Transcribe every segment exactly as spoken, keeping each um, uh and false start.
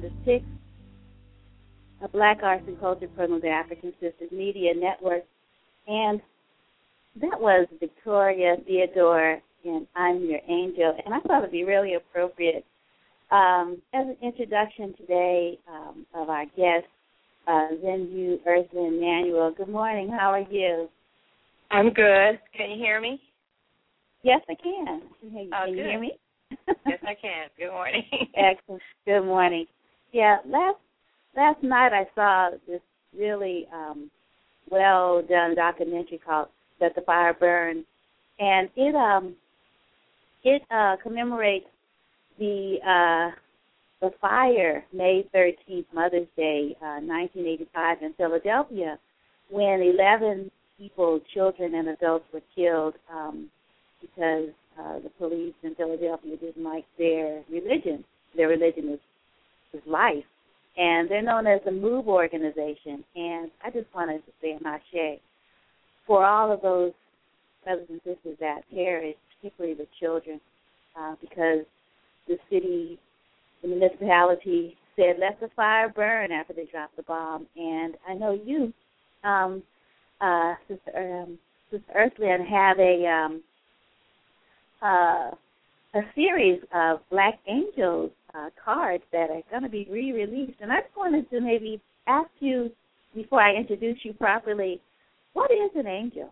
the sixth a Black Arts and Culture program of the African Sisters Media Network. And that was Victoria Theodore and I'm Your Angel. And I thought it would be really appropriate um, as an introduction today um, of our guest, uh, Zenju Ursula Emanuel. Good morning. How are you? I'm good. Can you hear me? Yes, I can. Can you, oh, can you hear me? Yes, I can. Good morning. Excellent. Good morning. Yeah, last last night I saw this really um, well done documentary called "Let the Fire Burn," and it um it uh, commemorates the uh, the fire, May thirteenth, Mother's Day, uh, nineteen eighty-five in Philadelphia, when eleven people, children and adults, were killed um, because uh, the police in Philadelphia didn't like their religion. Their religion is, is life. And they're known as the MOVE organization. And I just wanted to say an ashe for all of those brothers and sisters that perished, particularly the children, uh, because the city, the municipality said, let the fire burn after they dropped the bomb. And I know you, um, uh, Sister, um, Sister Ursula, have a um, uh, a series of Black Angels uh, cards that are going to be re-released. And I just wanted to maybe ask you, before I introduce you properly, what is an angel?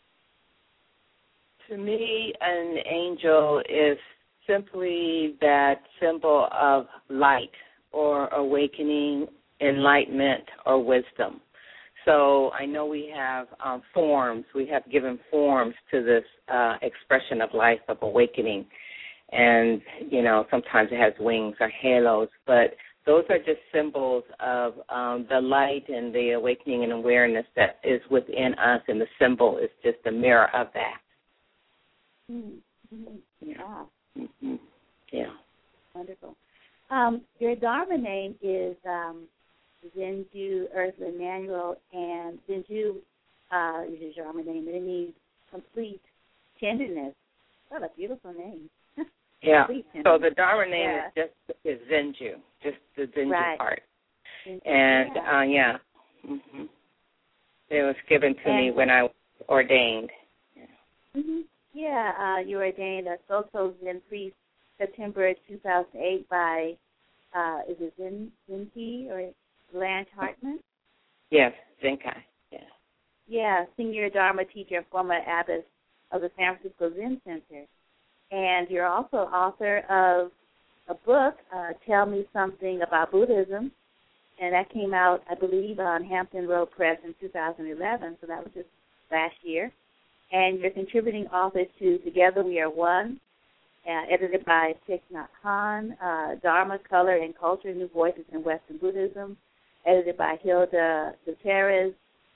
To me, an angel is simply that symbol of light or awakening, enlightenment, or wisdom. So I know we have um, forms. We have given forms to this uh, expression of life, of awakening. And, you know, sometimes it has wings or halos, but those are just symbols of um, the light and the awakening and awareness that is within us, and the symbol is just a mirror of that. Mm-hmm. Yeah. Mm-hmm. Yeah. Wonderful. Um, your Dharma name is um, Zenju Ursula Emanuel, and Zenju uh, is your Dharma name, and it means complete tenderness. What a beautiful name. Yeah. So the Dharma name yeah. is just is Zenju, just the Zenju right. part. Zenju, and yeah, uh, yeah. Mm-hmm. It was given to and, me when I was ordained. Yeah. Mm-hmm. Yeah, uh, you were ordained a Soto Zen priest September two thousand eight by, uh, is it Zen, Zenki or Blanche Hartman? Yes, Zenkai, yeah. Yeah, senior Dharma teacher and former abbess of the San Francisco Zen Center. And you're also author of a book, uh, Tell Me Something About Buddhism, and that came out, I believe, on Hampton Road Press in two thousand eleven, so that was just last year. And you're contributing author to Together We Are One, uh, edited by Thich Nhat Hanh, uh, Dharma, Color, and Culture, New Voices in Western Buddhism, edited by Hilda Gutierrez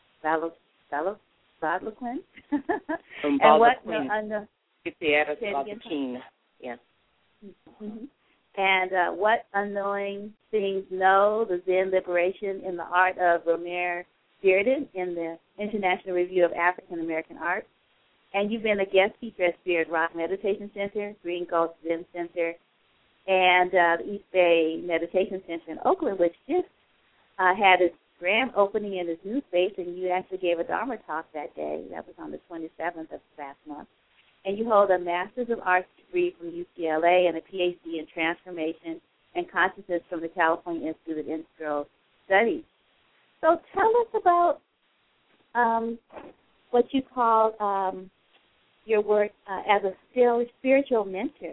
Baldwin. From and what? No, uh, no, Gutierrez Baldwin. Yeah. Mm-hmm. And uh, What Unknowing Things Know, the Zen Liberation in the Art of Romare Bearden in the International Review of African American Art. And you've been a guest teacher at Spirit Rock Meditation Center, Green Gulch Zen Center, and uh, the East Bay Meditation Center in Oakland, which just uh, had its grand opening in its new space, and you actually gave a Dharma talk that day. That was on the twenty-seventh of last month. And you hold a Master's of Arts degree from U C L A and a P H D in Transformation and Consciousness from the California Institute of Integral Studies. So tell us about um, what you call um, your work uh, as a still spiritual mentor.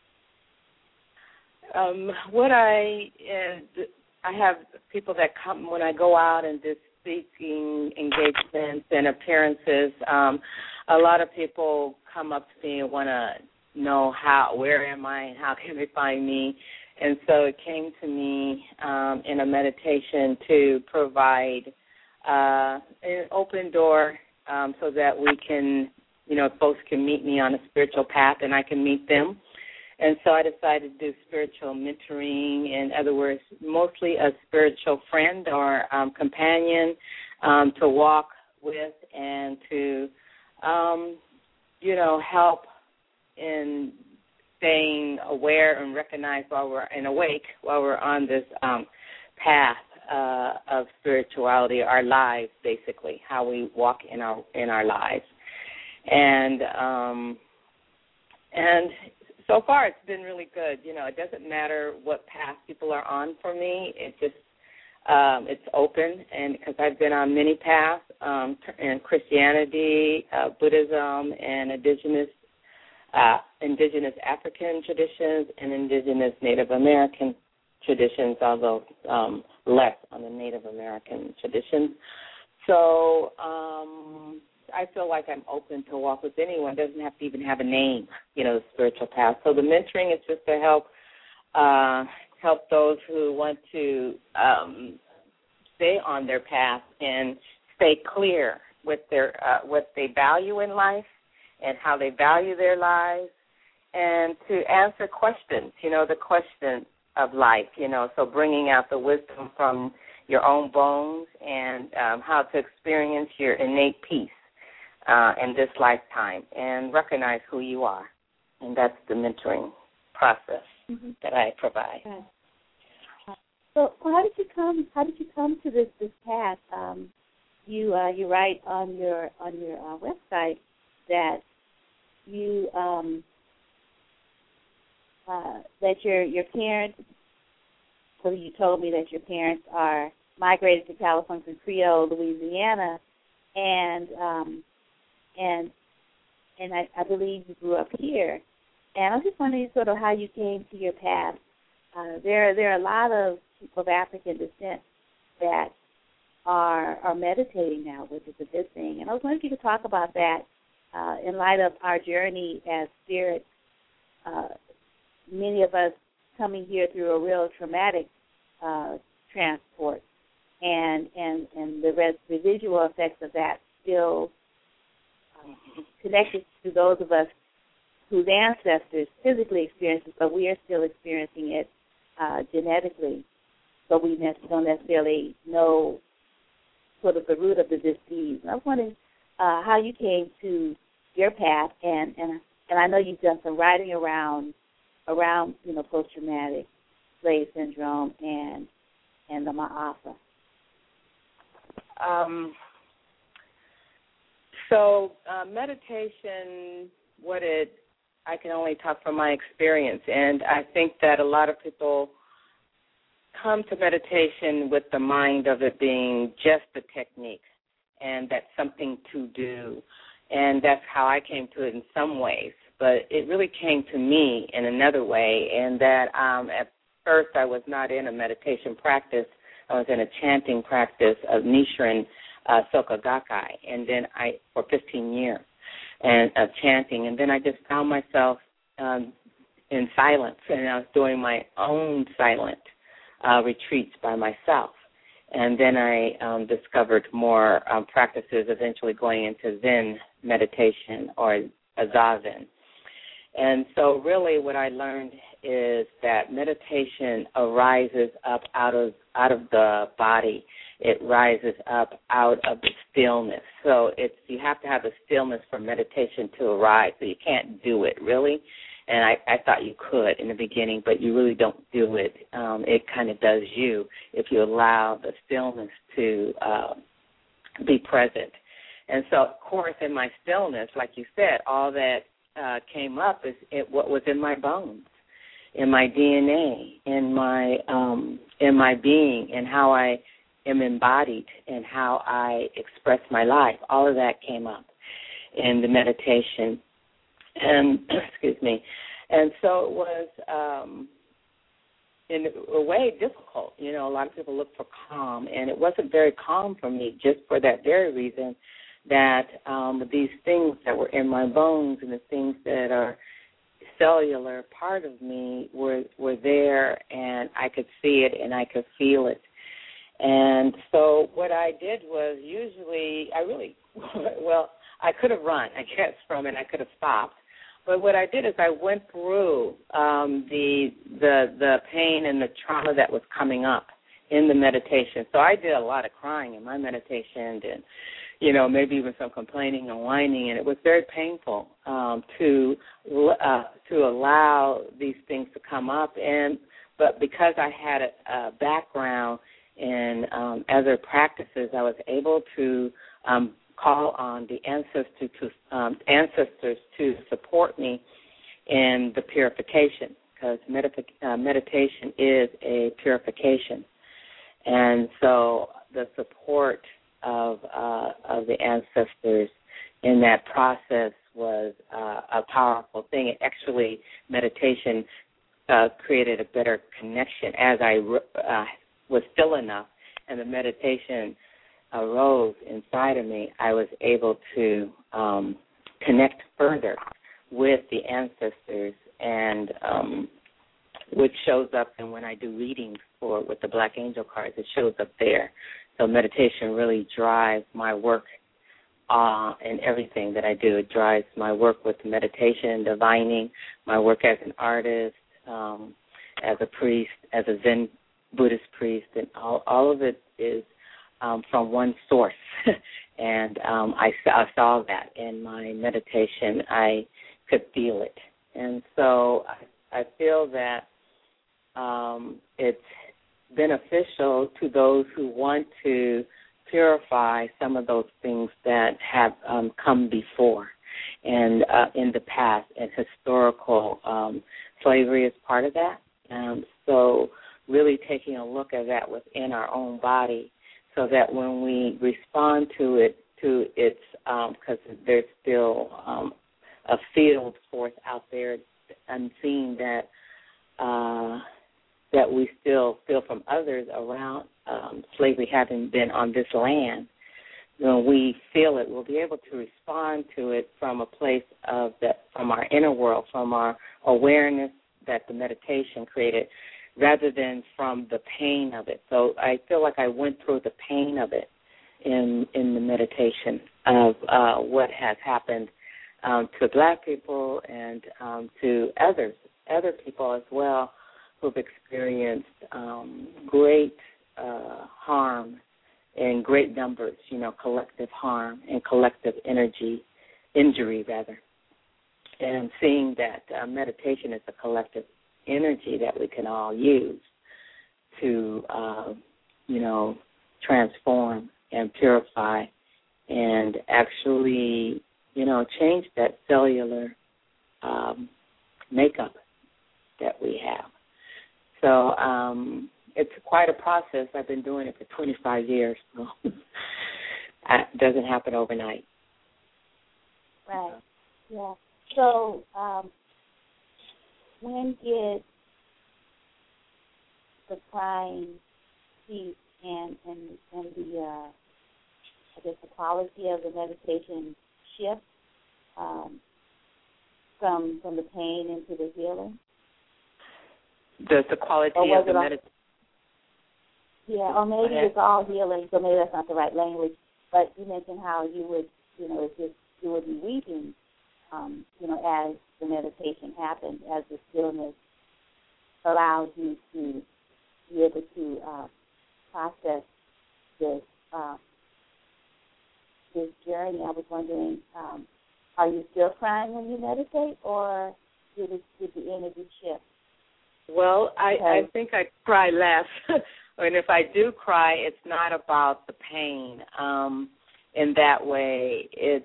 Um, what I uh, I have people that come when I go out and do speaking engagements and appearances. Um, a lot of people come up to me and want to know how, where am I, and how can they find me. And so it came to me um, in a meditation to provide uh, an open door um, so that we can, you know, folks can meet me on a spiritual path and I can meet them. And so I decided to do spiritual mentoring, in other words, mostly a spiritual friend or um, companion um, to walk with and to, um, you know, help in staying aware and recognized while we're and awake while we're on this um, path uh, of spirituality, our lives, basically, how we walk in our in our lives, and um, and so far it's been really good. You know, it doesn't matter what path people are on for me. It just um, it's open, and because I've been on many paths um, in Christianity, uh, Buddhism, and indigenous. Uh, indigenous African traditions and indigenous Native American traditions, although um, less on the Native American traditions. So um, I feel like I'm open to walk with anyone. It doesn't have to even have a name, you know, the spiritual path. So the mentoring is just to help uh, help those who want to um, stay on their path and stay clear with their uh, what they value in life and how they value their lives, and to answer questions, you know, the question of life, you know, so bringing out the wisdom from your own bones and um, how to experience your innate peace uh, in this lifetime and recognize who you are. And that's the mentoring process mm-hmm. that I provide. Okay. So, so how did you come? How did you come to this this path? Um, you uh, you write on your on your uh, website that you um, uh, that your your parents. So you told me that your parents are migrated to California from Creole, Louisiana, and um, and and I, I believe you grew up here. And I was just wondering sort of how you came to your path. Uh, there there are a lot of people of African descent that are are meditating now, which is a good thing. And I was wondering if you could talk about that. Uh, in light of our journey as spirits, uh, many of us coming here through a real traumatic uh, transport, and and and the res- residual effects of that still um, connected to those of us whose ancestors physically experienced it, but we are still experiencing it uh, genetically, but we ne- don't necessarily know sort of the root of the disease. And I was wondering Uh, how you came to your path, and, and and I know you've done some writing around around you know post-traumatic slave syndrome and and the Ma'afa. Um, so uh, meditation, what it I can only talk from my experience, and I think that a lot of people come to meditation with the mind of it being just a technique. And that's something to do. And that's how I came to it in some ways. But it really came to me in another way, in that um, at first I was not in a meditation practice. I was in a chanting practice of Nichiren uh, Soka Gakkai, and then I, for fifteen years, and of chanting. And then I just found myself um, in silence, and I was doing my own silent uh, retreats by myself. And then I um, discovered more um, practices, eventually going into Zen meditation or a Zazen. And so really what I learned is that meditation arises up out of out of the body. It rises up out of the stillness. So it's you have to have the stillness for meditation to arise. So you can't do it, really. And I, I thought you could in the beginning, but you really don't do it. Um, it kind of does you if you allow the stillness to uh, be present. And so, of course, in my stillness, like you said, all that uh, came up is it, what was in my bones, in my D N A, in my um, in my being, and how I am embodied and how I express my life. All of that came up in the meditation. And, excuse me, and so it was, um, in a way, difficult. You know, a lot of people look for calm, and it wasn't very calm for me just for that very reason that um, these things that were in my bones and the things that are cellular part of me were, were there, and I could see it and I could feel it. And so what I did was usually, I really, well, I could have run, I guess, from it. I could have stopped. But what I did is I went through um, the the the pain and the trauma that was coming up in the meditation. So I did a lot of crying in my meditation, and you know, maybe even some complaining and whining, and it was very painful um, to uh, to allow these things to come up. And but because I had a, a background in um, other practices, I was able to um, call on the ancestors to um, ancestors to support me in the purification, because medita- uh, meditation is a purification, and so the support of uh, of the ancestors in that process was uh, a powerful thing. It actually, meditation uh, created a better connection as I uh, was still enough, and the meditation arose inside of me. I was able to um, connect further with the ancestors, and um, which shows up, and when I do readings for with the Black Angel cards, it shows up there. So meditation really drives my work uh, in everything that I do. It drives my work with meditation, divining, my work as an artist, um, as a priest, as a Zen Buddhist priest, and all, all of it is um, from one source. and um, I, I saw that in my meditation. I could feel it. And so I, I feel that um, it's beneficial to those who want to purify some of those things that have um, come before and uh, in the past, and historical um, slavery is part of that. Um, so really taking a look at that within our own body, so that when we respond to it, to its, because um, there's still um, a field force out there unseen that uh, that we still feel from others around um, slavery having been on this land. When we feel it, we'll be able to respond to it from a place of that, from our inner world, from our awareness that the meditation created, rather than from the pain of it. So I feel like I went through the pain of it in in the meditation of uh, what has happened um, to Black people and um, to others, other people as well, who've experienced um, great uh, harm in great numbers, you know, collective harm and collective energy, injury rather. And seeing that uh, meditation is a collective energy that we can all use to, uh, you know, transform and purify and actually, you know, change that cellular um, makeup that we have. So um, it's quite a process. I've been doing it for twenty-five years, so it doesn't happen overnight. Right. Yeah. So um, when did the crying cease, and and and the uh, I guess the quality of the meditation shift um, from from the pain into the healing? The the quality of the meditation. Yeah, or maybe it's all healing, so maybe that's not the right language. But you mentioned how you would, you know, it's just you would be weeping, um, you know, as the meditation happened, as the stillness allowed you to be able to uh, process this uh, this journey. I was wondering, um, are you still crying when you meditate, or did it did the energy shift? Well, I, I think I cry less. And if I do cry, it's not about the pain. Um, in that way, it's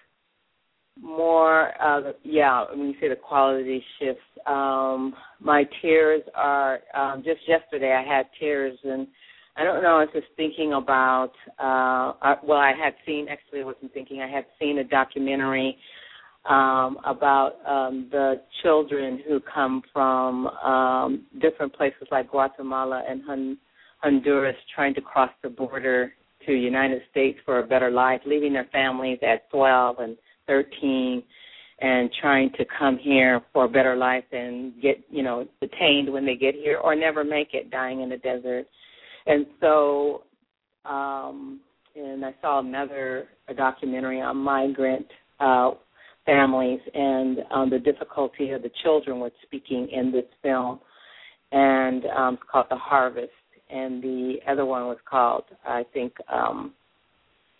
more, uh, yeah, when you say the quality shifts, um, my tears are, um, just yesterday I had tears, and I don't know, I was just thinking about, uh, uh, well, I had seen, actually I wasn't thinking, I had seen a documentary Um, about um, the children who come from um, different places like Guatemala and Hon- Honduras trying to cross the border to the United States for a better life, leaving their families at twelve and thirteen and trying to come here for a better life and get, you know, detained when they get here or never make it, dying in the desert. And so, um, and I saw another a documentary on migrant uh families and um, the difficulty of the children with speaking in this film, and um, it's called The Harvest, and the other one was called, I think, um,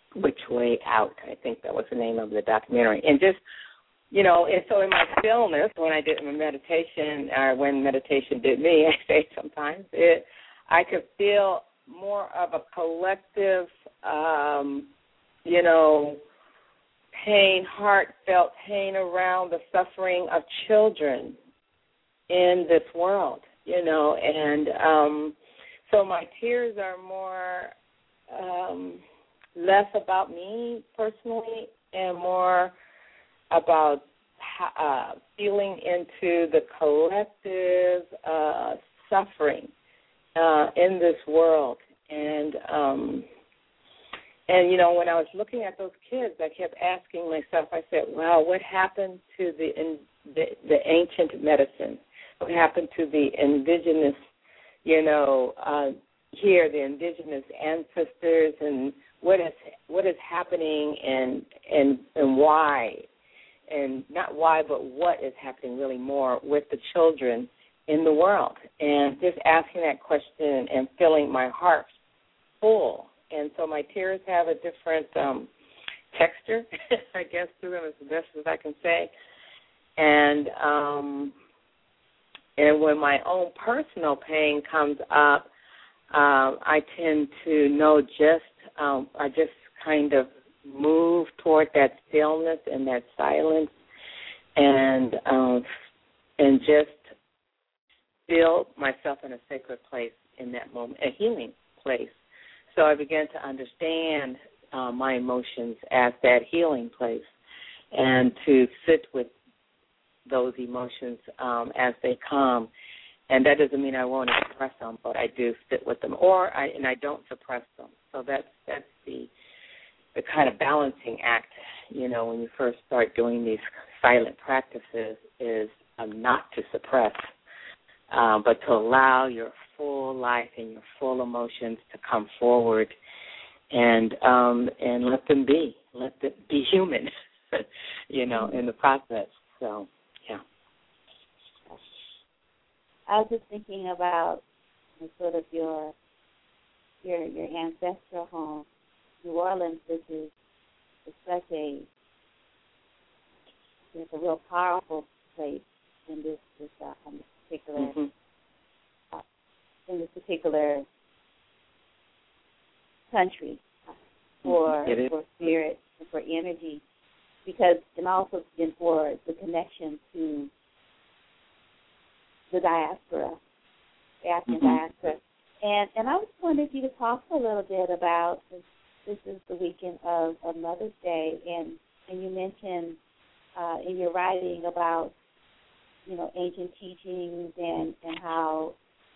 Which Way Out. I think that was the name of the documentary. And just, you know, and so in my stillness, when I did my meditation, or when meditation did me, I say sometimes, it, I could feel more of a collective, um, you know, pain, heartfelt pain around the suffering of children in this world, you know, and um, so my tears are more, um, less about me personally and more about uh, feeling into the collective uh, suffering uh, in this world. And, um, and, you know, when I was looking at those kids, I kept asking myself, I said, wow, what happened to the, in, the, the ancient medicine? What happened to the indigenous, you know, uh, here, the indigenous ancestors, and what is what is happening, and and and why, and not why, but what is happening really more with the children in the world, and just asking that question and feeling my heart full. And so my tears have a different um, texture, I guess, to them as the best as I can say. And um, and when my own personal pain comes up, um, I tend to know just, um, I just kind of move toward that stillness and that silence, and um, and just feel myself in a sacred place in that moment, a healing place. So I began to understand uh, my emotions as that healing place, and to sit with those emotions um, as they come. And that doesn't mean I won't express them, but I do sit with them, or I, and I don't suppress them. So that's that's the the kind of balancing act, you know, when you first start doing these silent practices, is um, not to suppress, um, but to allow your full life and your full emotions to come forward, and um, and let them be, let them be human, you know, in the process. So, yeah. I was just thinking about sort of your your your ancestral home, New Orleans, which is, is such a it's a real powerful place in this this uh, in this particular mm-hmm. uh, in this particular country uh, for for spirit and for energy, because and also and for the connection to the diaspora, the African mm-hmm. diaspora. And and I was wondering if you could talk a little bit about, this, this is the weekend of, of Mother's Day, and, and you mentioned uh, in your writing about, you know, ancient teachings and, and how,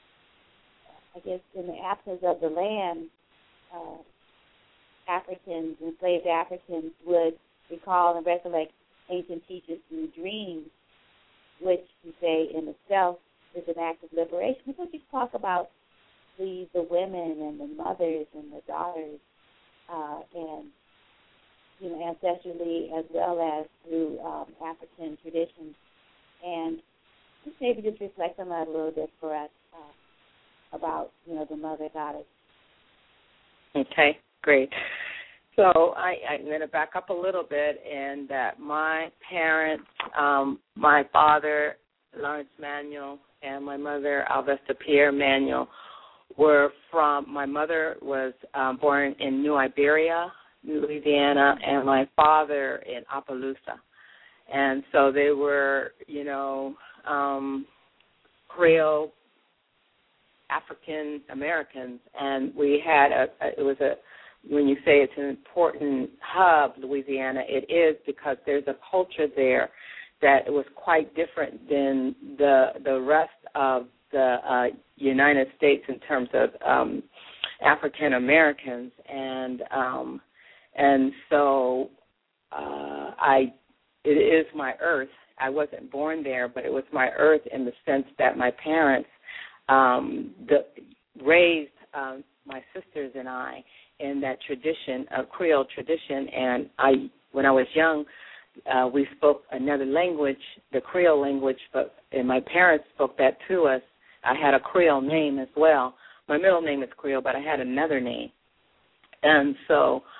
I guess, in the absence of the land, uh, Africans, enslaved Africans would recall and recollect ancient teachers through dreams, which you say in itself is an act of liberation. Because you talk about the the women and the mothers and the daughters, uh, and you know, ancestrally as well as through um, African traditions, and just maybe just reflect on that a little bit for us uh, about you know the mother goddess. Okay, great. So I, I'm going to back up a little bit, and that my parents, um, my father, Lawrence Manuel, and my mother, Alvesta Pierre Manuel, were from, my mother was um, born in New Iberia, Louisiana, and my father in Opelousas. And so they were, you know, um, Creole African Americans, and we had a, a it was a, when you say it's an important hub, Louisiana, it is because there's a culture there that was quite different than the the rest of the uh, United States in terms of um, African Americans, and um, and so uh, I it is my earth. I wasn't born there, but it was my earth in the sense that my parents um, the, raised um, my sisters and I in that tradition, a Creole tradition, and I, when I was young, uh, we spoke another language, the Creole language, but and my parents spoke that to us. I had a Creole name as well. My middle name is Creole, but I had another name, and so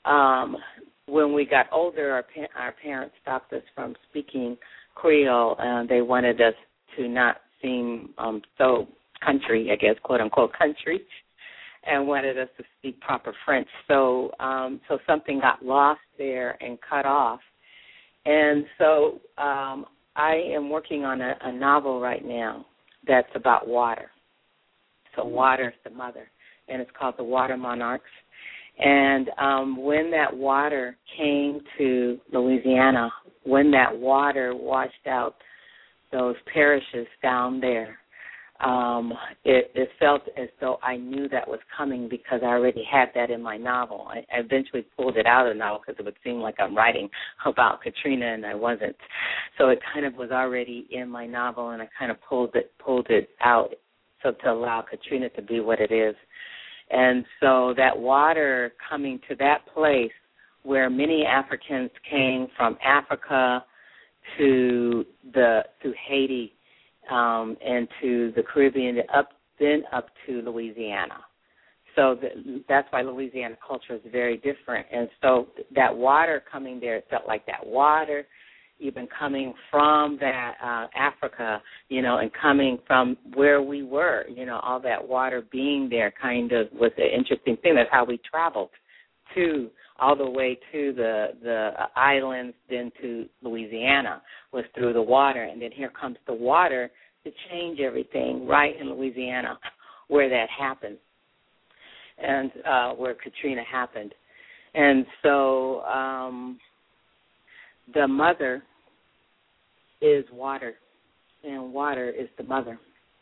um, when we got older, our, pa- our parents stopped us from speaking Creole, and they wanted us to not seem um, so country, I guess, quote unquote country, and wanted us to speak proper French. So, um, so something got lost there and cut off. And so um, I am working on a, a novel right now that's about water. So water is the mother, and it's called The Water Monarchs. And um, when that water came to Louisiana, when that water washed out those parishes down there, um, it, it felt as though I knew that was coming because I already had that in my novel. I, I eventually pulled it out of the novel because it would seem like I'm writing about Katrina, and I wasn't. So it kind of was already in my novel, and I kind of pulled it pulled it out so to allow Katrina to be what it is. And so that water coming to that place where many Africans came from Africa to the to Haiti um, and to the Caribbean, up then up to Louisiana. So the, that's why Louisiana culture is very different. And so that water coming there, it felt like that water, even coming from that uh, Africa, you know, and coming from where we were, you know, all that water being there kind of was an interesting thing. That's how we traveled to all the way to the the islands, then to Louisiana, was through the water. And then here comes the water to change everything right in Louisiana where that happened and uh, where Katrina happened. And so um, the mother is water, and water is the mother.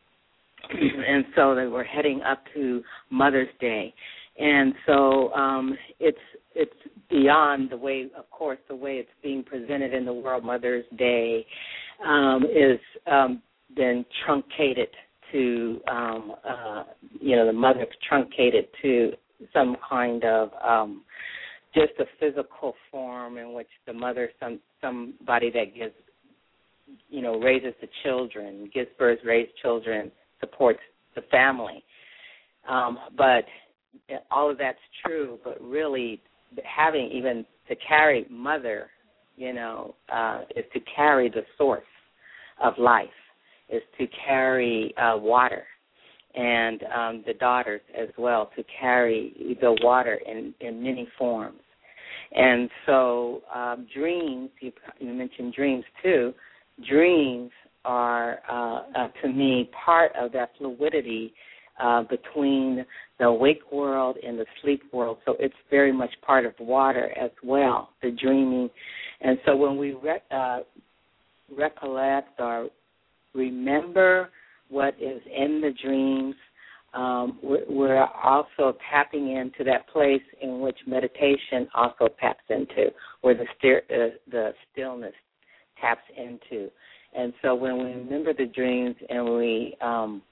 And so they were heading up to Mother's Day. And so um, it's it's beyond the way, of course, the way it's being presented in the world. Mother's Day um, is um, then truncated to, um, uh, you know, the mother truncated to some kind of um, just a physical form in which the mother, some somebody that gives, you know, raises the children, gives birth, raises children, supports the family. Um, but all of that's true, but really having even to carry mother, you know, uh, is to carry the source of life, is to carry uh, water, and um, the daughters as well, to carry the water in, in many forms. And so um, dreams, you, you mentioned dreams too, dreams are, uh, uh, to me, part of that fluidity uh, between the awake world and the sleep world. So it's very much part of water as well, the dreaming. And so when we re- uh, recollect or remember what is in the dreams, um, we're, we're also tapping into that place in which meditation also taps into, where the, stir- uh, the stillness taps into. And so when we remember the dreams and we um,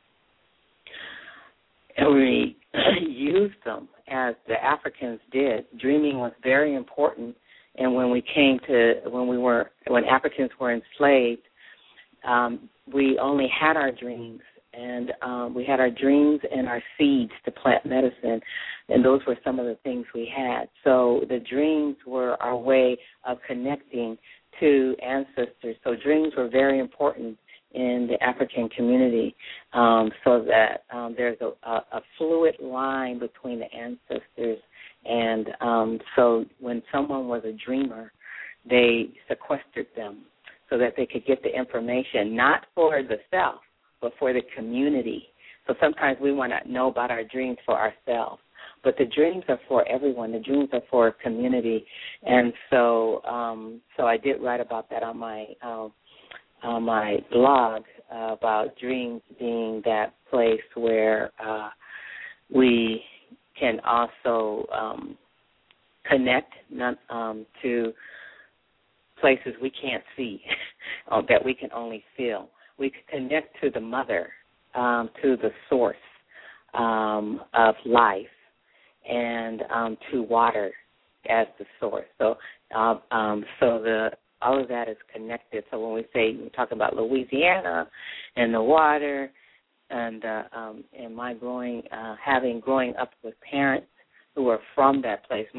and we use them as the Africans did, dreaming was very important. And when we came to when we were when Africans were enslaved, um, we only had our dreams, and um, we had our dreams and our seeds to plant medicine, and those were some of the things we had. So the dreams were our way of connecting to ancestors. So dreams were very important in the African community, um, so that um, there's a, a, a fluid line between the ancestors. And um, so when someone was a dreamer, they sequestered them so that they could get the information, not for the self, but for the community. So sometimes we want to know about our dreams for ourselves, but the dreams are for everyone. The dreams are for a community. And so um, so I did write about that on my uh, on my blog, uh, about dreams being that place where uh, we can also um, connect not, um, to places we can't see, uh, that we can only feel. We can connect to the mother, um, to the source um, of life, and um, to water as the source. So, uh, um, so the all of that is connected. So when we say we talk about Louisiana and the water, and uh, um, and my growing, uh, having growing up with parents who are from that place, my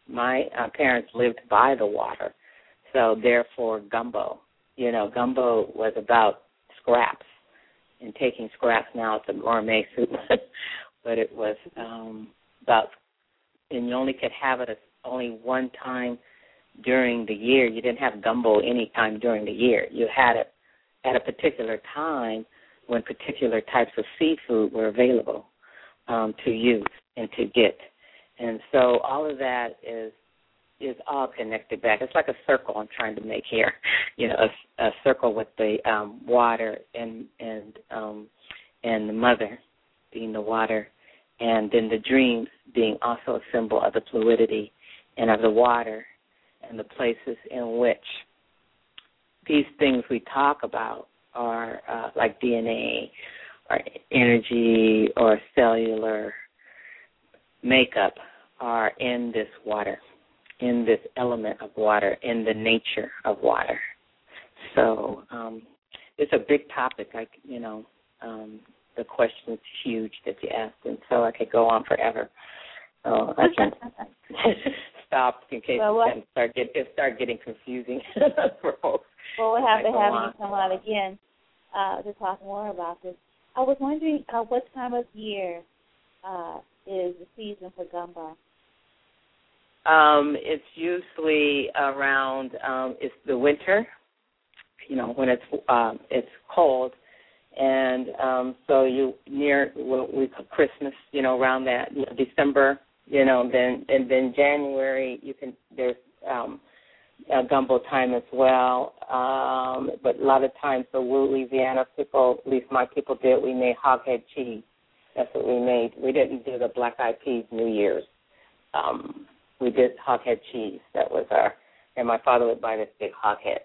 my uh, parents lived by the water, so therefore gumbo. You know, gumbo was about scraps, and taking scraps now it's a gourmet soup, but it was um, about, and you only could have it only one time during the year. You didn't have gumbo any time during the year. You had it at a particular time when particular types of seafood were available um, to use and to get. And so all of that is is all connected back. It's like a circle I'm trying to make here, you know, a, a circle with the um, water and and um, and the mother being the water, and then the dreams being also a symbol of the fluidity and of the water and the places in which these things we talk about are uh, like D N A or energy or cellular makeup are in this water, in this element of water, in the nature of water. So um, it's a big topic. Like, you know, um, the question is huge that you asked, and so I could go on forever. So I can stop in case well, it start get it start getting confusing for folks. Well, we'll have to have on. you come on again uh, to talk more about this. I was wondering uh, what time of year uh, is the season for gumbo? Um, it's usually around um, it's the winter, you know, when it's um, it's cold, and um, so you near what we call Christmas, you know, around that you know, December, you know, then and then January you can there's um, a gumbo time as well, um, but a lot of times the Louisiana people, at least my people did, we made hoghead cheese. That's what we made. We didn't do the black-eyed peas New Year's. Um, we did hoghead cheese. That was our, and my father would buy this big hoghead.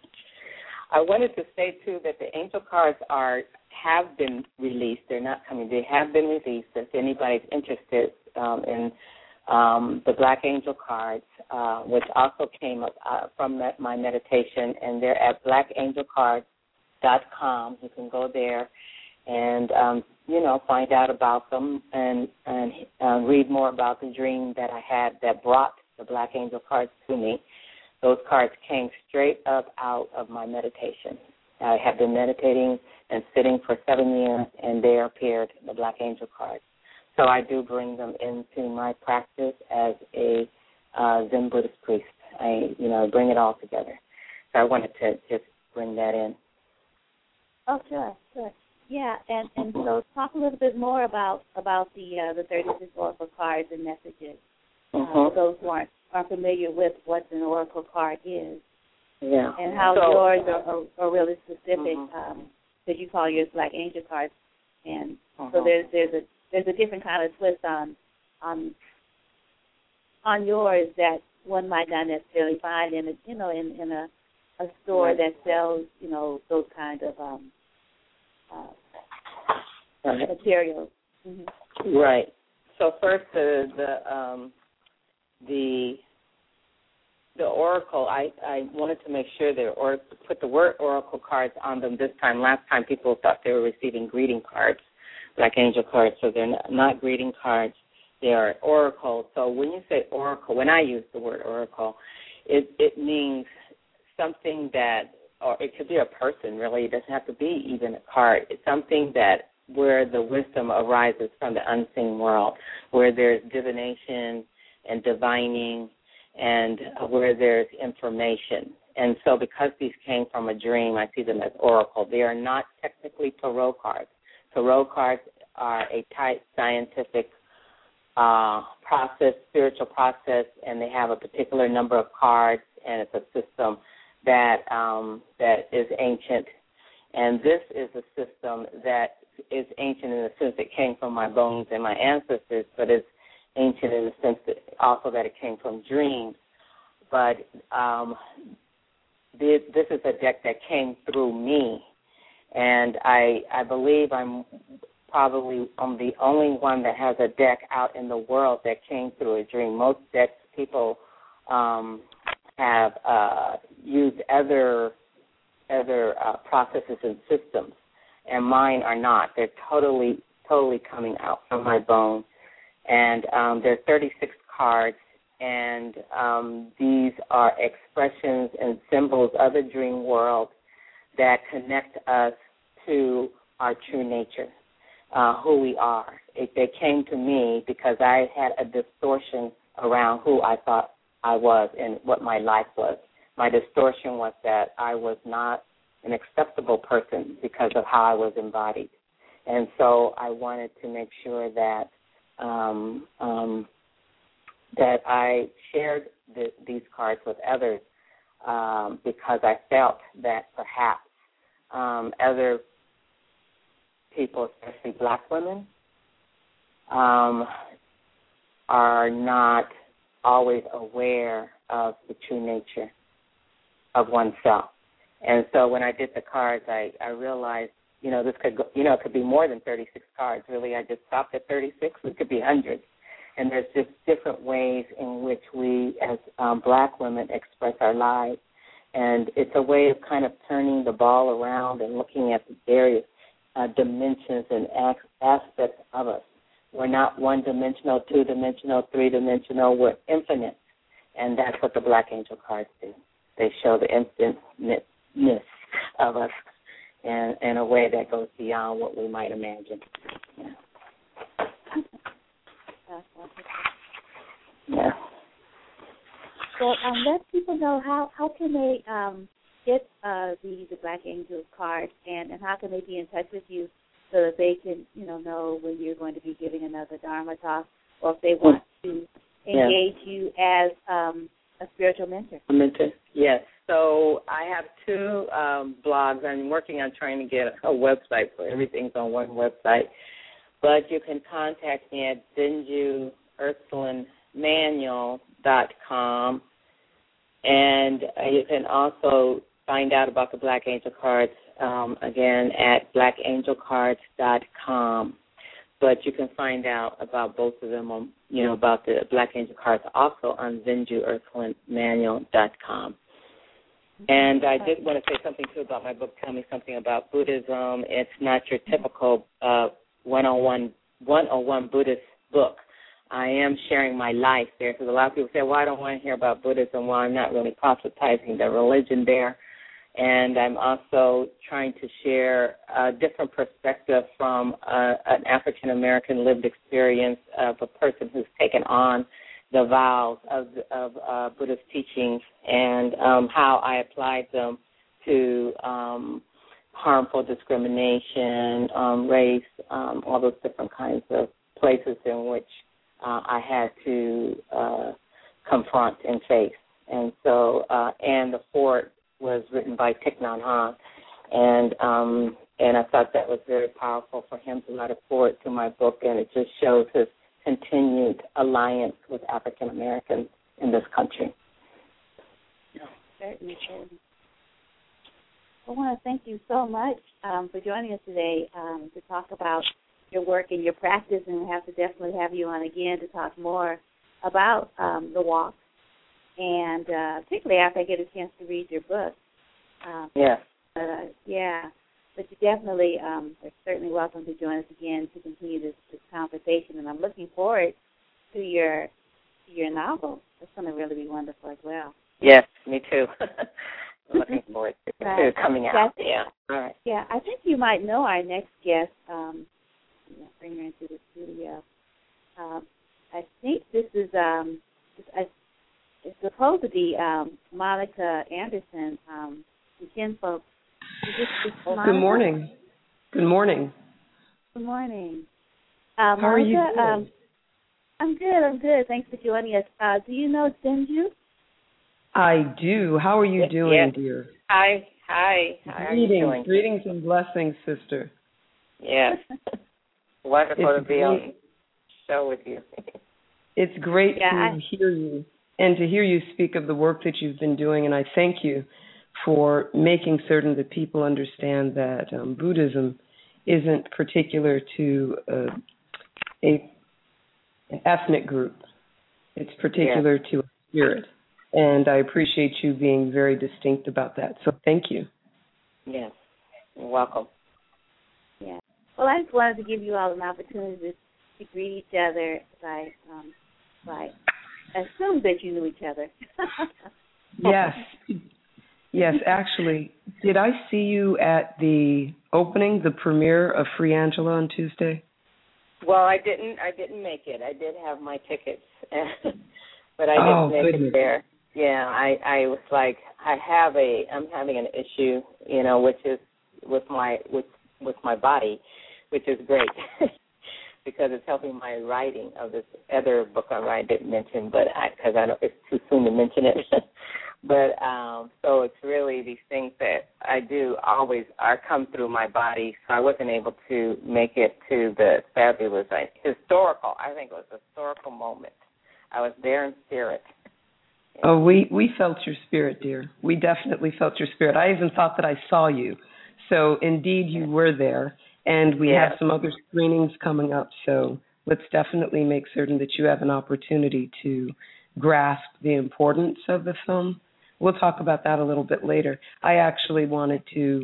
I wanted to say, too, that the angel cards are have been released. They're not coming. They have been released. If anybody's interested um, in um, the Black Angel cards, uh, which also came up uh, from my meditation, and they're at black angel cards dot com. You can go there and, um, you know, find out about them and, and uh, read more about the dream that I had that brought the Black Angel cards to me. Those cards came straight up out of my meditation. I have been meditating and sitting for seven years, and there appeared the Black Angel cards. So I do bring them into my practice as a uh, Zen Buddhist priest. I, you know, bring it all together. So I wanted to just bring that in. Oh, sure, sure. Yeah, and, and so talk a little bit more about about the uh, the thirty-six oracle cards and messages. Mm-hmm. Uh, for those who aren't, aren't familiar with what an oracle card is. Yeah. And how so, yours are, are, are really specific, mm-hmm. um, that you call yours Black Angel cards. And mm-hmm. so there's there's a there's a different kind of twist on on on yours that one might not necessarily find in a you know in, in a, a store right. that sells you know those kind of um, uh, right. materials. Mm-hmm. Right. So first the the um, the the oracle. I, I wanted to make sure that or put the word oracle cards on them this time. Last time people thought they were receiving greeting cards, Black Angel cards. So they're not, not greeting cards. They are oracle. So when you say oracle, when I use the word oracle, it it means something that, or it could be a person. Really, it doesn't have to be even a card. It's something that where the wisdom arises from the unseen world, where there's divination and divining, and where there's information. And so because these came from a dream, I see them as oracle. They are not technically tarot cards. Tarot cards are a type scientific uh, process, spiritual process, and they have a particular number of cards, and it's a system that um, that is ancient. And this is a system that is ancient in the sense it came from my bones and my ancestors, but it's ancient in the sense that also that it came from dreams. But um, this, this is a deck that came through me, and I I believe I'm probably I'm the only one that has a deck out in the world that came through a dream. Most decks people um, have uh, used other other uh, processes and systems, and mine are not. They're totally totally coming out from my bones. And um, there are thirty-six cards, and um, these are expressions and symbols of the dream world that connect us to our true nature, uh, who we are. It, they came to me because I had a distortion around who I thought I was and what my life was. My distortion was that I was not an acceptable person because of how I was embodied. And so I wanted to make sure that um, um, that I shared the, these cards with others um, because I felt that perhaps um, other people, especially black women, um, are not always aware of the true nature of oneself. And so when I did the cards, I, I realized, you know, this could go, you know, it could be more than thirty-six cards. Really, I just stopped at thirty-six. It could be hundreds. And there's just different ways in which we, as um, black women, express our lives. And it's a way of kind of turning the ball around and looking at the various uh, dimensions and ac- aspects of us. We're not one-dimensional, two-dimensional, three-dimensional. We're infinite. And that's what the Black Angel cards do. They show the infiniteness of us in, in a way that goes beyond what we might imagine. Yeah. Yeah. So um, let people know how, how can they um, get uh, the, the Black Angel card, and, and how can they be in touch with you so that they can, you know, know when you're going to be giving another Dharma talk, or if they want to engage yeah. you as um, a spiritual mentor. A mentor, yes. So I have two um, blogs. I'm working on trying to get a website, so everything's on one website. But you can contact me at zenju ursuline manual dot com, and you can also find out about the Black Angel cards, um, again, at black angel cards dot com. But you can find out about both of them, on, you know, about the Black Angel cards also on zenju ursuline manual dot com. And I did want to say something, too, about my book, Tell Me Something About Buddhism. It's not your typical uh, one oh one, one oh one Buddhist book. I am sharing my life there, because a lot of people say, well, I don't want to hear about Buddhism. Well, I'm not really proselytizing the religion there. And I'm also trying to share a different perspective from uh, an African-American lived experience of a person who's taken on the vows of, of uh, Buddhist teachings and um, how I applied them to um, harmful discrimination, um, race, um, all those different kinds of places in which uh, I had to uh, confront and face. And so, uh, and the Fort was written by Thich Nhat Hanh, and um, and I thought that was very powerful for him to let it forward to my book, and it just shows his continued alliance with African Americans in this country. Yeah. Certainly, certainly. I want to thank you so much um, for joining us today um, to talk about your work and your practice, and we have to definitely have you on again to talk more about um, the walk, and uh, particularly after I get a chance to read your book. Um, yeah. Uh, yeah. But you definitely um, are certainly welcome to join us again to continue this, this conversation, and I'm looking forward to your to your novel. It's going to really be wonderful as well. Yes, me too. I'm looking forward to right. it coming out. Yes. Yeah. All right. Yeah, I think you might know our next guest. Um, bring her into the studio. Um, I think this is um, it's, it's supposed to be um, Monica Anderson um, from Kinfolk. Oh, good morning. Good morning. Good morning. Uh, How are you Monica, doing? Um, I'm good. I'm good. Thanks for joining us. Uh, do you know Zenju? I do. How are you yes, doing, yes. dear? Hi. Hi. How are you Greetings. doing? Greetings and blessings, sister. Yes. Wonderful it's to be great. on the show with you. It's great yeah, to I... hear you and to hear you speak of the work that you've been doing, and I thank you for making certain that people understand that um, Buddhism isn't particular to uh, a, an ethnic group. It's particular yes. to a spirit, and I appreciate you being very distinct about that, so thank you. Yes, you're welcome. Yeah. Well, I just wanted to give you all an opportunity to, to greet each other by, um, by assumed that you knew each other. Yes. Yes, actually, did I see you at the opening, the premiere of Free Angela on Tuesday? Well, I didn't. I didn't make it. I did have my tickets, but I Oh, didn't make goodness. it there. Yeah, I, I was like, I have a, I'm having an issue, you know, which is with my with with my body, which is great because it's helping my writing of this other book I write. I didn't mention, but because I, I don't, it's too soon to mention it. But um, so it's really these things that I do always are come through my body. So I wasn't able to make it to the fabulous, like, historical. I think it was a historical moment. I was there in spirit. Oh, we, we felt your spirit, dear. We definitely felt your spirit. I even thought that I saw you. So indeed, you were there, and we Yes. have some other screenings coming up. So let's definitely make certain that you have an opportunity to grasp the importance of the film. We'll talk about that a little bit later. I actually wanted to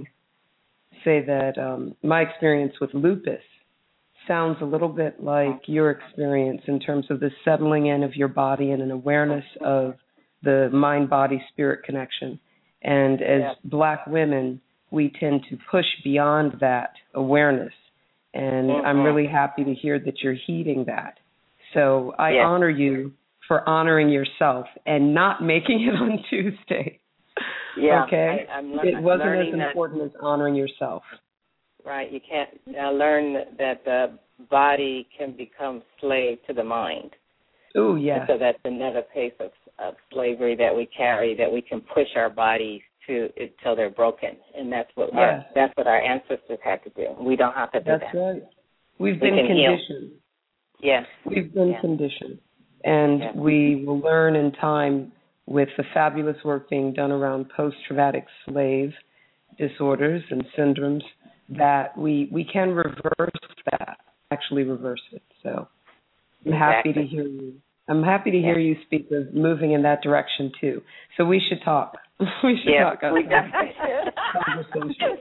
say that um, my experience with lupus sounds a little bit like your experience in terms of the settling in of your body and an awareness of the mind-body-spirit connection. And as Yeah. Black women, we tend to push beyond that awareness. And Mm-hmm. I'm really happy to hear that you're heeding that. So I Yeah. honor you for honoring yourself and not making it on Tuesday. Yeah, Okay? I, I'm le- it wasn't learning as important that, as honoring yourself. Right, you can't uh, learn that the body can become slave to the mind. Oh, yes. And so that's another piece of, of slavery that we carry, that we can push our bodies to until they're broken, and that's what Yes. our, that's what our ancestors had to do. We don't have to do That's that. right. We've We been can heal. conditioned. Yes. We've been Yeah. conditioned. And Yeah. we will learn in time with the fabulous work being done around post-traumatic slave disorders and syndromes that we, we can reverse that, actually reverse it. So I'm happy Exactly. to hear you. I'm happy to hear Yeah. you speak of moving in that direction too. So we should talk. we should Yeah, talk on we that definitely should. conversation.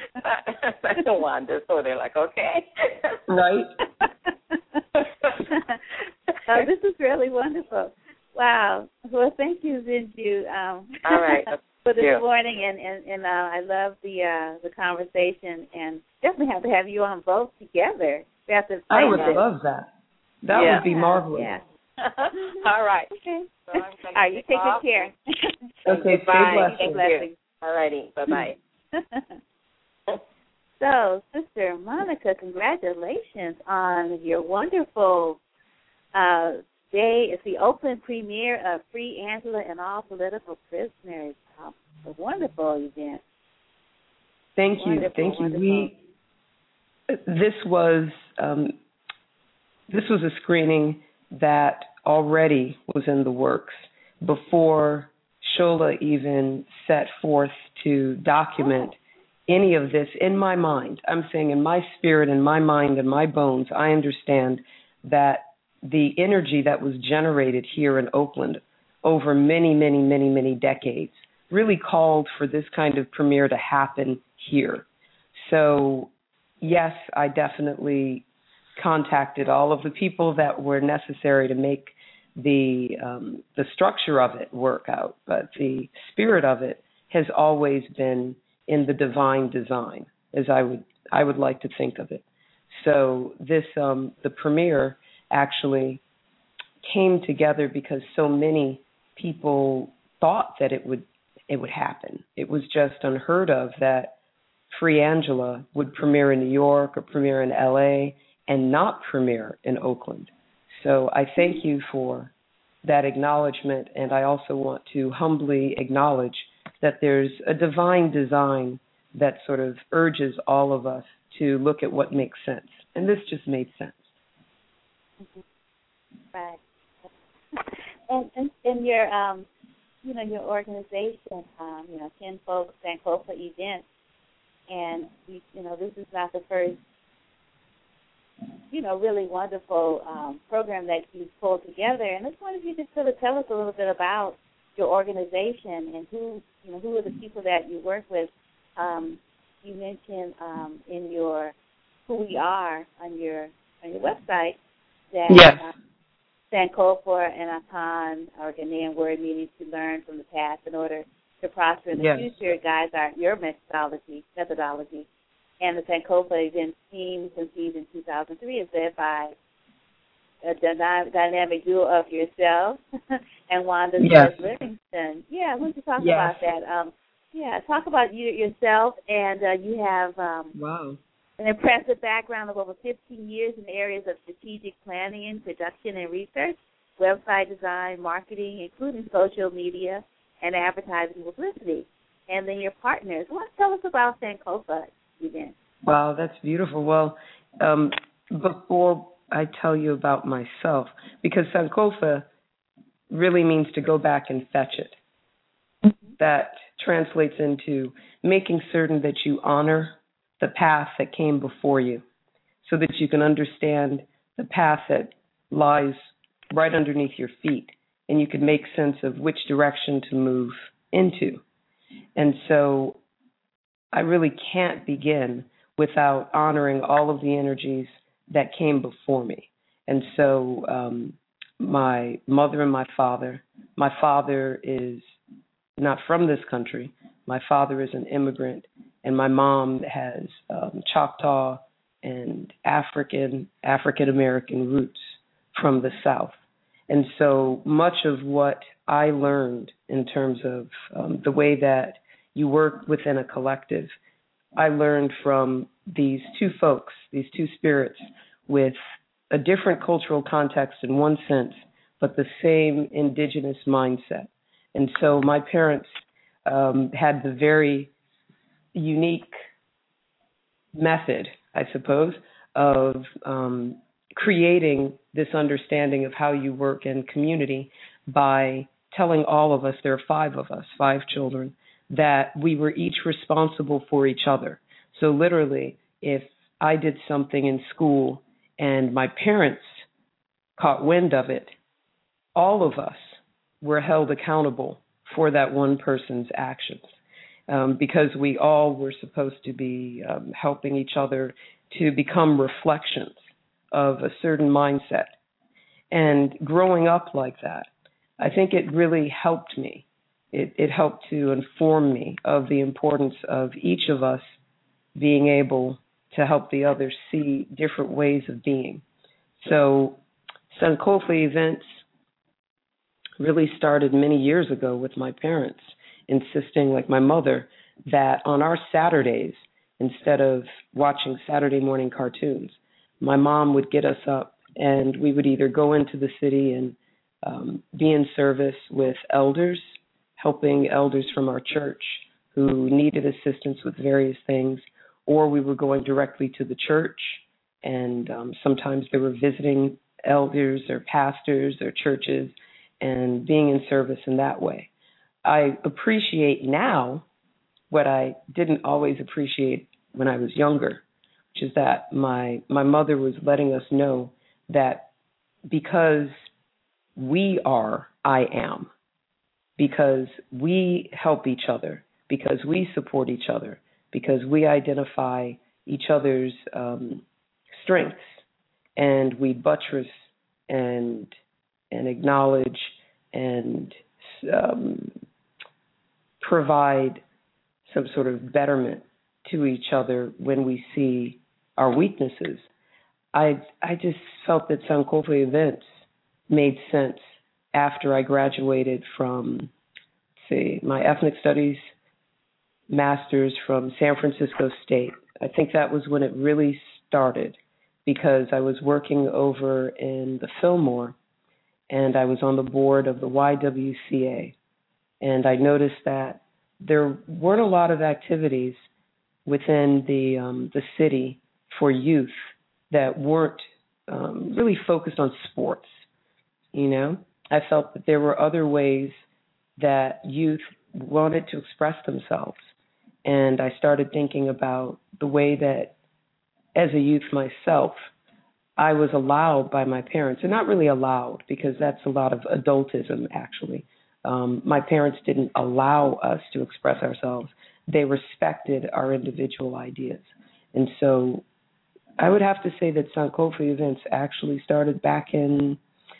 I don't want this, so they're like, okay. Right? Oh, this is really wonderful. Wow. Well, thank you, Zinju, um, All right. for this Yeah. morning, and and, and uh, I love the uh, the conversation, and definitely have to have you on both together. We have to I plan would this. love that. That Yeah. would be marvelous. Yeah. All right. Okay. So I'm gonna All right. You take take off. good care. Okay, stay Bye. blessed. Thank you. All righty. Bye-bye. So, Sister Monica, congratulations on your wonderful uh, day. It's the open premiere of Free Angela and All Political Prisoners. Oh, a wonderful event. Thank you. Wonderful, Thank you. wonderful. We this was um, this was a screening that already was in the works before Shola even set forth to document any of this in my mind. I'm saying in my spirit, in my mind, in my bones, I understand that the energy that was generated here in Oakland over many, many, many, many decades really called for this kind of premiere to happen here. So, yes, I definitely contacted all of the people that were necessary to make the um, the structure of it work out, but the spirit of it has always been in the divine design, as I would I would like to think of it. So this um, the premiere actually came together because so many people thought that it would it would happen. It was just unheard of that Free Angela would premiere in New York or premiere in L A and not premiere in Oakland. So I thank you for that acknowledgement, and I also want to humbly acknowledge that there's a divine design that sort of urges all of us to look at what makes sense. And this just made sense. Right. And and, and your um you know, your organization, um, you know, Kinfolk Sankofa events, and you, you know, this is not the first, you know, really wonderful um, program that you've pulled together. And I just wonder if you could sort of tell us a little bit about your organization and who, you know, who are the people that you work with. Um, you mentioned um, in your Who We Are on your on your website that yes. uh, Sankofa and Akan are Ghanaian word meaning to learn from the past in order to prosper in the Yes. future guides our your methodology methodology. And the Sankofa event team conceived in two thousand three is led by a dyna- dynamic duo of yourself and Wanda Yes. Livingston. Yeah, why don't you talk Yes. about that? Um, yeah, talk about you yourself, and uh, you have um, Wow. an impressive background of over fifteen years in the areas of strategic planning, production, and research, website design, marketing, including social media and advertising publicity. And then your partners. What tell us about Sankofa event? Wow, that's beautiful. Well, um, before I tell you about myself, because Sankofa really means to go back and fetch it. Mm-hmm. That translates into making certain that you honor the path that came before you so that you can understand the path that lies right underneath your feet and you can make sense of which direction to move into. And so I really can't begin without honoring all of the energies that came before me. And so um, my mother and my father, my father is not from this country. My father is an immigrant, and my mom has um, Choctaw and African, African-American roots from the South. And so much of what I learned in terms of um, the way that you work within a collective, I learned from these two folks, these two spirits with a different cultural context in one sense, but the same indigenous mindset. And so my parents um, had the very unique method, I suppose, of um, creating this understanding of how you work in community by telling all of us, there are five of us, five children, that we were each responsible for each other. So literally, if I did something in school and my parents caught wind of it, all of us were held accountable for that one person's actions, um, because we all were supposed to be um, helping each other to become reflections of a certain mindset. And growing up like that, I think it really helped me. It, it helped to inform me of the importance of each of us being able to help the others see different ways of being. So Sankofa events really started many years ago with my parents insisting, like my mother, that on our Saturdays, instead of watching Saturday morning cartoons, my mom would get us up and we would either go into the city and um, be in service with elders, helping elders from our church who needed assistance with various things, or we were going directly to the church, and um, sometimes they were visiting elders or pastors or churches and being in service in that way. I appreciate now what I didn't always appreciate when I was younger, which is that my my mother was letting us know that because we are, I am, because we help each other, because we support each other, because we identify each other's um, strengths, and we buttress and and acknowledge and um, provide some sort of betterment to each other when we see our weaknesses. I I just felt that Sankofa events made sense after I graduated from, say, my ethnic studies master's from San Francisco State. I think that was when it really started, because I was working over in the Fillmore and I was on the board of the Y W C A. And I noticed that there weren't a lot of activities within the um, the city for youth that weren't um, really focused on sports. You know, I felt that there were other ways that youth wanted to express themselves. And I started thinking about the way that, as a youth myself, I was allowed by my parents, and not really allowed, because that's a lot of adultism, actually. Um, my parents didn't allow us to express ourselves. They respected our individual ideas. And so I would have to say that Sankofa events actually started back in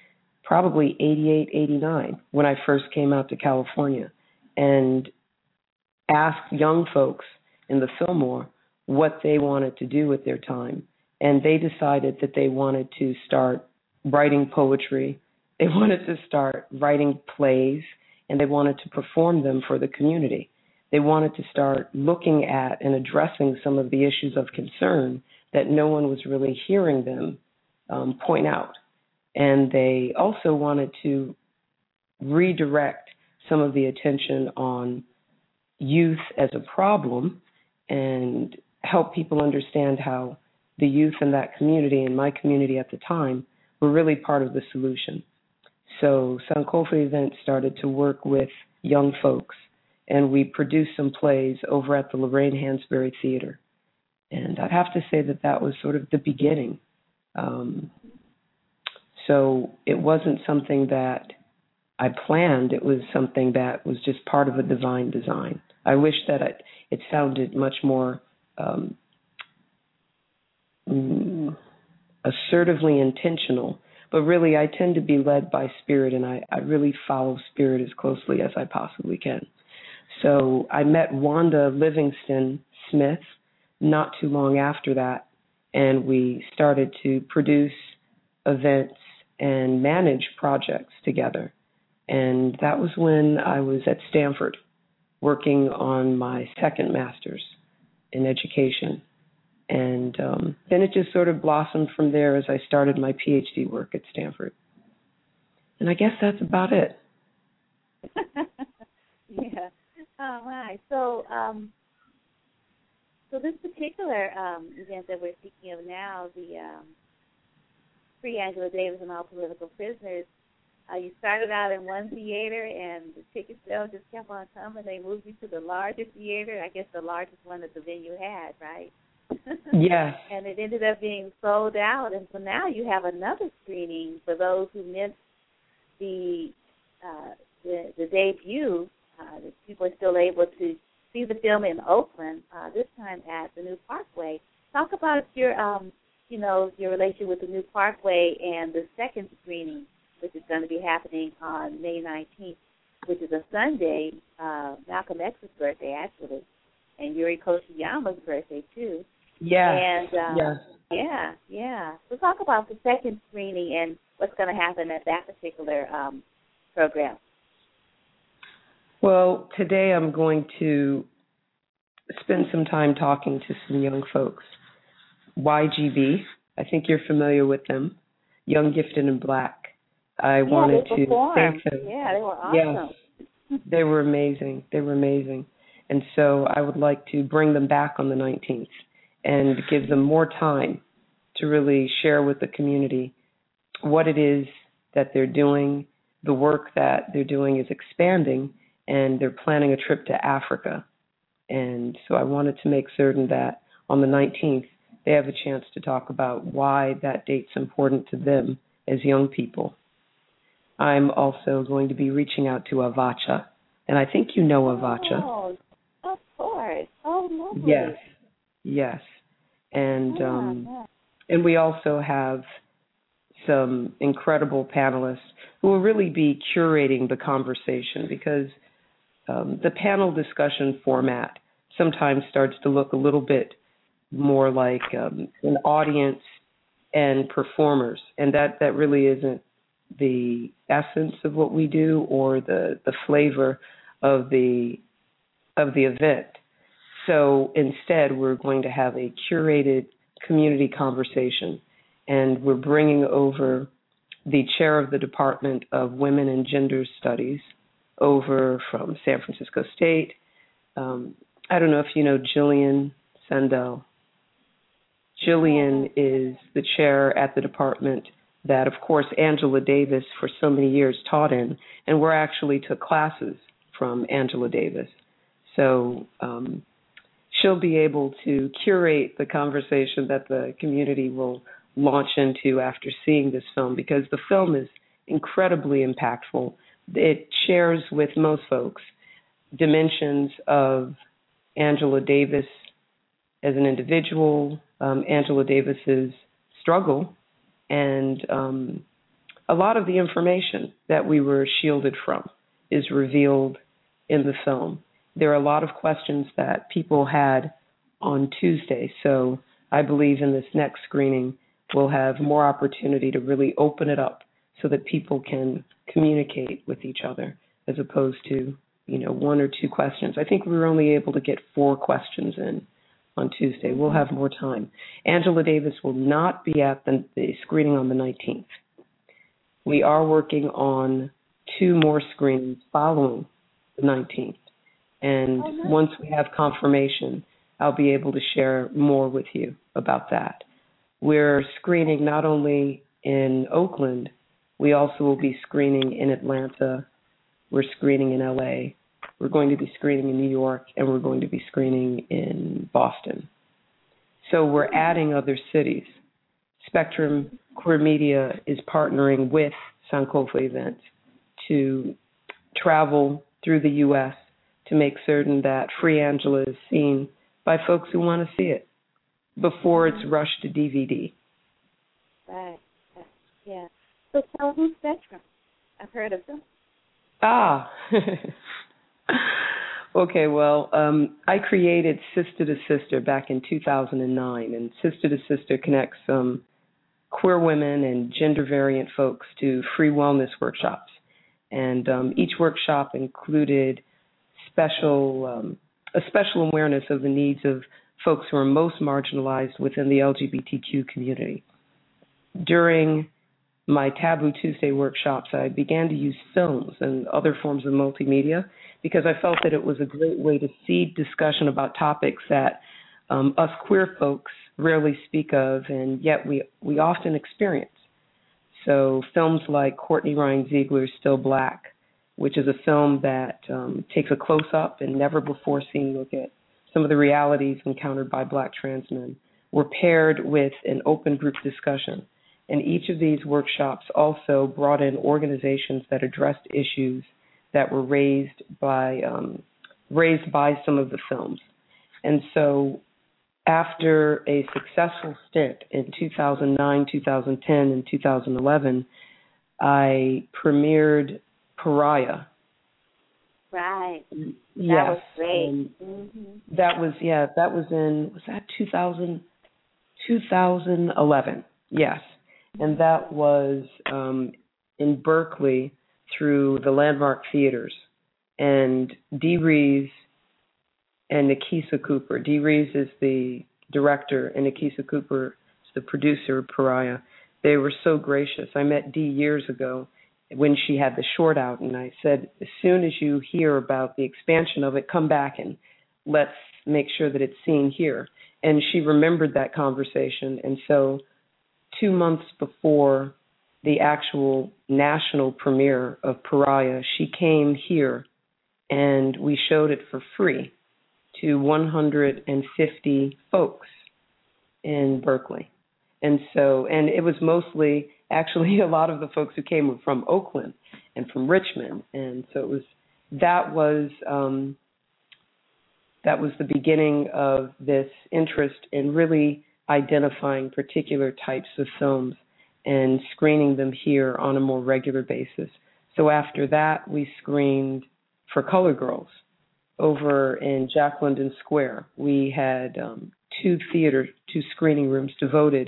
probably eighty-eight, eighty-nine, when I first came out to California, and asked young folks in the Fillmore what they wanted to do with their time. And they decided that they wanted to start writing poetry, they wanted to start writing plays, and they wanted to perform them for the community. They wanted to start looking at and addressing some of the issues of concern that no one was really hearing them um, point out. And they also wanted to redirect some of the attention on youth as a problem and help people understand how the youth in that community, and my community at the time, were really part of the solution. So Sankofa Events started to work with young folks, and we produced some plays over at the Lorraine Hansberry Theater. And I'd have to say that that was sort of the beginning. Um, so it wasn't something that I planned. It was something that was just part of a divine design. I wish that it, it sounded much more um, mm, assertively intentional, but really I tend to be led by spirit, and I, I really follow spirit as closely as I possibly can. So I met Wanda Livingston Smith not too long after that, and we started to produce events and manage projects together. And that was when I was at Stanford working on my second master's in education. And um, then it just sort of blossomed from there as I started my PhD work at Stanford. And I guess that's about it. Yeah. All right. So, um, so this particular um, event that we're speaking of now, the um, Free Angela Davis and All Political Prisoners, uh, you started out in one theater, and the ticket sales just kept on coming. They moved you to the larger theater, I guess the largest one that the venue had, right? Yes. And it ended up being sold out, and so now you have another screening for those who missed the uh, the, the debut. Uh, that people are still able to see the film in Oakland, uh, this time at the New Parkway. Talk about your, um, you know, your relationship with the New Parkway and the second screening, which is going to be happening on May nineteenth, which is a Sunday, uh, Malcolm X's birthday, actually, and Yuri Kochiyama's birthday, too. Yeah. And, um, yes. Yeah, yeah. So talk about the second screening and what's going to happen at that particular um, program. Well, today I'm going to spend some time talking to some young folks. Y G B, I think you're familiar with them, Young, Gifted, and Black. I yeah, wanted they to performed. thank them. Yeah, they were awesome. Yes, they were amazing. They were amazing. And so I would like to bring them back on the nineteenth and give them more time to really share with the community what it is that they're doing. The work that they're doing is expanding, and they're planning a trip to Africa. And so I wanted to make certain that on the nineteenth, they have a chance to talk about why that date's important to them as young people. I'm also going to be reaching out to Avacha, and I think you know Avacha. Oh, of course. Oh, lovely. Yes, yes. And yeah, um, yeah. and we also have some incredible panelists who will really be curating the conversation, because um, the panel discussion format sometimes starts to look a little bit more like um, an audience and performers, and that, that really isn't the essence of what we do or the, the flavor of the of the event. So instead, we're going to have a curated community conversation, and we're bringing over the chair of the Department of Women and Gender Studies over from San Francisco State. Um, I don't know if you know Jillian Sandel. Jillian is the chair at the department that, of course, Angela Davis for so many years taught in, and we actually took classes from Angela Davis. So um, she'll be able to curate the conversation that the community will launch into after seeing this film, because the film is incredibly impactful. It shares with most folks dimensions of Angela Davis as an individual, um, Angela Davis's struggle, and um, a lot of the information that we were shielded from is revealed in the film. There are a lot of questions that people had on Tuesday, so I believe in this next screening we'll have more opportunity to really open it up so that people can communicate with each other as opposed to, you know, one or two questions. I think we were only able to get four questions in on Tuesday. We'll have more time. Angela Davis will not be at the, the screening on the nineteenth. We are working on two more screenings following the nineteenth. And oh, nice. Once we have confirmation, I'll be able to share more with you about that. We're screening not only in Oakland, we also will be screening in Atlanta. We're screening in L A. We're going to be screening in New York, and we're going to be screening in Boston. So we're adding other cities. Spectrum Queer Media is partnering with Sankofa Events to travel through the U S to make certain that Free Angela is seen by folks who want to see it before it's rushed to D V D. Right. Yeah. So tell who's Spectrum. I've heard of them. Ah. Okay, well, um, I created Sister to Sister back in two thousand nine, and Sister to Sister connects um, queer women and gender variant folks to free wellness workshops. And um, each workshop included special um, a special awareness of the needs of folks who are most marginalized within the L G B T Q community. During my Taboo Tuesday workshops, I began to use films and other forms of multimedia because I felt that it was a great way to seed discussion about topics that um, us queer folks rarely speak of, and yet we, we often experience. So films like Courtney Ryan Ziegler's Still Black, which is a film that um, takes a close-up and never-before-seen look at some of the realities encountered by Black trans men, were paired with an open group discussion. And each of these workshops also brought in organizations that addressed issues that were raised by um, raised by some of the films. And so after a successful stint in two thousand nine, two thousand ten, and two thousand eleven, I premiered Pariah. Right. That yes. was great. Mm-hmm. That was, yeah, that was in, was that two thousand, two thousand eleven? Yes. And that was um, in Berkeley through the Landmark Theaters. And Dee Rees and Nikisa Cooper. Dee Rees is the director, and Nikisa Cooper is the producer of Pariah. They were so gracious. I met Dee years ago when she had the short out, and I said, as soon as you hear about the expansion of it, come back and let's make sure that it's seen here. And she remembered that conversation, and so two months before the actual national premiere of Pariah, she came here and we showed it for free to one hundred fifty folks in Berkeley. And so, and it was mostly, actually a lot of the folks who came were from Oakland and from Richmond. And so it was, that was, um, that was the beginning of this interest in really identifying particular types of films and screening them here on a more regular basis. So after that, we screened for Color Girls over in Jack London Square. We had um, two theater, two screening rooms devoted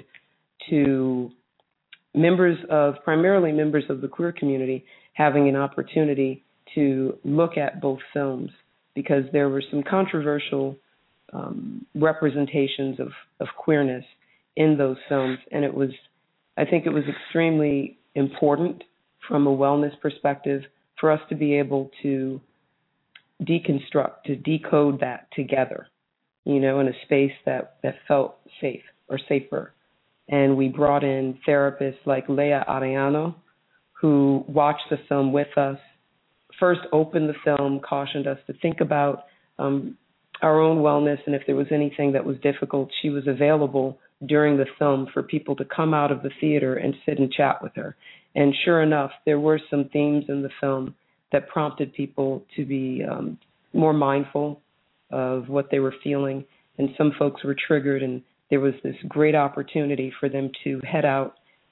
to members of, primarily members of the queer community, having an opportunity to look at both films because there were some controversial um, representations of, of queerness in those films. And it was, I think it was extremely important from a wellness perspective for us to be able to deconstruct, to decode that together, you know, in a space that, that felt safe or safer. And we brought in therapists like Leah Arellano, who watched the film with us, first opened the film, cautioned us to think about um, our own wellness, and if there was anything that was difficult, she was available during the film for people to come out of the theater and sit and chat with her. And sure enough, there were some themes in the film that prompted people to be um, more mindful of what they were feeling, and some folks were triggered, and there was this great opportunity for them to head out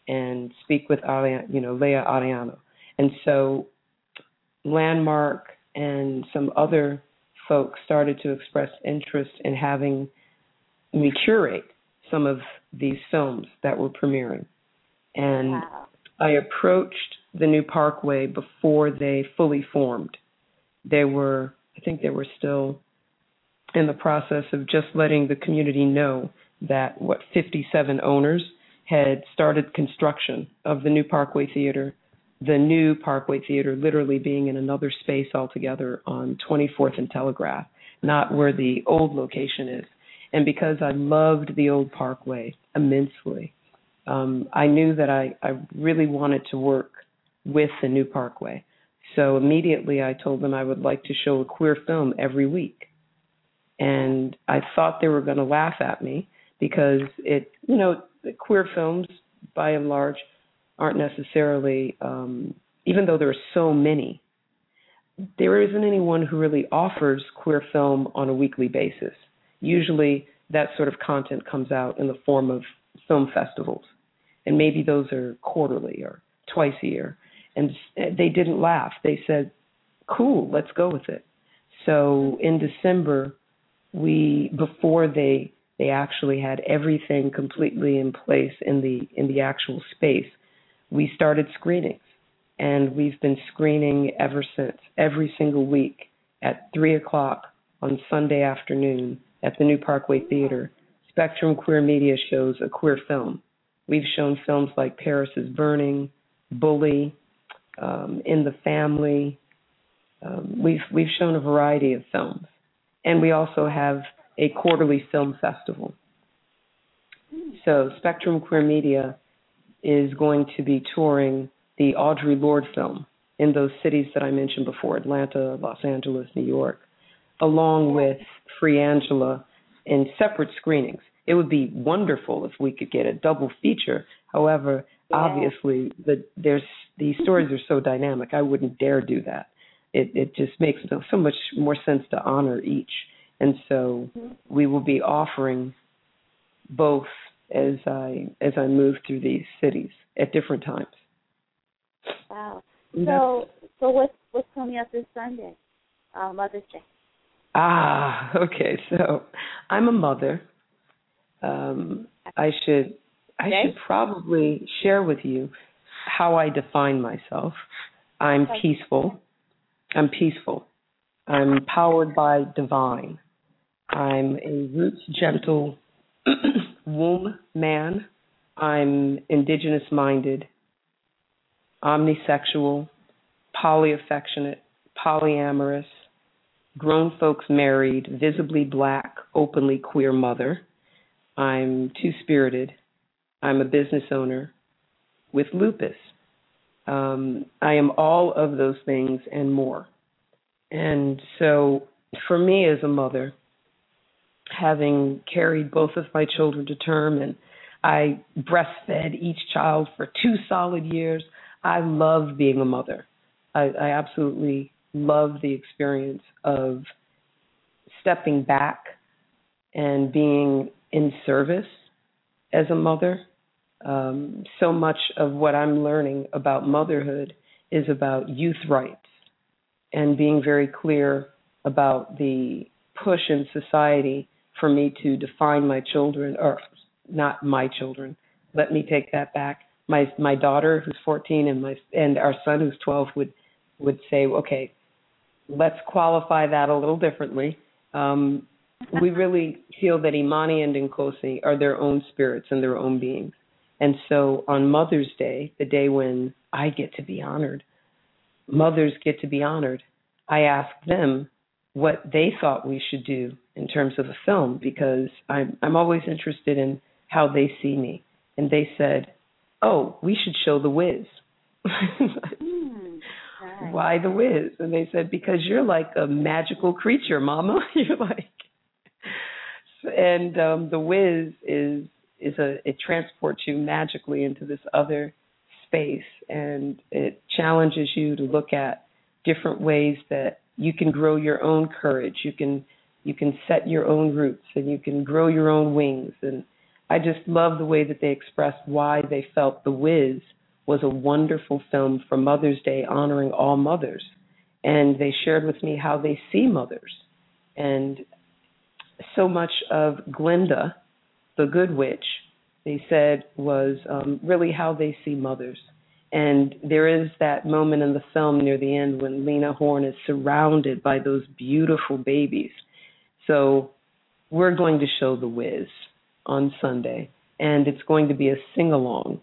and speak with Ariana, you know, Leah Ariano. And so Landmark and some other folks started to express interest in having me curate some of these films that were premiering. And wow. I approached the New Parkway before they fully formed. They were, I think they were still in the process of just letting the community know that, what, fifty-seven owners had started construction of the New Parkway Theater, the new Parkway Theater literally being in another space altogether on twenty-fourth and Telegraph, not where the old location is. And because I loved the old Parkway immensely, um, I knew that I, I really wanted to work with the new Parkway. So immediately I told them I would like to show a queer film every week. And I thought they were going to laugh at me because it, you know, queer films by and large aren't necessarily, um, even though there are so many, there isn't anyone who really offers queer film on a weekly basis. Usually that sort of content comes out in the form of film festivals, and maybe those are quarterly or twice a year. And they didn't laugh. They said, cool, let's go with it. So in December, we, before they they actually had everything completely in place in the in the actual space, we started screenings. And we've been screening ever since, every single week at three o'clock on Sunday afternoon at the New Parkway Theater. Spectrum Queer Media shows a queer film. We've shown films like Paris is Burning, Bully, um, In the Family. Um, we've we've shown a variety of films. And we also have a quarterly film festival. So Spectrum Queer Media is going to be touring the Audre Lorde film in those cities that I mentioned before, Atlanta, Los Angeles, New York, along with Free Angela in separate screenings. It would be wonderful if we could get a double feature. However, yeah. obviously, the, there's these stories are so dynamic, I wouldn't dare do that. It, it just makes so much more sense to honor each. And so we will be offering both as I as I move through these cities at different times. Wow. So so what's what's coming up this Sunday? Uh, Mother's Day. Ah, okay. So I'm a mother. Um, I should I okay. should probably share with you how I define myself. I'm okay. peaceful. I'm peaceful. I'm powered by divine. I'm a roots gentle womb man. I'm indigenous minded, omnisexual, polyaffectionate, polyamorous, grown folks married, visibly black, openly queer mother. I'm two-spirited. I'm a business owner with lupus. Um, I am all of those things and more. And so for me as a mother, having carried both of my children to term, and I breastfed each child for two solid years, I love being a mother. I, I absolutely love the experience of stepping back and being in service as a mother. Um, so much of what I'm learning about motherhood is about youth rights and being very clear about the push in society for me to define my children, or not my children. Let me take that back. My my daughter, who's fourteen, and my and our son, who's twelve, would would say, okay, let's qualify that a little differently. Um, we really feel that Imani and Nkosi are their own spirits and their own beings. And so on Mother's Day, the day when I get to be honored, mothers get to be honored, I asked them what they thought we should do in terms of a film, because I'm, I'm always interested in how they see me. And they said, oh, we should show The Wiz. mm, nice. Why The Wiz? And they said, because you're like a magical creature, Mama. You're like, and um, The Wiz is is a it transports you magically into this other space, and it challenges you to look at different ways that you can grow your own courage. You can you can set your own roots, and you can grow your own wings. And I just love the way that they expressed why they felt The Wiz was a wonderful film for Mother's Day, honoring all mothers. And they shared with me how they see mothers. And so much of Glinda, the Good Witch, they said was um, really how they see mothers. And there is that moment in the film near the end when Lena Horne is surrounded by those beautiful babies. So we're going to show The Wiz on Sunday, and it's going to be a sing-along.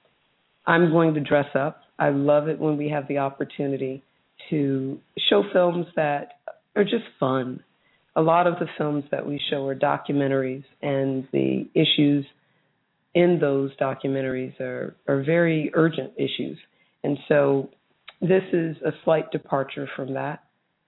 I'm going to dress up. I love it when we have the opportunity to show films that are just fun. A lot of the films that we show are documentaries, and the issues in those documentaries are, are very urgent issues. And so this is a slight departure from that.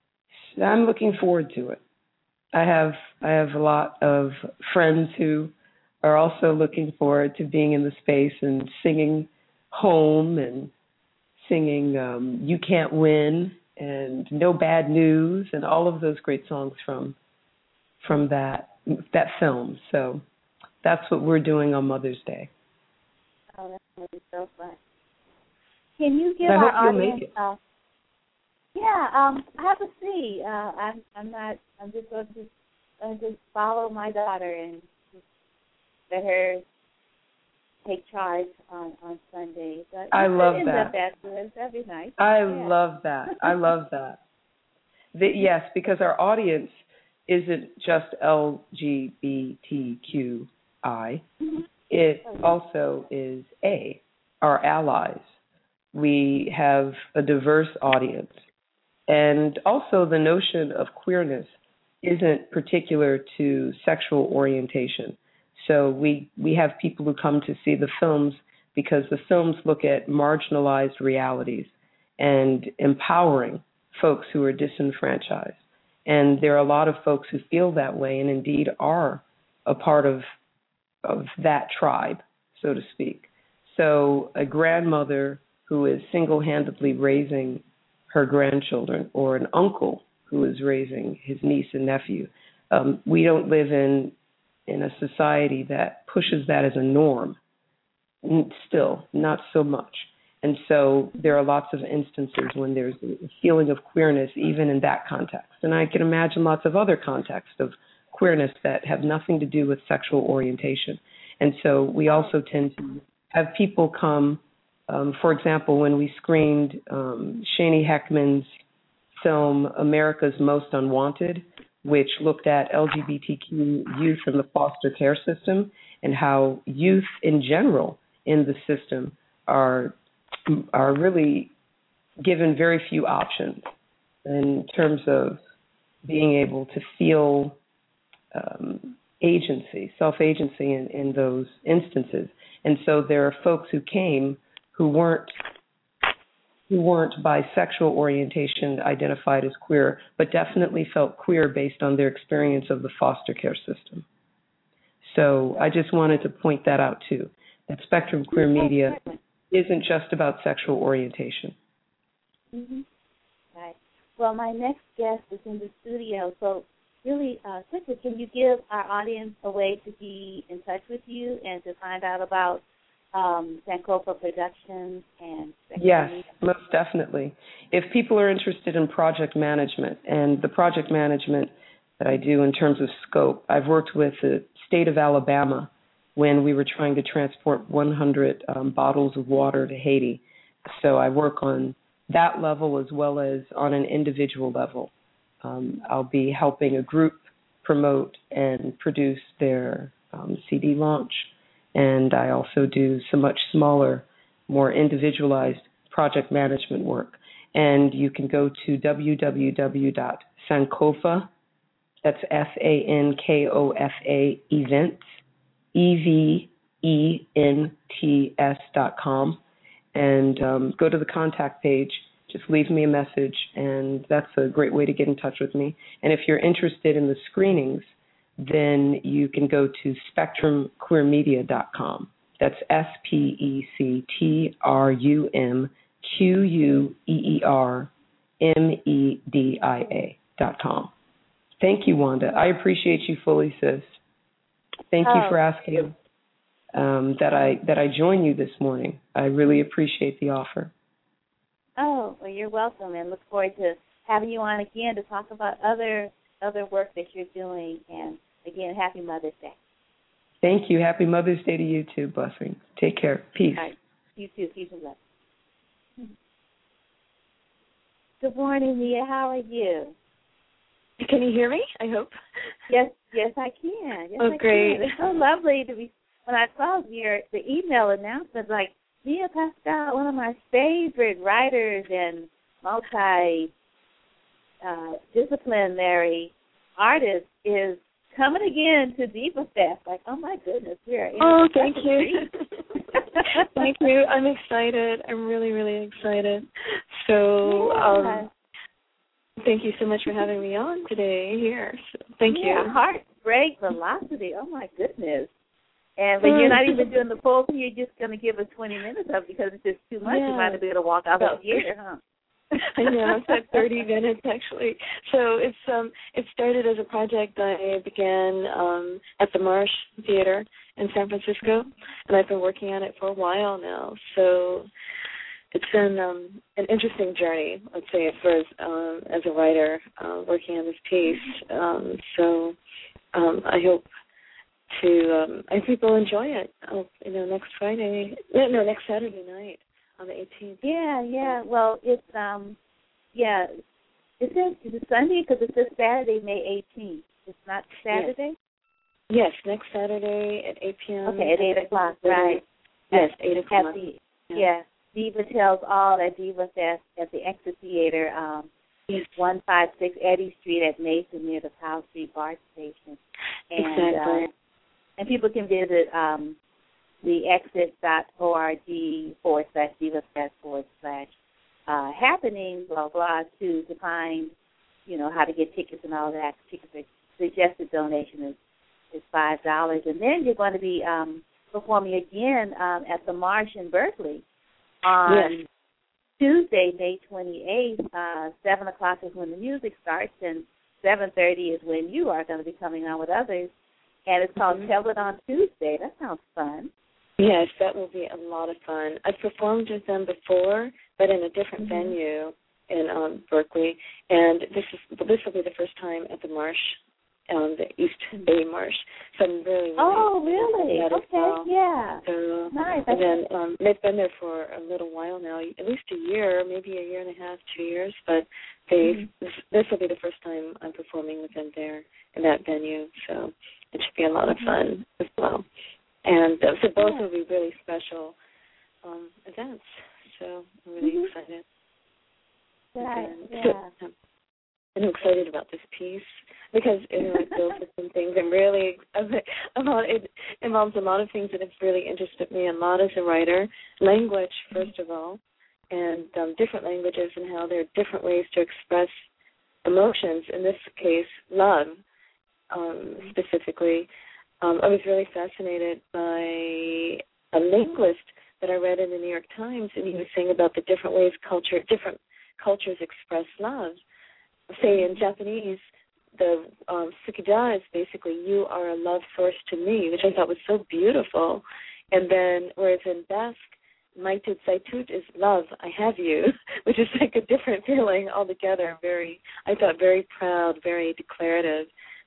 I'm looking forward to it. I have I have a lot of friends who are also looking forward to being in the space and singing Home and singing um, You Can't Win and No Bad News and all of those great songs from from that that film. So that's what we're doing on Mother's Day. Oh, that's going to be so fun. Can you give I our hope you'll audience? make it. Uh, yeah, um, I have to see. Uh, I'm I'm not. I'm just going to uh, just follow my daughter and just let her take charge on, on Sunday. But I love end that. Up afterwards. That'd be nice. I yeah. love that. I love that. The, yes, because our audience isn't just L G B T Q I. Mm-hmm. It also is A, our allies. We have a diverse audience. And also the notion of queerness isn't particular to sexual orientation. So we, we have people who come to see the films because the films look at marginalized realities and empowering folks who are disenfranchised. And there are a lot of folks who feel that way and indeed are a part of, of that tribe, so to speak. So a grandmother who is single-handedly raising her grandchildren, or an uncle who is raising his niece and nephew. Um, we don't live in in a society that pushes that as a norm. Still, not so much. And so there are lots of instances when there's a feeling of queerness, even in that context. And I can imagine lots of other contexts of queerness that have nothing to do with sexual orientation. And so we also tend to have people come. Um, for example, when we screened um, Shani Heckman's film America's Most Unwanted, which looked at L G B T Q youth in the foster care system and how youth in general in the system are are really given very few options in terms of being able to feel um, agency, self-agency in, in those instances. And so there are folks who came who weren't who weren't by sexual orientation identified as queer, but definitely felt queer based on their experience of the foster care system. So I just wanted to point that out too, that Spectrum Queer Media isn't just about sexual orientation. Mm-hmm. Right. Well, my next guest is in the studio, so really uh, quickly, can you give our audience a way to be in touch with you and to find out about Um, Sankofa Productions and yes, most definitely. If people are interested in project management and the project management that I do in terms of scope, I've worked with the state of Alabama when we were trying to transport one hundred um, bottles of water to Haiti. So I work on that level as well as on an individual level. Um, I'll be helping a group promote and produce their um, C D launch. And I also do some much smaller, more individualized project management work. And you can go to w w w dot sankofa, that's S A N K O F A, events, E V E N T S dot com, and um, go to the contact page. Just leave me a message, and that's a great way to get in touch with me. And if you're interested in the screenings, then you can go to spectrum queer media dot com. That's S P E C T R U M Q U E E R M E D I A dot com. Thank you, Wanda. I appreciate you fully, sis. Thank oh, you for asking. um, that I that I join you this morning. I really appreciate the offer. Oh, well, you're welcome, and look forward to having you on again to talk about other other work that you're doing. And again, happy Mother's Day. Thank you. Happy Mother's Day to you too. Blessings. Take care. Peace. All right. You too. Peace and love. Good morning, Mia. How are you? Can you hear me? I hope. Yes, yes, I can. Yes, oh, I great! Can. It's so lovely to be. When I saw your the email announcement, like Mia Pascal, one of my favorite writers and multi uh, disciplinary artists, is coming again to Diva Fest. Like, oh my goodness, we are in. Oh, thank you. Thank you. I'm excited. I'm really, really excited. So, yeah. um, thank you so much for having me on today here. So, thank yeah, you. Heartbreak Velocity. Oh my goodness. And when you're not even doing the full thing, you're just going to give us twenty minutes of it because it's just too much. Yeah. You might not be able to walk out of the theater, huh? I know, it's at thirty minutes actually. So it's um it started as a project I began um at the Marsh Theater in San Francisco, and I've been working on it for a while now. So it's been um an interesting journey, let's say, for um as a writer, uh, working on this piece. Um so um I hope to um I hope people enjoy it. Oh, you know, next Friday no, no, next Saturday night. On the eighteenth. Yeah, yeah. Well, it's um, yeah. It says it's Sunday because it says Saturday, May eighteenth. It's not Saturday. Yes, yes, next Saturday at eight p.m. Okay, at eight o'clock, right? Yes, at, eight o'clock. At the, yeah. yeah, Diva Tells All at Diva Fest at the Exit Theater, um, yes. one five six Eddy Street at Mason near the Powell Street BART station. And, exactly. Uh, and people can visit. Um, the exit.org forward slash divafest forward slash uh, happening, blah, blah, to, to find, you know, how to get tickets and all that. Tickets are, suggested donation is, is five dollars. And then you're going to be um, performing again um, at the Marsh in Berkeley on yes. Tuesday, May twenty-eighth. Uh, seven o'clock is when the music starts, and seven thirty is when you are going to be coming on with others. And it's called mm-hmm. Tell It on Tuesday. That sounds fun. Yes, that will be a lot of fun. I've performed with them before, but in a different mm-hmm. venue in um, Berkeley, and this is this will be the first time at the Marsh, um, the East Bay Marsh. So I'm really, really oh, really? Okay, well. yeah. So, nice. And then um, they've been there for a little while now, at least a year, maybe a year and a half, two years. But they mm-hmm. this, this will be the first time I'm performing with them there in that venue. So it should be a lot of fun as well. And uh, so both yeah. will be really special um, events. So I'm really mm-hmm. excited. Right, and, yeah. So, um, I'm excited about this piece because you know, it deals with some things. I'm really about it involves a lot of things that have really interested me a lot as a writer. Language, first of all, and um, different languages and how there are different ways to express emotions. In this case, love, um, specifically. Um, I was really fascinated by a linguist that I read in the New York Times, and he was saying about the different ways culture, different cultures express love. Say in Japanese, the um, Tsukida is basically "you are a love source to me," which I thought was so beautiful. And then, whereas in Basque, "Maitut Saitut" is "love, I have you," which is like a different feeling altogether. Very, I thought, very proud, very declarative,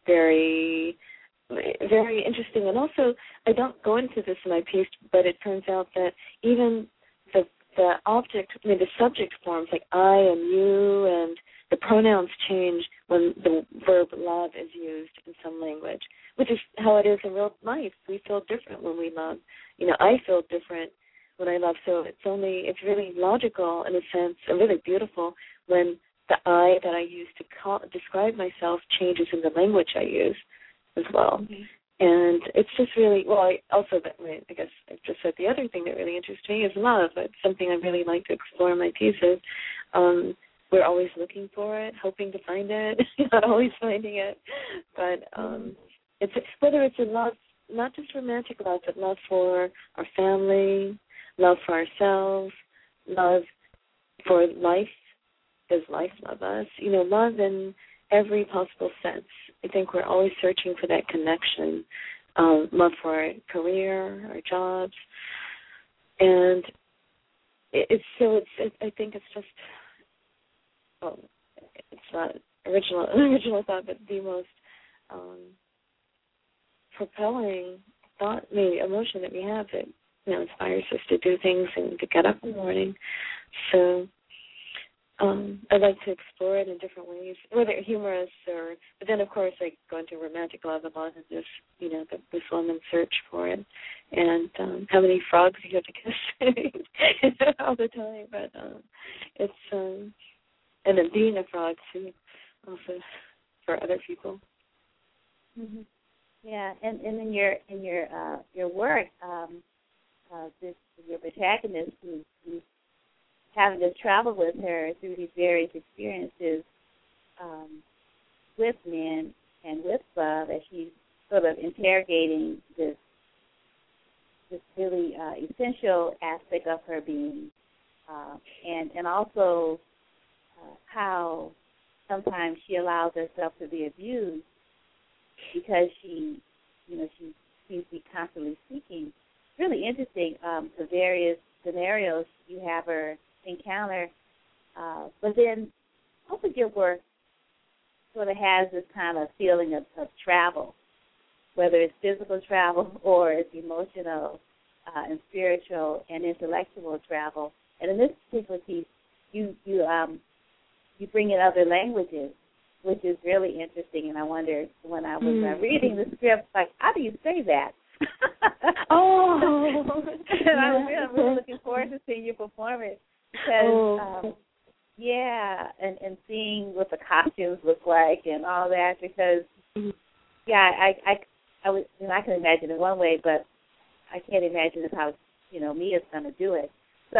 very. Very interesting. And also, I don't go into this in my piece, but it turns out that even the the object, I mean, the subject forms, like I and you, and the pronouns change when the verb love is used in some language, which is how it is in real life. We feel different when we love. You know, I feel different when I love, so it's only, it's really logical in a sense, and really beautiful when the I that I use to call, describe myself changes in the language I use as well. Mm-hmm. And it's just really, well, I also, I guess I just said the other thing that really interests me is love. It's something I really like to explore in my pieces. Um, we're always looking for it, hoping to find it, not always finding it. But um, it's whether it's a love, not just romantic love, but love for our family, love for ourselves, love for life. Does life love us? You know, love in every possible sense. I think we're always searching for that connection um, love for our career, our jobs, and it, it's so it's it, I think it's just well, it's not original original thought, but the most um, propelling thought, maybe emotion that we have that you know inspires us to do things and to get up in the morning. So. Um, I'd like to explore it in different ways, whether humorous or, but then of course I go into romantic love a lot of this, you know, the, this woman's search for it, and um, how many frogs you have to kiss all the time, but um, it's, um, and then being a frog too, also for other people. Mm-hmm. Yeah, and, and in your in your uh, your work, um, uh, this your protagonist who who having to travel with her through these various experiences um, with men and with love, as she's sort of interrogating this this really uh, essential aspect of her being, uh, and and also uh, how sometimes she allows herself to be abused because she, you know, she seems to be constantly seeking. It's really interesting, um, the various scenarios you have her encounter, uh, but then most of your work sort of has this kind of feeling of, of travel, whether it's physical travel or it's emotional uh, and spiritual and intellectual travel. And in this particular piece, you you um you bring in other languages, which is really interesting. And I wondered when I was mm. uh, reading the script, like, how do you say that? oh, and I'm really, I'm really looking forward to seeing you perform it. Because, oh. um, yeah, and, and seeing what the costumes look like and all that. Because, yeah, I I I, would, you know, I can imagine it one way, but I can't imagine how you know Mia's going to do it. So,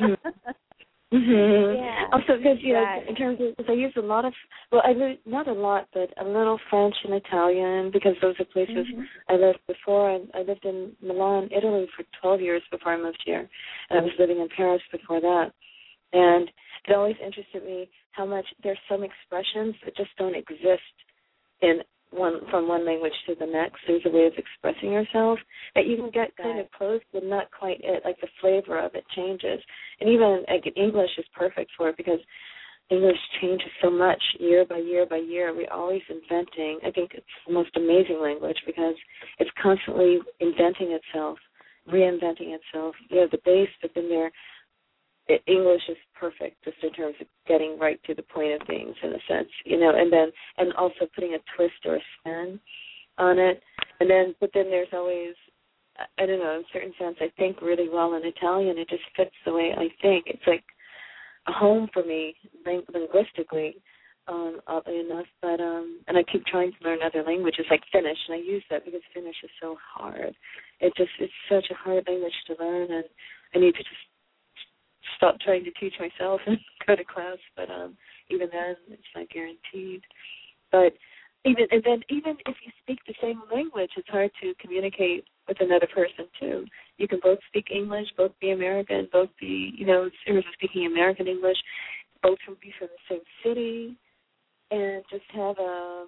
mm-hmm. Mm-hmm. yeah. Also, because you right. know, in terms of, because I use a lot of, well, I lived, not a lot, but a little French and Italian, because those are places mm-hmm. I lived before. I, I lived in Milan, Italy, for twelve years before I moved here, and I was living in Paris before that. And it always interested me how much there's some expressions that just don't exist in one from one language to the next. There's a way of expressing yourself that you can get kind of close, but not quite it. Like the flavor of it changes. And even like, English is perfect for it because English changes so much year by year by year. We're always inventing. I think it's the most amazing language because it's constantly inventing itself, reinventing itself. You have the base, but then there It, English is perfect just in terms of getting right to the point of things in a sense, you know, and then and also putting a twist or a spin on it. And then but then there's always, I don't know, in a certain sense I think really well in Italian. It just fits the way I think. It's like a home for me ling- linguistically, um, oddly enough. But um and I keep trying to learn other languages like Finnish, and I use that because Finnish is so hard. It just it's such a hard language to learn, and I need to just stop trying to teach myself and go to class, but um, even then, it's not guaranteed. But even and then even if you speak the same language, it's hard to communicate with another person too. You can both speak English, both be American, both be you know speaking American English, both from be from the same city, and just have a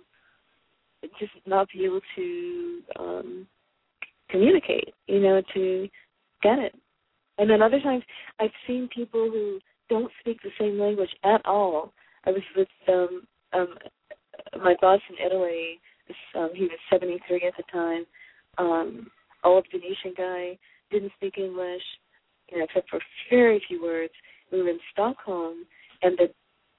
just not be able to um, communicate. You know, to get it. And then other times I've seen people who don't speak the same language at all. I was with um, um, my boss in Italy. Um, he was seventy-three at the time. Um, old Venetian guy, didn't speak English, you know, except for very few words. We were in Stockholm, and the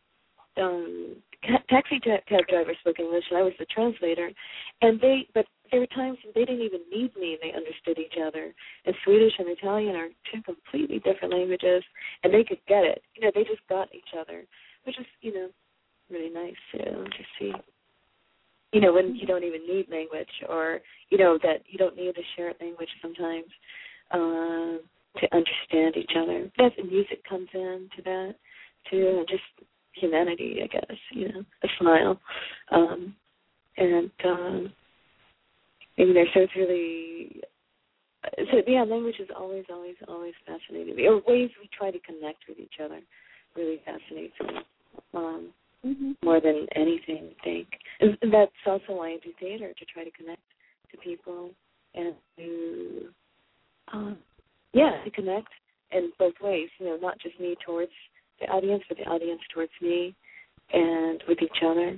um, ca- taxi ta- cab driver spoke English, and I was the translator. And they, but there were times when they didn't even need me, and they understood each other. And Swedish and Italian are two completely different languages, and they could get it. You know, they just got each other, which is, you know, really nice too, to see. You know, when you don't even need language, or, you know, that you don't need a shared language sometimes uh, to understand each other. That's music comes into that too, and just humanity, I guess, you know, a smile. Um, and, um, you know, so it's really, so yeah, language is always, always, always fascinating me. Or ways we try to connect with each other really fascinates me um, mm-hmm. more than anything, I think. And that's also why I do theater, to try to connect to people and to, um, yeah, to connect in both ways, you know, not just me towards the audience, but the audience towards me and with each other.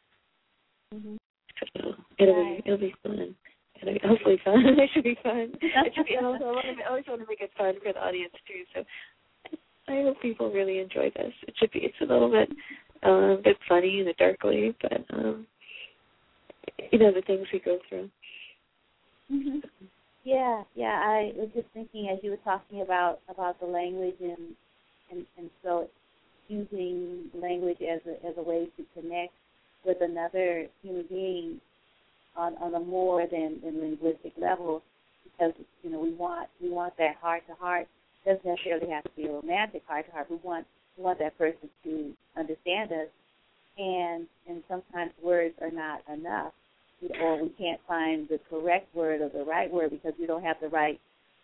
Mm-hmm. So it'll right. be it'll be fun. It'll be hopefully fun. It should be fun. It should be. And also, I, want to, I always want to make it fun for the audience too. So I hope people really enjoy this. It should be. It's a little bit, uh, a bit funny in a dark way, but um, you know, the things we go through. Mm-hmm. Yeah, yeah. I was just thinking as you were talking about about the language and and, and so using language as a as a way to connect with another human being on, on a more than, than linguistic level, because you know we want we want that heart to heart. Doesn't necessarily have to be a romantic heart to heart. We want we want that person to understand us, and and sometimes words are not enough, or we can't find the correct word or the right word because we don't have the right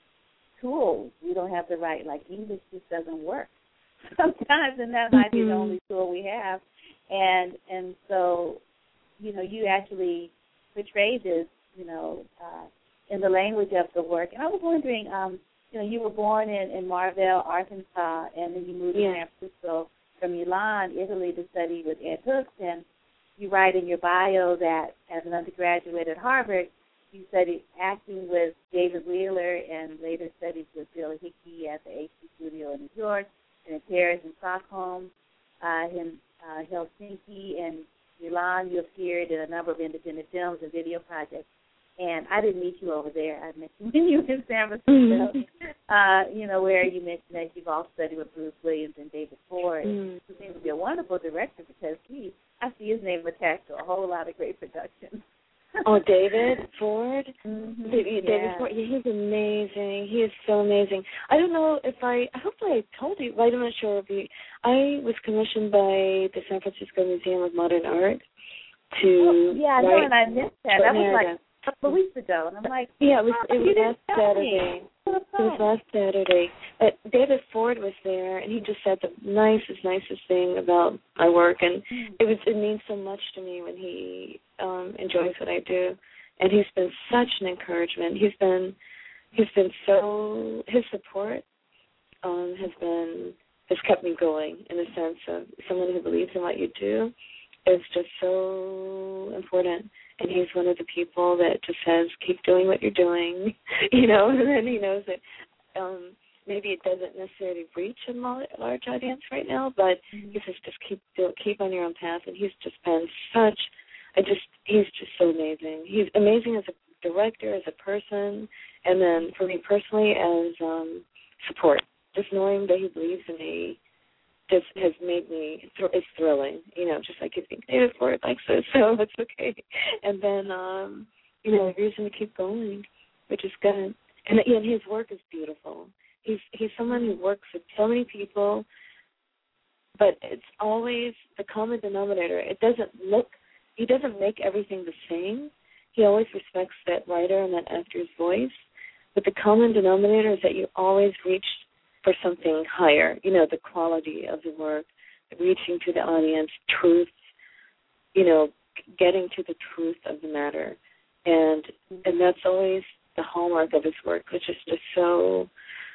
tools. We don't have the right, like English just doesn't work sometimes, and that might be the only tool we have. And and so, you know, you actually portrayed this, you know, uh, in the language of the work. And I was wondering, um, you know, you were born in, in Marvell, Arkansas, and then you moved yeah. to San Francisco from Milan, Italy, to study with Ed Hooks. And you write in your bio that as an undergraduate at Harvard, you studied acting with David Wheeler and later studied with Bill Hickey at the H D Studio in New York, and in Paris and Stockholm, uh, in uh, Helsinki and Milan. You appeared in a number of independent films and video projects. And I didn't meet you over there. I met you when you were in San Francisco, mm-hmm. uh, you know, where you mentioned that you've also studied with Bruce Williams and David Ford, mm-hmm. who seems to be a wonderful director because he, I see his name attached to a whole lot of great productions. Oh, David Ford? Mm-hmm. David, yeah. David Ford, he's amazing. He is so amazing. I don't know if I, hopefully I told you, but I'm not sure if you, I was commissioned by the San Francisco Museum of Modern Art to oh, yeah, I know, and I missed that. That was like a couple of weeks ago, and I'm like, yeah, it was, oh, it was last Saturday. It was last Saturday. But David Ford was there, and he just said the nicest, nicest thing about my work, and mm. it was it means so much to me when he um, enjoys what I do, and he's been such an encouragement. He's been he's been so his support um, has been has kept me going in the sense of someone who believes in what you do is just so important. And he's one of the people that just says, keep doing what you're doing, you know, and then he knows that um, maybe it doesn't necessarily reach a large audience right now, but mm-hmm. he says, just keep do, keep on your own path. And he's just been such, I just, he's just so amazing. He's amazing as a director, as a person, and then for me personally as um, support. Just knowing that he believes in me just has made me, it's thrilling, you know, just like you think, David Ford likes this, so it's okay. And then, um, you know, a reason to keep going, which is good. And, and his work is beautiful. He's he's someone who works with so many people, but it's always the common denominator. It doesn't look, he doesn't make everything the same. He always respects that writer and that actor's voice, but the common denominator is that you always reach for something higher, you know, the quality of the work, reaching to the audience, truth, you know, getting to the truth of the matter. And and that's always the hallmark of his work, which is just so,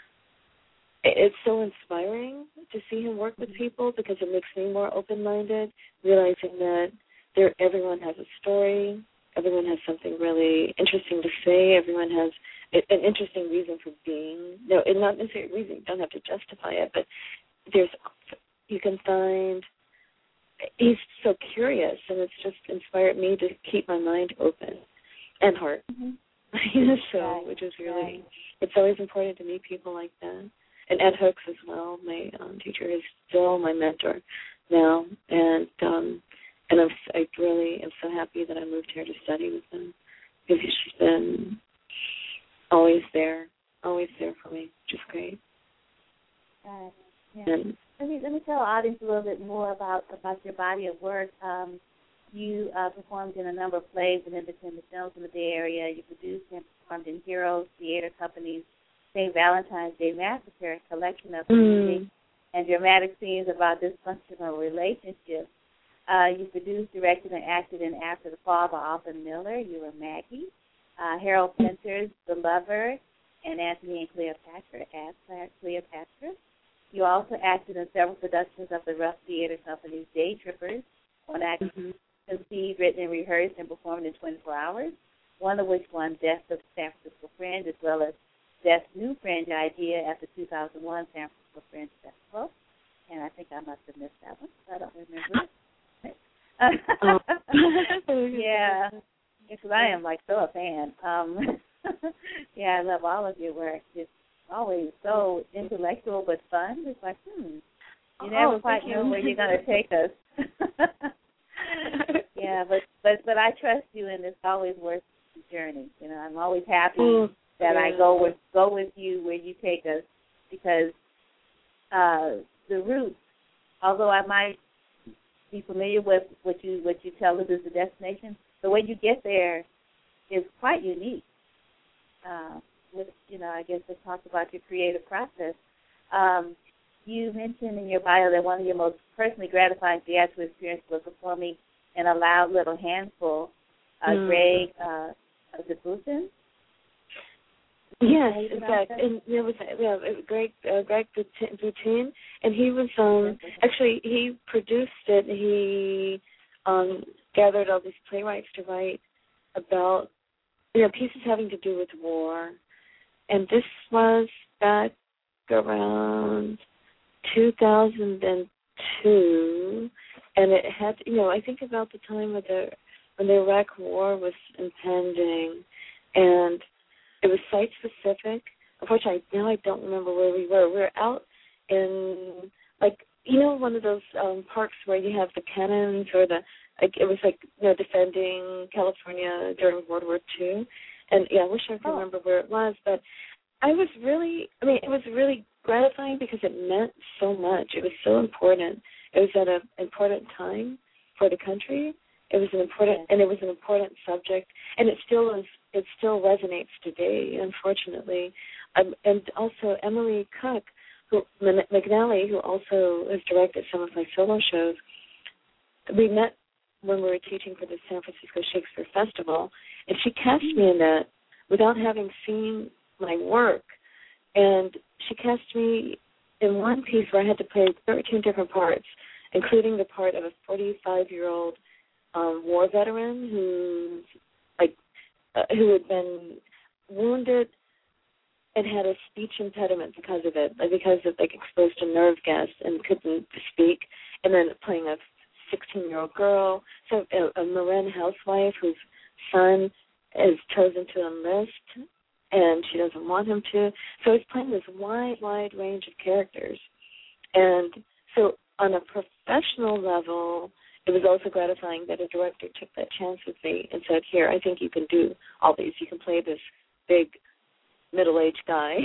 it's so inspiring to see him work with people because it makes me more open-minded, realizing that there everyone has a story, everyone has something really interesting to say, everyone has an interesting reason for being. No, it's not necessarily a reason. You don't have to justify it, but there's, you can find, he's so curious, and it's just inspired me to keep my mind open and heart. Mm-hmm. so, right. Which is really, right. It's always important to meet people like that. And Ed Hooks as well, my um, teacher, is still my mentor now, and um, and I'm, I really am so happy that I moved here to study with him because he's just been always there, always there for me, which is great. Right. Yeah. And, let me let me tell the audience a little bit more about, about your body of work. Um, you uh, performed in a number of plays and independent films in the Bay Area. You produced and performed in Heroes Theater Company's Saint Valentine's Day Massacre, a collection of mm. and dramatic scenes about dysfunctional relationships. Uh, you produced, directed, and acted in After the Fall by Arthur Miller. You were Maggie. uh, Harold Pinter's The Lover, and Anthony and Cleopatra as Cleopatra. You also acted in several productions of the Rough Theater Company's Day Trippers, on acting mm-hmm. conceived, written, and rehearsed, and performed in twenty-four hours, one of which won Best of San Francisco Fringe, as well as Best New Fringe Idea at the two thousand one San Francisco Fringe Festival. And I think I must have missed that one. I don't remember it. oh. yeah, because I am, like, so a fan. Um, yeah, I love all of your work. It's always so intellectual but fun. It's like, hmm, you never oh, quite know you. where you're going to take us. yeah, but, but but I trust you, and it's always worth the journey. You know, I'm always happy mm, that yeah. I go with go with you where you take us, because uh, the roots, although I might be familiar with what you what you tell us is the destination, the way you get there is quite unique. Uh, with, you know, I guess to talk about your creative process. Um, you mentioned in your bio that one of your most personally gratifying theatrical experiences was performing in A Loud Little Handful, uh, mm. Greg uh, Debutin. Yes, in fact, and there was yeah, Greg uh, Greg Boutin, and he was um actually he produced it. He um gathered all these playwrights to write about, you know, pieces having to do with war, and this was back around two thousand two, and it had, you know, I think about the time when the when the Iraq War was impending, and it was site-specific. Unfortunately, now I don't remember where we were. We were out in, like, you know, one of those um, parks where you have the cannons, or the, like, it was like, you know, defending California during World War Two. And, yeah, I wish I could oh. remember where it was. But I was really, I mean, it was really gratifying because it meant so much. It was so important. It was at an important time for the country. It was an important, and it was an important subject, and it still is. It still resonates today, unfortunately. Um, and also Emily Cook, who McNally, who also has directed some of my solo shows. We met when we were teaching for the San Francisco Shakespeare Festival, and she cast me in that without having seen my work. And she cast me in one piece where I had to play thirteen different parts, including the part of a forty-five-year-old um, war veteran who's like uh, who had been wounded and had a speech impediment because of it, like because of like exposed to nerve gas and couldn't speak, and then playing a sixteen-year-old girl, so a, a Marin housewife whose son is chosen to enlist, and she doesn't want him to. So he's playing this wide, wide range of characters. And so on a professional level, it was also gratifying that a director took that chance with me and said, here, I think you can do all these. You can play this big middle-aged guy.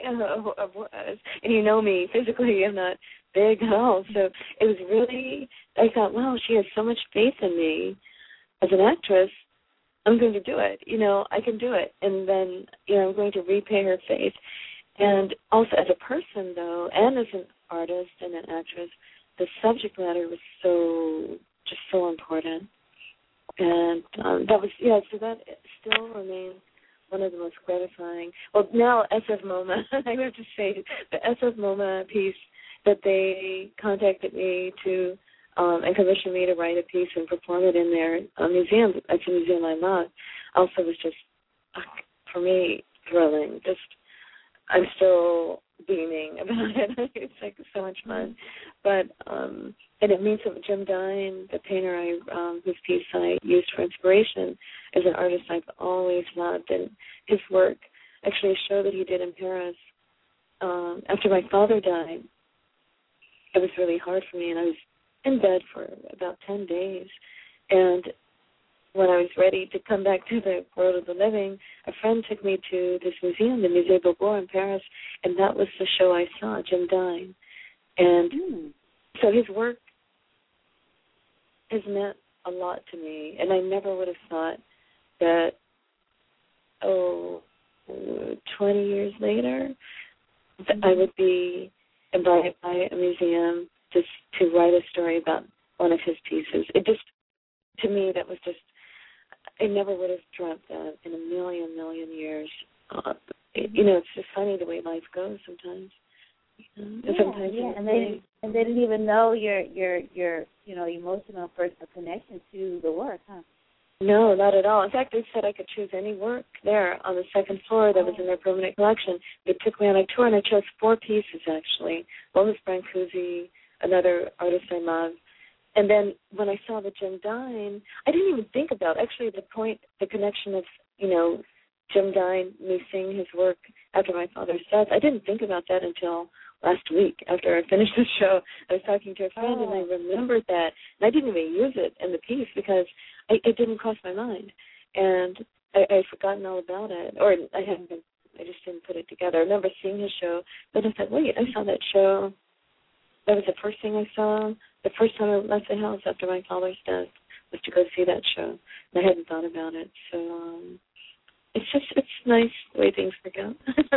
And you know me, physically I'm not big at all. So it was really, I thought, wow, she has so much faith in me as an actress. I'm going to do it. You know, I can do it. And then, you know, I'm going to repay her faith. And also as a person, though, and as an artist and an actress, the subject matter was so, just so important. And um, that was, yeah, so that still remains one of the most gratifying. Well, now S F MoMA, I have to say, the S F MoMA piece that they contacted me to Um, and commissioned me to write a piece and perform it in their uh, museum. It's a museum I love. Also was just, uh, for me, thrilling. Just, I'm still beaming about it. It's like so much fun. But, um, and it means that Jim Dine, the painter I, um, whose piece I used for inspiration, is an artist I've always loved. And his work, actually a show that he did in Paris, um, after my father died, it was really hard for me, and I was in bed for about ten days. And when I was ready to come back to the world of the living, a friend took me to this museum, the Musée Beaubourg in Paris, and that was the show I saw, Jim Dine. And mm. so his work has meant a lot to me, and I never would have thought that, oh, twenty years later, that mm-hmm. I would be invited by a museum just to write a story about one of his pieces. It just, to me, that was just, I never would have dreamt that in a million, million years. Uh, it, you know, it's just funny the way life goes sometimes. You know? Yeah, sometimes yeah, and they and they didn't even know your your your you know emotional personal connection to the work, huh? No, not at all. In fact, they said I could choose any work there on the second floor that was in their permanent collection. They took me on a tour, and I chose four pieces, actually. One was Brancusi, another artist I love. And then when I saw the Jim Dine, I didn't even think about, actually, the point, the connection of, you know, Jim Dine, me seeing his work after my father's death. I didn't think about that until last week after I finished the show. I was talking to a friend, oh. and I remembered that. And I didn't even use it in the piece because I, it didn't cross my mind. And I, I'd forgotten all about it. Or I hadn't been, I just didn't put it together. I remember seeing his show, but I thought, wait, I saw that show. That was the first thing I saw. The first time I left the house after my father's death was to go see that show. And I hadn't thought about it. So um, it's just, it's nice the way things work out.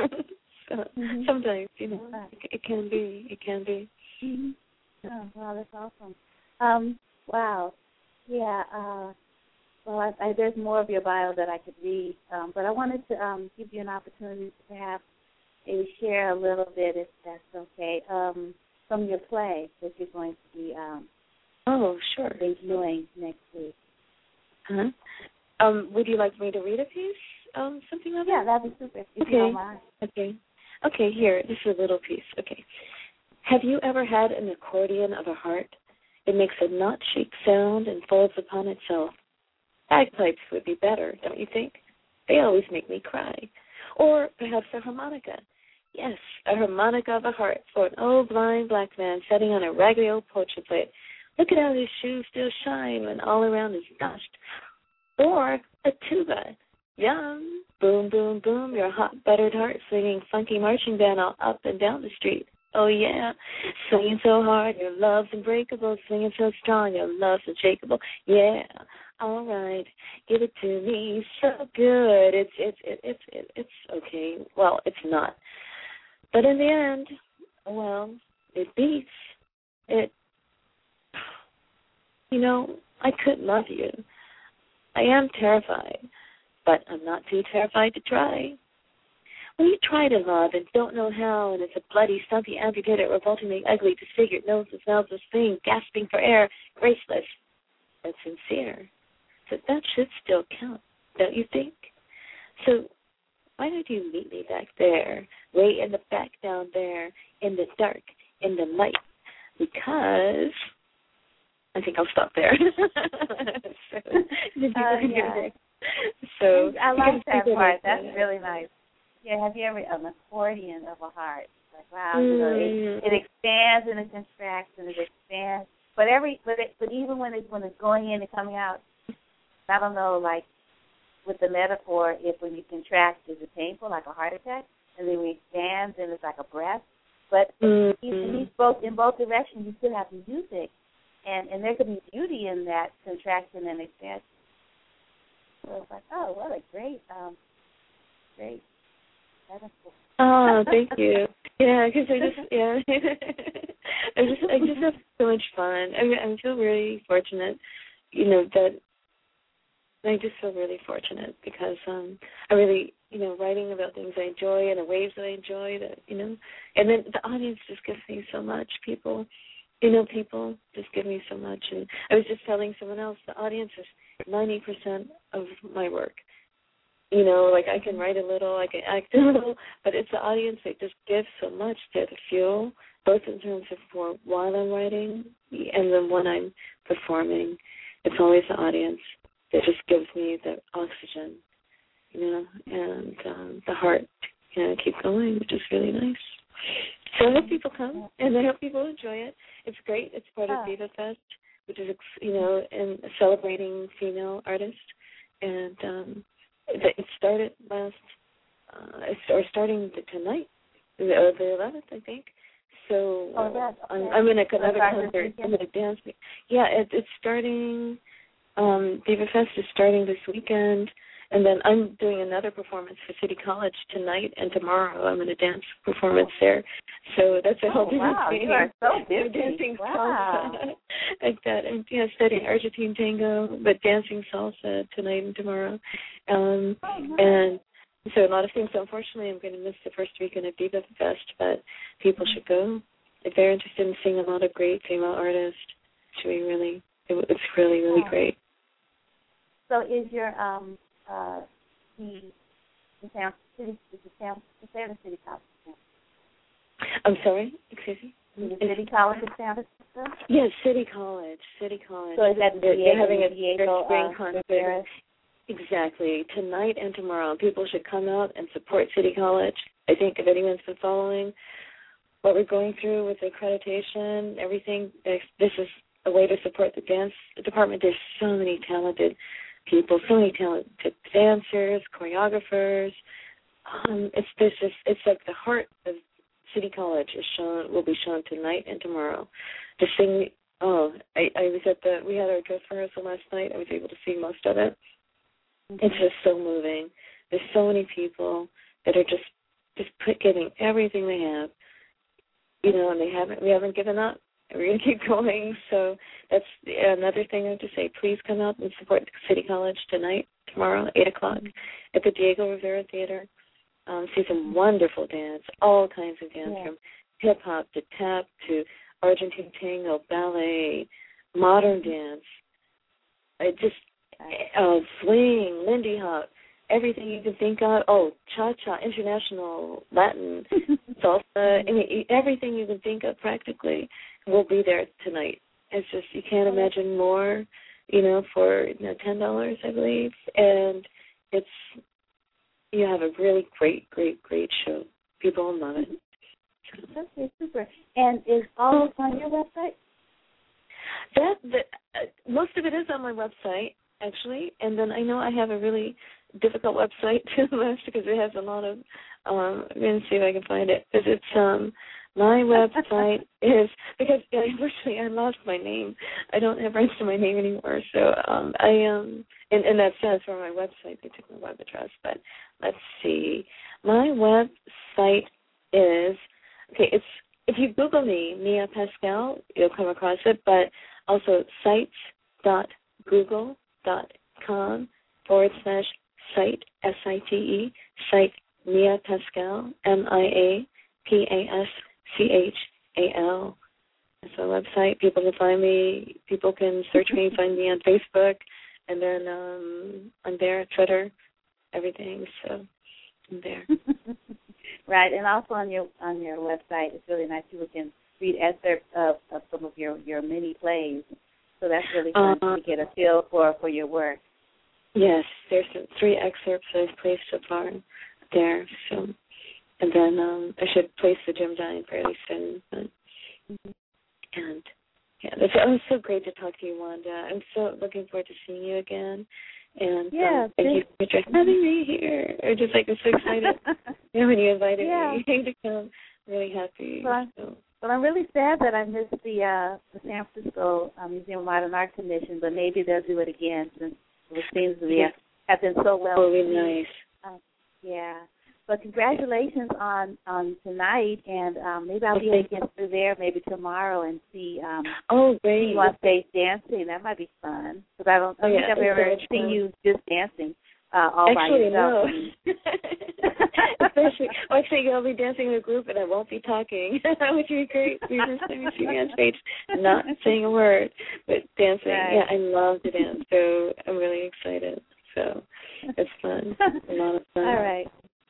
So mm-hmm. Sometimes, you know, it, it can be. It can be. Mm-hmm. Oh, wow, that's awesome. Um, wow. Yeah. Uh, well, I, I, there's more of your bio that I could read, um, but I wanted to um, give you an opportunity to perhaps maybe share a little bit, if that's okay, um, from your play that you're going to be um, oh, sure. debuting next week. Uh-huh. Um, would you like me to read a piece? Um, something like yeah, that? Yeah, that'd be super, if okay. you don't mind. Okay. Okay, here, this is a little piece. Okay. Have you ever had an accordion of a heart? It makes a not-chic sound and folds upon itself. Bagpipes would be better, don't you think? They always make me cry. Or perhaps a harmonica. Yes, a harmonica of a heart for an old blind black man sitting on a raggedy old portrait plate. Look at how his shoes still shine when all around is dust. Or a tuba. Yum. Boom, boom, boom, your hot, buttered heart singing funky marching band all up and down the street. Oh, yeah. Swinging so hard, your love's unbreakable. Swinging so strong, your love's unshakable. Yeah. All right. Give it to me. So good. It's, it's, it, it's, it, it's okay. Well, it's not. But in the end, well, it beats. It, you know, I could love you. I am terrified. But I'm not too terrified to try. When you try to love and don't know how, and it's a bloody, stumpy, amputated, revoltingly ugly, disfigured, noses, mouths, thing, gasping for air, graceless, but sincere. So that should still count, don't you think? So why don't you meet me back there, way in the back down there, in the dark, in the light? Because I think I'll stop there. so, uh, yeah. So I like that part. That's really nice. Yeah, have you ever an accordion of a heart? Like wow, mm. you know, it, it expands and it contracts and it expands. But every but it, but even when it's when it's going in and coming out, I don't know, like with the metaphor, if when you contract, is it painful like a heart attack, and then when it expands, then it's like a breath. But mm. in these both in both directions, you still have music, and and there could be beauty in that contraction and expansion. So it's like, oh, what a great, um, great metaphor. Oh, thank you. Yeah, because I just, yeah, I just, I just have so much fun. I mean, I feel really fortunate, you know, that I just feel really fortunate because um, I really, you know, writing about things I enjoy and the waves that I enjoy, that you know, and then the audience just gives me so much. People, you know, people just give me so much. And I was just telling someone else, the audience is ninety percent of my work. You know, like I can write a little, I can act a little, but it's the audience that just gives so much. They're the fuel, both in terms of for while I'm writing and then when I'm performing. It's always the audience that just gives me the oxygen, you know, and um, the heart to you know, keep going, which is really nice. So I hope people come, and I hope people enjoy it. It's great. It's part of Diva Fest, which is, you know, in celebrating female artists. And um, it started last, uh, or starting tonight, the, the eleventh, I think. So oh, that's, uh, I'm, I'm in a, another concert. I'm in a dance. Yeah, it, it's starting, um, Diva Fest is starting this weekend and then I'm doing another performance for City College tonight and tomorrow. I'm in a dance performance there. So that's a whole oh, wow, you are so busy. Dancing wow. salsa like that. And yeah, studying Argentine tango, but dancing salsa tonight and tomorrow. Um, oh, nice. And so a lot of things. So unfortunately, I'm going to miss the first weekend of Diva Fest, but people should go. If they're interested in seeing a lot of great female artists, it should be really, it, it's really, really oh. great. So is your, um, uh, the, the Sound City, is the Sound, the Sound City College? I'm sorry, excuse me? Is the City College of Sound System? Yes, City College, City College. So is that the they're, Diego, they're having a Diego, spring uh, concert. Rivera? Exactly. Tonight and tomorrow, people should come out and support City College. I think if anyone's been following what we're going through with accreditation, everything, this is a way to support the dance department. There's so many talented people, so many talented dancers, choreographers. Um, it's this is it's like the heart of City College is shown will be shown tonight and tomorrow. To sing, oh, I, I was at the we had our dress rehearsal last night. I was able to see most of it. It's just so moving. There's so many people that are just just put, giving everything they have, you know, and they haven't. We haven't given up. We're going to keep going. So that's another thing I have to say. Please come out and support City College tonight, tomorrow, eight o'clock, at the Diego Rivera Theater. Um, see some wonderful dance, all kinds of dance, yeah. from hip hop to tap to Argentine tango, ballet, modern dance. I just. Uh, swing, Lindy Hop, everything you can think of. Oh, cha-cha, international, Latin, salsa, I mean, everything you can think of practically will be there tonight. It's just, you can't imagine more, you know, for you know, ten dollars, I believe. And it's, you have a really great, great, great show. People will love it. Okay, super. And is all this on your website? That, that uh, most of it is on my website. Actually, and then I know I have a really difficult website to list because it has a lot of. Um, I'm going to see if I can find it because it's um my website is because yeah, unfortunately I lost my name. I don't have rights to my name anymore, so um I um and and that's sad for my website. They took my web address, but let's see. My website is okay. It's if you Google me, Mia Pascal, you'll come across it. But also sites dot google. dot com forward slash site, S I T E, site Mia Pascal, M I A P A S C H A L. That's my website. People can find me. People can search me, find me on Facebook, and then um, I'm there, Twitter, everything. So I'm there. Right, and also on your on your website, it's really nice. People can read excerpts of, of some of your, your mini plays. So that's really fun uh, to get a feel for, for your work. Yes, there's three excerpts I've placed so far there. So, and then um, I should place the Jim Dine fairly soon. But, mm-hmm. And yeah, it's, it was so great to talk to you, Wanda. I'm so looking forward to seeing you again. And yeah, um, thank you for having me here. I'm just like I'm so excited. You know, when you invited yeah. me to come, I'm really happy. Well, so. Well, I'm really sad that I missed the uh, the San Francisco uh, Museum of Modern Art Commission, but maybe they'll do it again since it seems to be yeah. have been so well. Oh, really nice. Uh, yeah. But congratulations on, on tonight, and um, maybe I'll be able to get through there maybe tomorrow and see um, oh, great. see you on stage dancing. That might be fun because I don't I oh, think yeah, I've ever so seen you just dancing uh, all Actually, by yourself. no. Especially, I think I'll be dancing in a group and I won't be talking, which would be great. You just let me see me on stage, not saying a word, but dancing. Right. Yeah, I love to dance, so I'm really excited. So it's fun. A lot of fun. All right.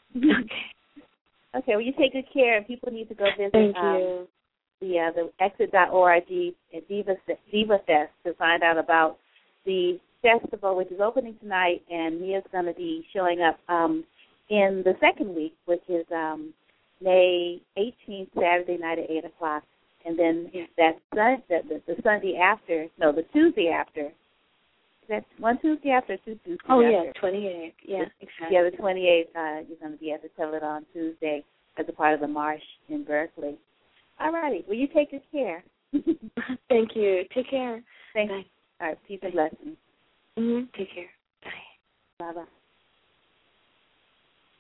Okay. Okay, well, you take good care, and people need to go visit Thank um, you. the uh, the exit dot org at Diva, Diva Fest to find out about the festival, which is opening tonight, and Mia's going to be showing up um, in the second week, which is um, May eighteenth, Saturday night at eight o'clock, and then yeah. that sun, the, the, the Sunday after, no, the Tuesday after. That's one Tuesday after, two Tuesdays oh, after. Oh, yeah, twenty-eighth. Yeah, exactly. Yeah, the twenty-eighth, uh, you're going to be at the Telethon Tuesday as a part of the Marsh in Berkeley. All righty. Well, you take good care. Thank you. Take care. Thanks. Bye. All right. Peace and blessings. Mm-hmm. Take care. Bye. Bye-bye.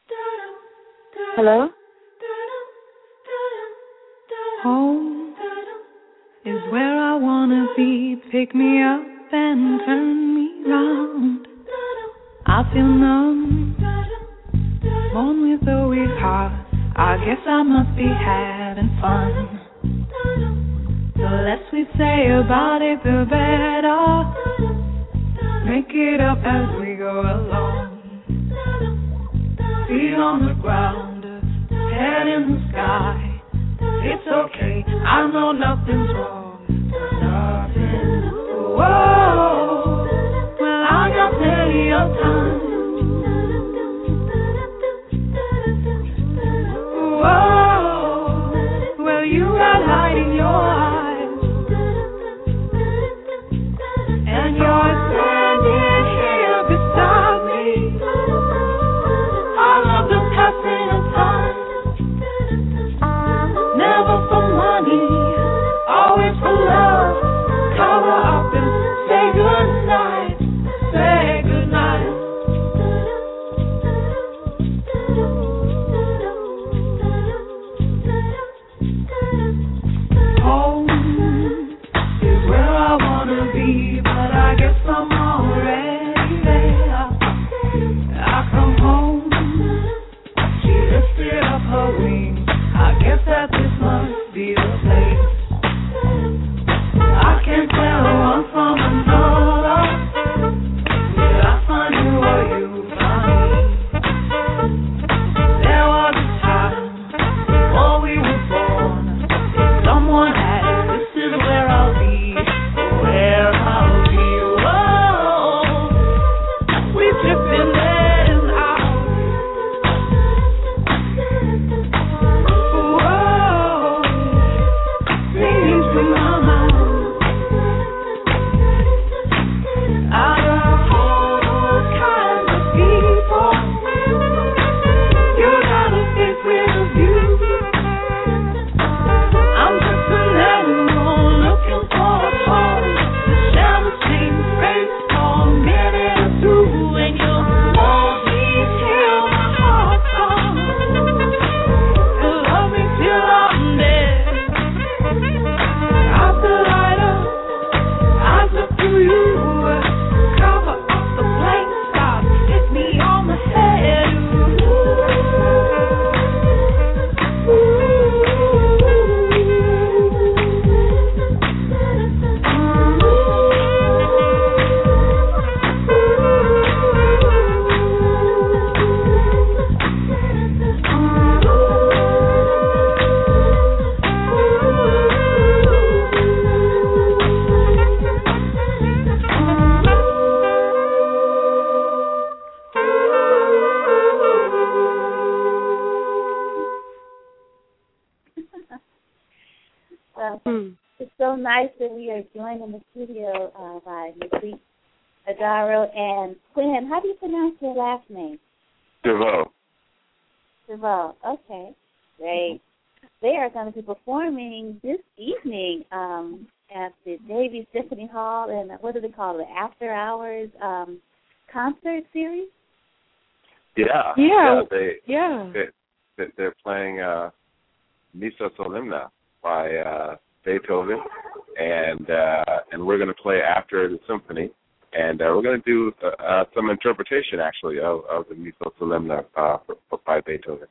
Hello? Home is where I wanna be. Pick me up and turn me round. I feel numb, born with a weak heart. I guess I must be having fun. The less we say about it, the better. Make it up as we go along. Feet on the ground, head in the sky. It's okay, I know nothing's wrong. Nothing. Whoa, well, I got plenty of time. Whoa, well, you got light in your eyes. And you're standing here beside me. I love the passing of time. Never for money, always for love. Cover up and say goodnight, say goodnight. Home is where I wanna be, but I guess I'm already there. I come home, she lifted up her wings. I guess that this must be the place. I can't tell one from another. Did I find you or you find me? There was a time before we were born. If someone asked, this is where I'll be, where I'll be. Whoa, we drift in there and out. It's so nice that we are joined in the studio uh, by Nicolette Adaro and Quinn. How do you pronounce your last name? DeVoe. DeVoe. Okay, great. They are going to be performing this evening um, at the Davies Symphony Hall, and what do they call it? After Hours um, concert series. Yeah. Yeah. Yeah. They, yeah. They, they're playing uh, Missa Solemna by uh, Beethoven, and uh, and we're going to play after the symphony, and uh, we're going to do uh, uh, some interpretation actually of, of the Missa Solemna uh, for, for, by Beethoven.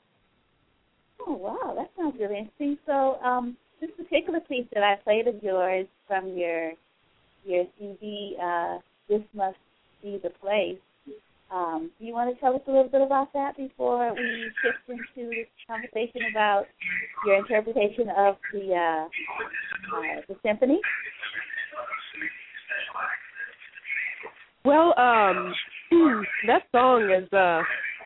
Oh wow, that sounds really interesting. So um, this particular piece that I played of yours from your your C D, uh, This Must Be the Place. Um, do you want to tell us a little bit about that before we shift into this conversation about your interpretation of the uh, uh, the symphony? Well, um, that song is uh,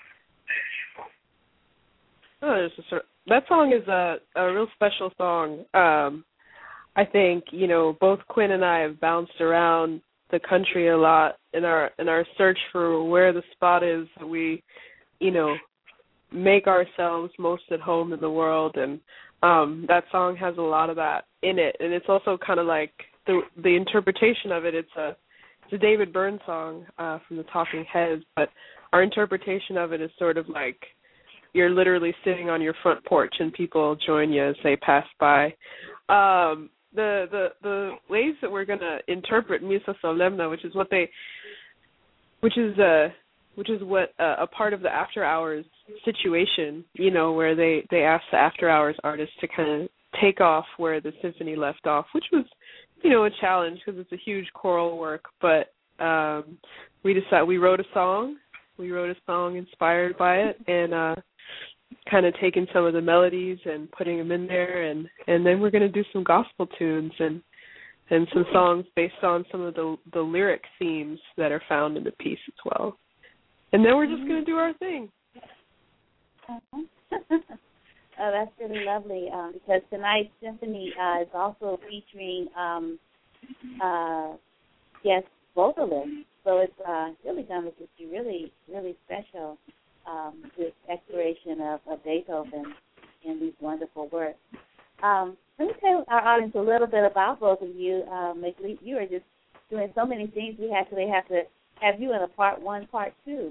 oh, it's just a, that song is a, a real special song. Um, I think you know both Quinn and I have bounced around the country a lot in our in our search for where the spot is that we, you know, make ourselves most at home in the world, and um, that song has a lot of that in it. And it's also kind of like the the interpretation of it. It's a it's a David Byrne song uh, from the Talking Heads, but our interpretation of it is sort of like you're literally sitting on your front porch and people join you as they pass by. Um, the the the ways that we're going to interpret Misa Solemna, which is what they, which is uh, which is what uh, a part of the after hours situation, you know, where they they ask the after hours artists to kind of take off where the symphony left off, which was, you know, a challenge because it's a huge choral work. But um, we decided we wrote a song. We wrote a song inspired by it, and uh, kind of taking some of the melodies and putting them in there, and, and then we're going to do some gospel tunes and and some songs based on some of the the lyric themes that are found in the piece as well. And then we're just going to do our thing. Uh-huh. Oh, that's really lovely, um, because tonight's symphony uh, is also featuring um, uh, guest vocalists. So it's uh, really going to be really, really special, um, this exploration of, of Beethoven in these wonderful works. Um, let me tell our audience a little bit about both of you. Um, you are just doing so many things. We actually have to have you in a part one, part two.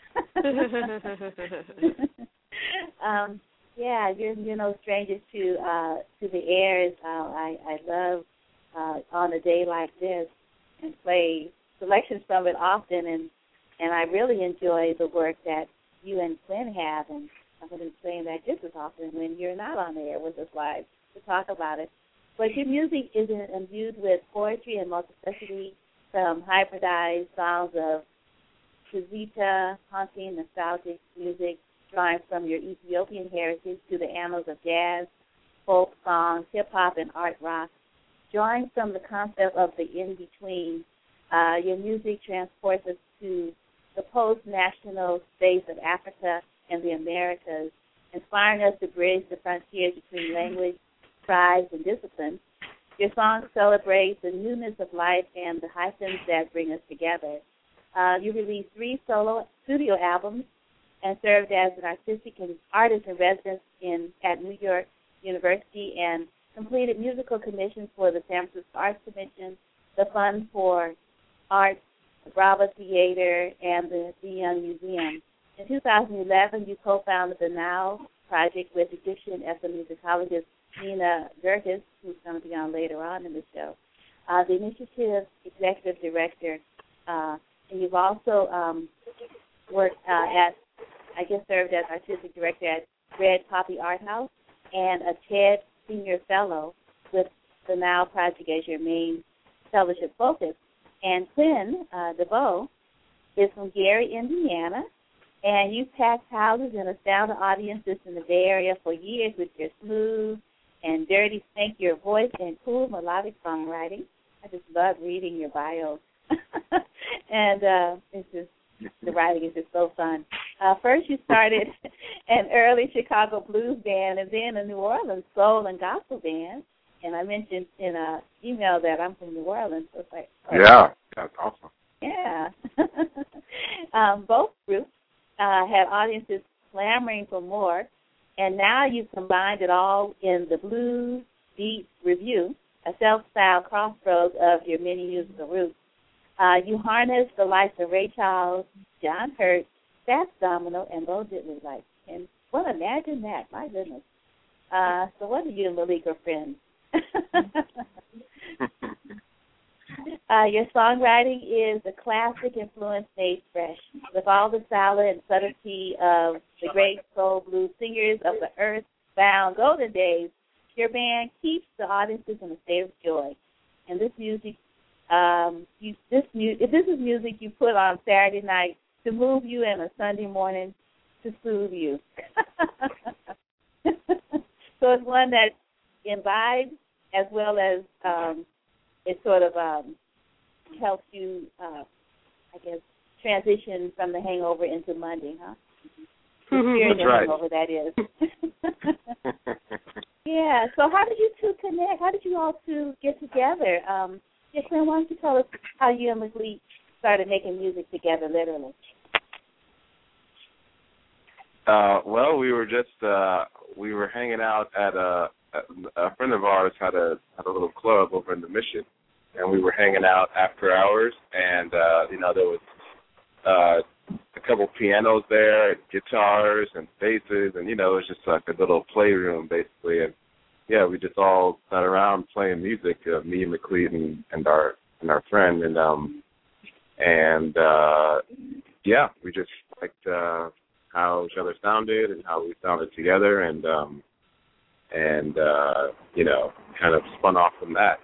um, yeah, you're, you're no stranger to uh, to the airs. Uh, I, I love uh, on a day like this and play selections from it often, and and I really enjoy the work that you and Quinn have, and I'm going to be playing that just as often when you're not on the air with us live to talk about it. But your music is imbued with poetry and multiplicity, some hybridized sounds of Kizita, haunting, nostalgic music, drawing from your Ethiopian heritage to the annals of jazz, folk songs, hip-hop, and art rock, drawing from the concept of the in-between. Uh, your music transports us to the post-national space of Africa and the Americas, inspiring us to bridge the frontiers between language, tribes, and disciplines. Your songs celebrate the newness of life and the hyphens that bring us together. Uh, you released three solo studio albums and served as an artistic and artist in residence in at New York University, and completed musical commissions for the San Francisco Arts Commission, the Fund for Arts, the Brava Theater, and the, the Young Museum. In two thousand eleven, you co-founded the Now Project with Egyptian ethnomusicologist Nina Gerges, who's going to be on later on in the show. Uh, the initiative's executive director, uh, and you've also um, worked uh, at, I guess, served as artistic director at Red Poppy Art House and a TED Senior Fellow with the Now Project as your main fellowship focus. And Quinn uh, DeVoe is from Gary, Indiana, and you've packed houses and astounded audiences in the Bay Area for years with your smooth and dirty, stankier voice and cool melodic songwriting. I just love reading your bio. and uh, it's just, the writing is just so fun. Uh, first you started an early Chicago blues band and then a New Orleans soul and gospel band. And I mentioned in an email that I'm from New Orleans. So it's like, oh, yeah, that's awesome. Yeah. um, both groups uh, had audiences clamoring for more, and now you've combined it all in the Blues Beat Review, a self-styled crossroads of your many musical roots. Uh, you harness the likes of Ray Charles, John Hurt, Fats Domino, and Bo Diddley. Like, and well, imagine that. My goodness. Uh, so what are you and Malik are friends? uh, your songwriting is a classic influence made fresh, with all the style and subtlety of the great soul blues singers of the earth-bound golden days. Your band keeps the audiences in a state of joy, and this music, um, you, this mu- this is music you put on Saturday night to move you and a Sunday morning to soothe you. So it's one that imbibes as well as um, it sort of um, helps you, uh, I guess, transition from the hangover into Monday, huh? Mm-hmm. That's right. Hangover, that is. Yeah. So how did you two connect? How did you all two get together? Um, yeah, Quinn, why don't you tell us how you and McLeod started making music together, literally? Uh, well, we were just uh, we were hanging out at a, a friend of ours had a had a little club over in the Mission, and we were hanging out after hours, and uh, you know there was uh, a couple pianos there, and guitars and basses, and you know, it was just like a little playroom basically. And yeah, we just all sat around playing music, uh, me and McLeod and, and our and our friend, and um and uh, yeah, we just liked uh, how each other sounded and how we sounded together, and um, and uh, you know, kind of spun off from that.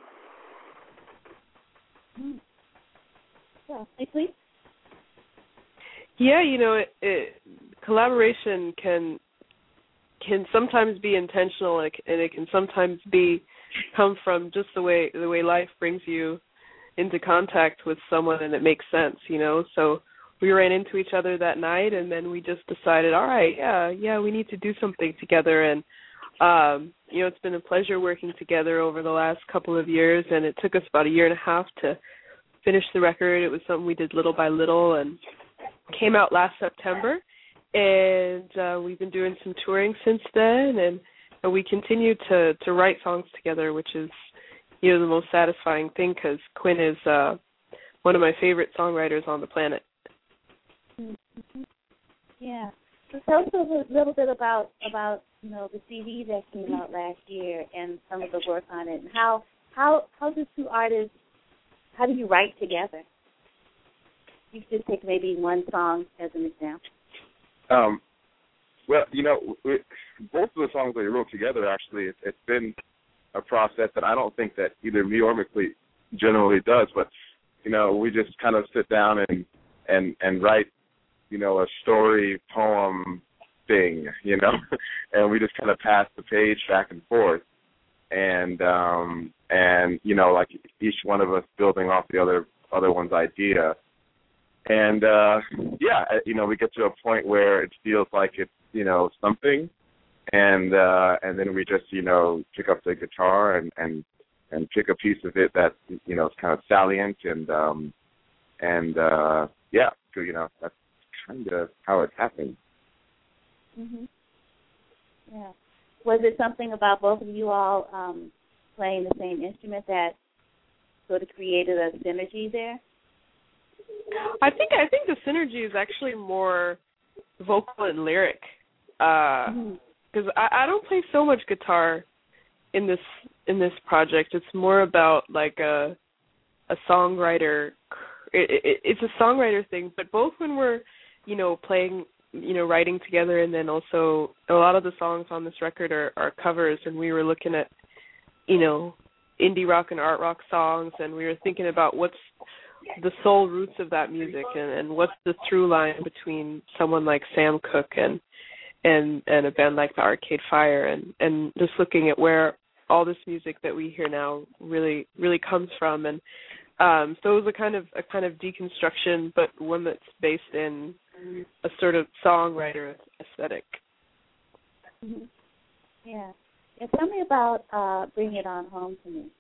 Mm. Yeah, McLeod? Yeah, you know, it, it, collaboration can can sometimes be intentional, and it, and it can sometimes be come from just the way the way life brings you into contact with someone, and it makes sense, you know. So we ran into each other that night, and then we just decided, all right, yeah, yeah, we need to do something together. And um, you know, it's been a pleasure working together over the last couple of years, and it took us about a year and a half to finish the record. It was something we did little by little, and came out last September, and uh, we've been doing some touring since then, and, and we continue to, to write songs together, which is, you know, the most satisfying thing, because Quinn is uh, one of my favorite songwriters on the planet. Mm-hmm. Yeah. So tell us a little bit about, about, you know, the C D that came out last year and some of the work on it, and how, how, how do two artists, how do you write together? You could take maybe one song as an example. Um, well, you know, we, both of the songs that we wrote together, actually, it, it's been a process that I don't think that either me or McLeod generally does. But, you know, we just kind of sit down and, and, and write, you know, a story, poem thing, you know, and we just kind of pass the page back and forth. And, um, and you know, like each one of us building off the other other one's idea. And, uh, yeah, you know, we get to a point where it feels like it's, you know, something, and uh, and then we just, you know, pick up the guitar and, and, and pick a piece of it that, you know, is kind of salient, and, um, and uh, yeah, so, you know, that's kind of how it happened. Mm-hmm. Yeah. Was it something about both of you all um, playing the same instrument that sort of created a synergy there? I think I think the synergy is actually more vocal and lyric, because uh, mm-hmm. I, I don't play so much guitar in this in this project. It's more about like a a songwriter. It, it, it's a songwriter thing, but both when we're, you know, playing, you know, writing together, and then also a lot of the songs on this record are, are covers, and we were looking at, you know, indie rock and art rock songs, and we were thinking about what's the soul roots of that music, and, and what's the through line between someone like Sam Cooke and and and a band like the Arcade Fire, and, and just looking at where all this music that we hear now really really comes from. And um, so it was a kind of a kind of deconstruction, but one that's based in a sort of songwriter aesthetic. Mm-hmm. Yeah. Yeah. Tell me about uh, Bring It On Home to Me.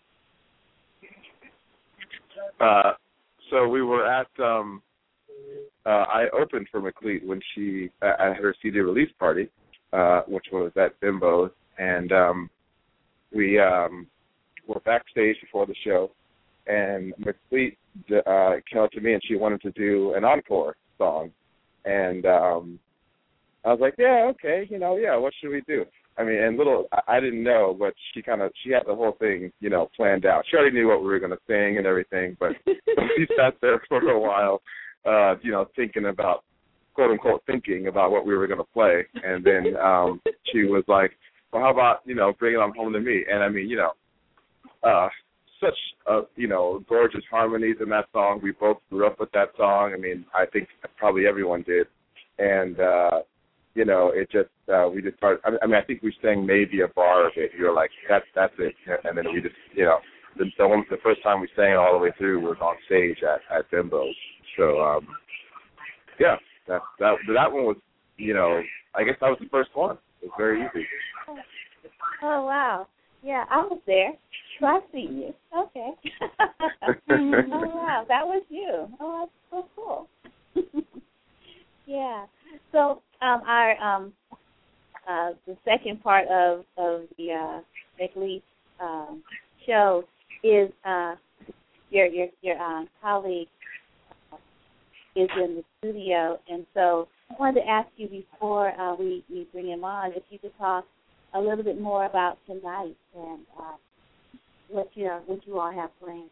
Uh, so we were at, um, uh, I opened for McLeod when she, uh, at her C D release party, uh, which was at Bimbo's, and um, we um, were backstage before the show, and McLeod uh, came up to me and she wanted to do an encore song. And um, I was like, yeah, okay, you know, yeah, what should we do? I mean, and little, I, I didn't know, but she kind of, she had the whole thing, you know, planned out. She already knew what we were going to sing and everything, but we sat there for a while, uh, you know, thinking about, quote unquote, thinking about what we were going to play. And then um, she was like, well, how about, you know, Bring It On Home to Me? And I mean, you know, uh, such, uh, you know, gorgeous harmonies in that song. We both grew up with that song. I mean, I think probably everyone did. And, uh, you know, it just, uh, we just started, I mean, I think we sang maybe a bar of it. You were like, that's that's it. And then we just, you know, the, the, one, the first time we sang it all the way through was on stage at, at Bimbo. So, um, yeah, that, that, that one was, you know, I guess that was the first one. It was very easy. Oh, wow. Yeah, I was there. So I've seen you. Okay. Oh, wow. That was you. Oh, that's so cool. Yeah. So um, our um, uh, the second part of, of the uh, McLeod um, show is uh, your your your uh, colleague is in the studio. And so I wanted to ask you before uh, we, we bring him on if you could talk a little bit more about tonight and uh, what you what you all have planned.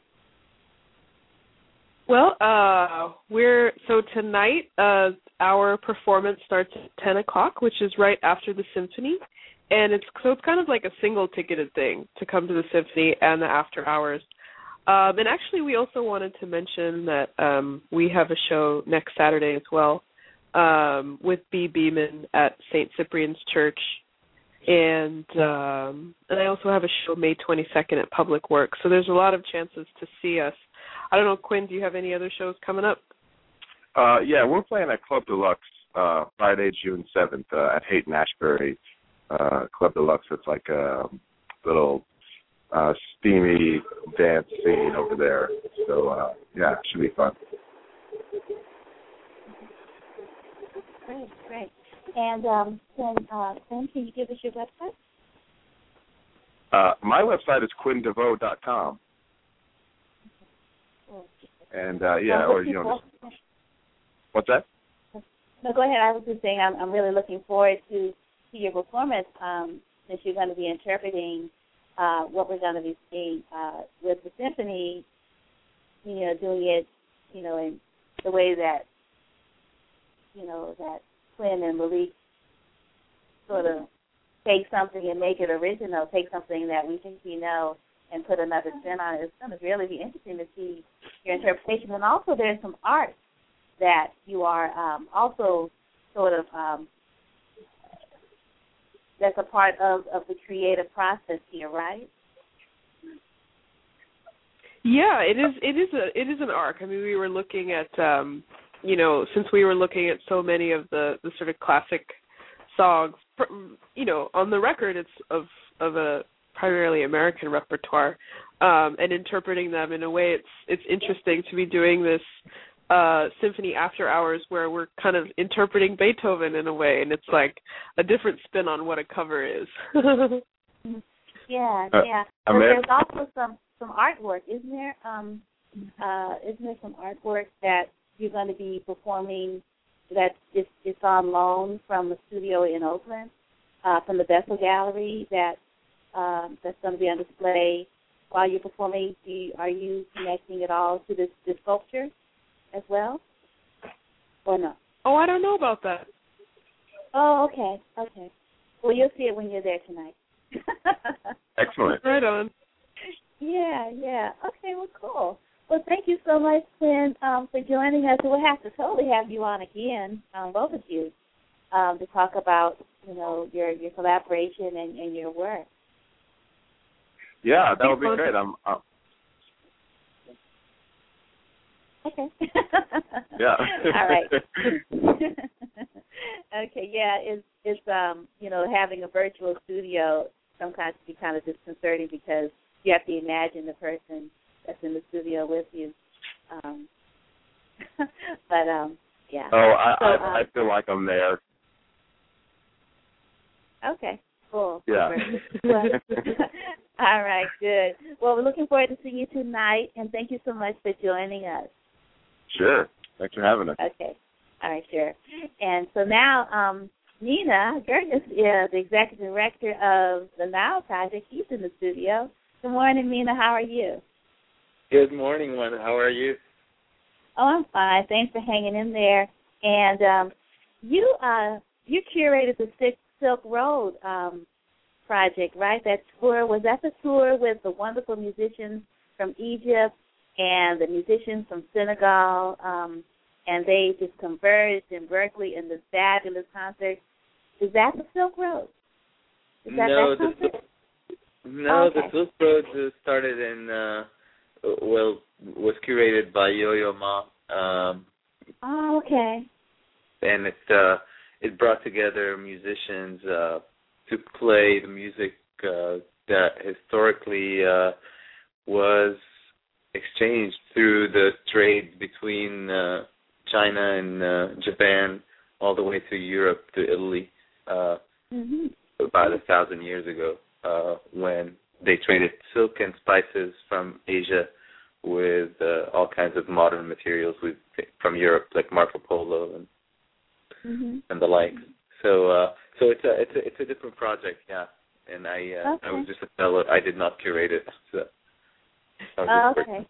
Well, uh, we're so tonight uh, our performance starts at ten o'clock, which is right after the symphony, and it's so it's kind of like a single ticketed thing to come to the symphony and the after hours. Um, and actually, we also wanted to mention that um, we have a show next Saturday as well um, with B. Beeman at Saint Cyprian's Church, and um, and I also have a show May twenty-second at Public Works. So there's a lot of chances to see us. I don't know, Quinn, do you have any other shows coming up? Uh, yeah, we're playing at Club Deluxe uh, Friday, June seventh uh, at Hayden Ashbury. Uh, Club Deluxe, it's like a little uh, steamy dance scene over there. So, uh, yeah, it should be fun. Great, great. And um, then, uh, Quinn, can you give us your website? Uh, my website is quinn devoe dot com. And, uh, yeah, or, you know, just, what's that? No, go ahead. I was just saying I'm, I'm really looking forward to, to your performance um, since you're going to be interpreting uh, what we're going to be seeing uh, with the symphony, you know, doing it, you know, in the way that, you know, that Quinn and Malik sort of take something and make it original, take something that we think we know and put another spin on it. It's going to really be interesting to see your interpretation. And also there's some art that you are um, also sort of, um, that's a part of, of the creative process here, right? Yeah, it is. It is a. It is an arc. I mean, we were looking at, um, you know, since we were looking at so many of the, the sort of classic songs, you know, on the record, it's of of a primarily American repertoire, um, and interpreting them in a way. It's it's interesting to be doing this uh, symphony after hours where we're kind of interpreting Beethoven in a way, and it's like a different spin on what a cover is. yeah, uh, yeah. But there's also some, some artwork, isn't there? Um, uh, isn't there some artwork that you're going to be performing that is it's on loan from the studio in Oakland, uh, from the Bethel Gallery that um, that's going to be on display while you're performing? Do you, are you connecting it all to this, this sculpture as well, or no? Oh, I don't know about that. Oh, okay, okay. Well, you'll see it when you're there tonight. Excellent. Right on. Yeah, yeah. Okay, well, cool. Well, thank you so much, Quinn, um, for joining us. We'll have to totally have you on again, um, both of you, um, to talk about, you know, your, your collaboration and, and your work. Yeah, that would be great. I'm. Uh... Okay. Yeah. All right. Okay. Yeah, it's it's um you know having a virtual studio sometimes can be kind of disconcerting because you have to imagine the person that's in the studio with you. Um, but um yeah. Oh, I so, I, um, I feel like I'm there. Okay. Cool. Yeah. All right, good. Well, we're looking forward to seeing you tonight, and thank you so much for joining us. Sure. Thanks for having us. Okay. All right, sure. And so now, um, Nina Gerges is the executive director of the Now Project. He's in the studio. Good morning, Nina. How are you? Good morning, Wanda. How are you? Oh, I'm fine. Thanks for hanging in there. And um, you uh, you curated the Six Silk Road um, project, right? That tour, was that the tour with the wonderful musicians from Egypt and the musicians from Senegal, um, and they just converged in Berkeley in this fabulous concert? Is that the Silk Road? Is that no, that concert? The, no, okay. the Silk Road started in, uh, well, was curated by Yo-Yo Ma. Um, oh, okay. And it, uh, it brought together musicians uh, to play the music uh, that historically uh, was exchanged through the trade between uh, China and uh, Japan all the way to Europe, to Italy, uh, mm-hmm. about a thousand years ago, uh, when they traded silk and spices from Asia with uh, all kinds of modern materials with from Europe, like Marco Polo and mm-hmm. and the like. So uh, so it's a it's a it's a different project, yeah. And I uh, okay. I was just a fellow. I did not curate it. So oh, okay.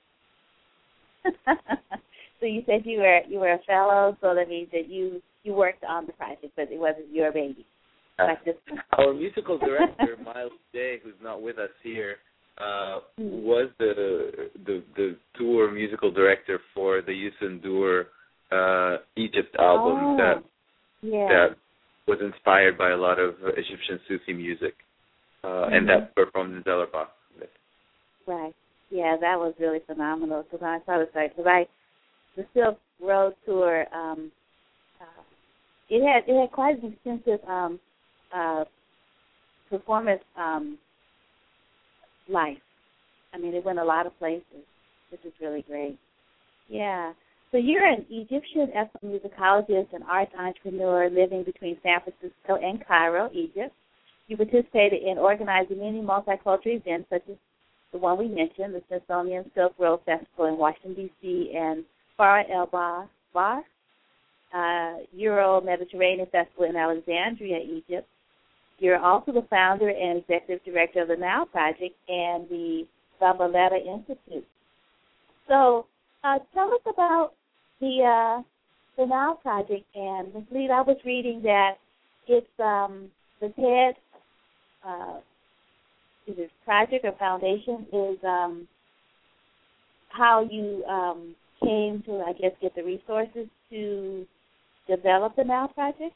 So you said you were you were a fellow, so that means that you you worked on the project, but it wasn't your baby. Uh, like this. Our musical director, Miles J, who's not with us here, uh, mm. was the, the the tour musical director for the Youssou N'Dour uh, Egypt album oh, that yeah. that was inspired by a lot of Egyptian Sufi music, uh, mm-hmm. and that performed in Zellerbach. Right. Yeah, that was really phenomenal. Because I thought it was like, because I, the Silk Road tour, um, uh, it had it had quite an extensive um, uh, performance um, life. I mean, it went a lot of places, which is really great. Yeah. So you're an Egyptian ethnomusicologist and arts entrepreneur living between San Francisco and Cairo, Egypt. You participated in organizing many multicultural events, such as the one we mentioned, the Smithsonian Silk Road Festival in Washington, D C, and Farah El Bar, uh, Euro-Mediterranean Festival in Alexandria, Egypt. You're also the founder and executive director of the Now Project and the Zabaleta Institute. So uh, tell us about the uh, the Now Project. And, Miz Lead, I was reading that it's um, the TED uh, either project or foundation is um, how you um, came to, I guess, get the resources to develop the Now Project.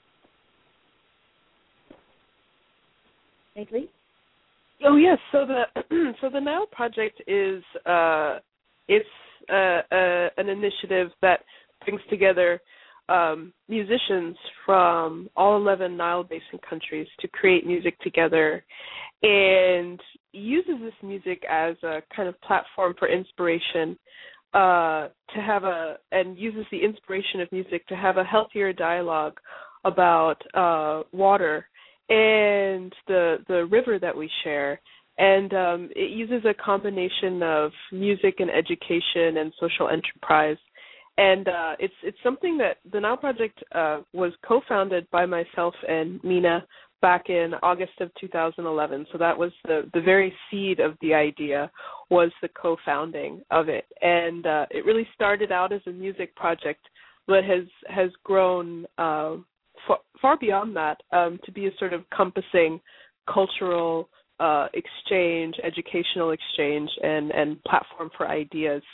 Lee? Oh yes. So the so the Now Project is uh, it's uh, uh, an initiative that brings together um, musicians from all eleven Nile Basin countries to create music together, and uses this music as a kind of platform for inspiration, uh, to have a, and uses the inspiration of music to have a healthier dialogue about uh, water and the the river that we share. And um, it uses a combination of music and education and social enterprise. And uh, it's it's something that the Now Project uh, was co-founded by myself and Mina back in August of two thousand eleven. So that was the, the very seed of the idea, was the co-founding of it. And uh, it really started out as a music project, but has, has grown uh, far, far beyond that um, to be a sort of compassing cultural uh, exchange, educational exchange, and, and platform for ideas.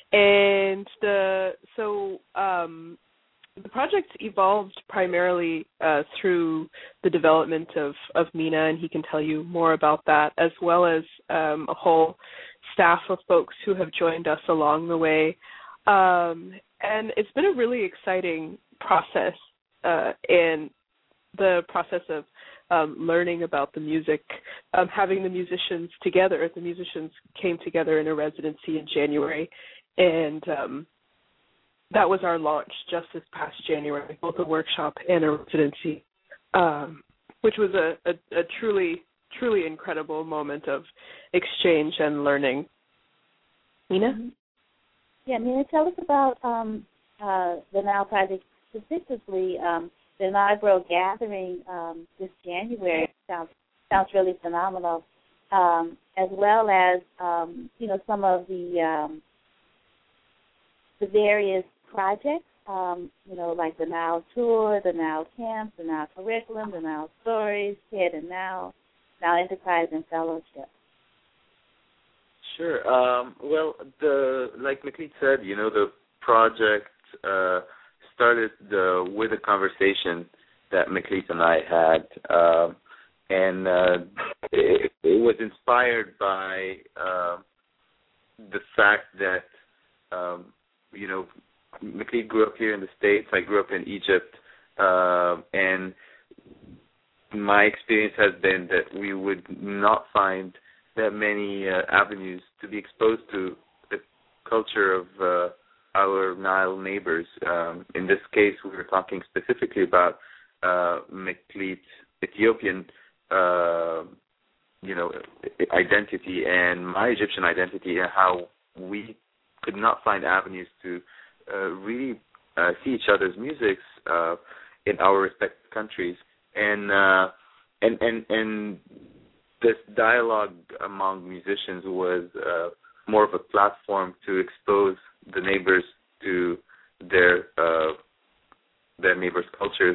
And the so um, the project evolved primarily uh, through the development of, of Mina, and he can tell you more about that, as well as um, a whole staff of folks who have joined us along the way. Um, and it's been a really exciting process, uh, in the process of um, learning about the music, um, having the musicians together. The musicians came together in a residency in January, and um, that was our launch just this past January, both a workshop and a residency, um, which was a, a, a truly, truly incredible moment of exchange and learning. Nina? Mm-hmm. Yeah, Nina, tell us about um, uh, the Now Project, specifically um, the inaugural gathering um, this January. Sounds sounds really phenomenal, um, as well as um, you know some of the um, the various projects, um, you know, like the Now Tour, the Now Camps, the Now Curriculum, the Now Stories, TED and Now, Now Enterprise and Fellowship. Sure. Um, well, the like McLeod said, you know, the project uh, started uh, with a conversation that McLeod and I had, uh, and uh, it, it was inspired by uh, the fact that, um, you know, McLeod grew up here in the States. I grew up in Egypt, uh, and my experience has been that we would not find that many uh, avenues to be exposed to the culture of uh, our Nile neighbors. Um, in this case, we were talking specifically about uh, McLeod's Ethiopian, uh, you know, identity and my Egyptian identity, and how we could not find avenues to uh, really uh, see each other's musics uh, in our respective countries, and uh, and and and this dialogue among musicians was uh, more of a platform to expose the neighbors to their uh, their neighbors' cultures.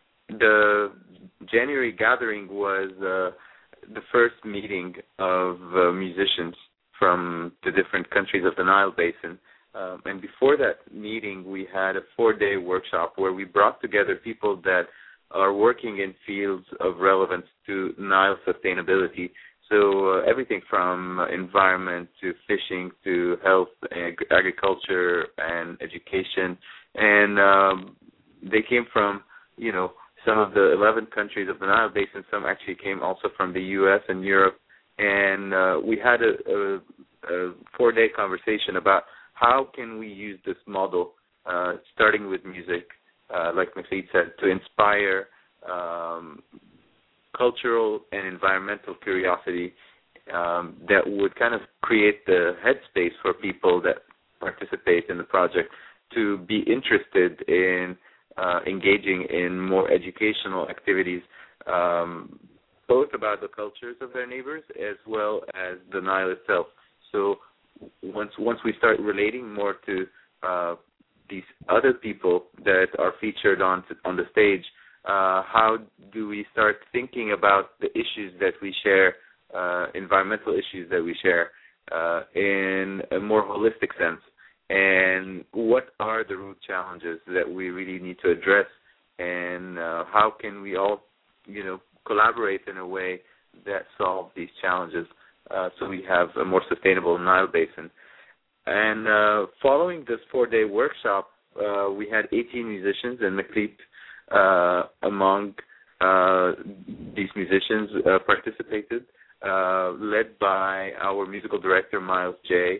The January gathering was uh, the first meeting of uh, musicians from the different countries of the Nile Basin. Um, and before that meeting, we had a four-day workshop where we brought together people that are working in fields of relevance to Nile sustainability. So uh, everything from environment to fishing to health, ag- agriculture, and education. And um, they came from, you know, some of the eleven countries of the Nile Basin. Some actually came also from the U S and Europe. And uh, we had a, a, a four-day conversation about how can we use this model, uh, starting with music, uh, like Mifid said, to inspire um, cultural and environmental curiosity um, that would kind of create the headspace for people that participate in the project to be interested in uh, engaging in more educational activities, um, both about the cultures of their neighbors as well as the Nile itself. So once once we start relating more to uh, these other people that are featured on on the stage, uh, how do we start thinking about the issues that we share, uh, environmental issues that we share, uh, in a more holistic sense? And what are the root challenges that we really need to address? And uh, how can we all, you know, collaborate in a way that solves these challenges uh, so we have a more sustainable Nile Basin? And uh, following this four-day workshop, uh, we had eighteen musicians, and Meklit, uh, among uh, these musicians, uh, participated, uh, led by our musical director, Miles J.,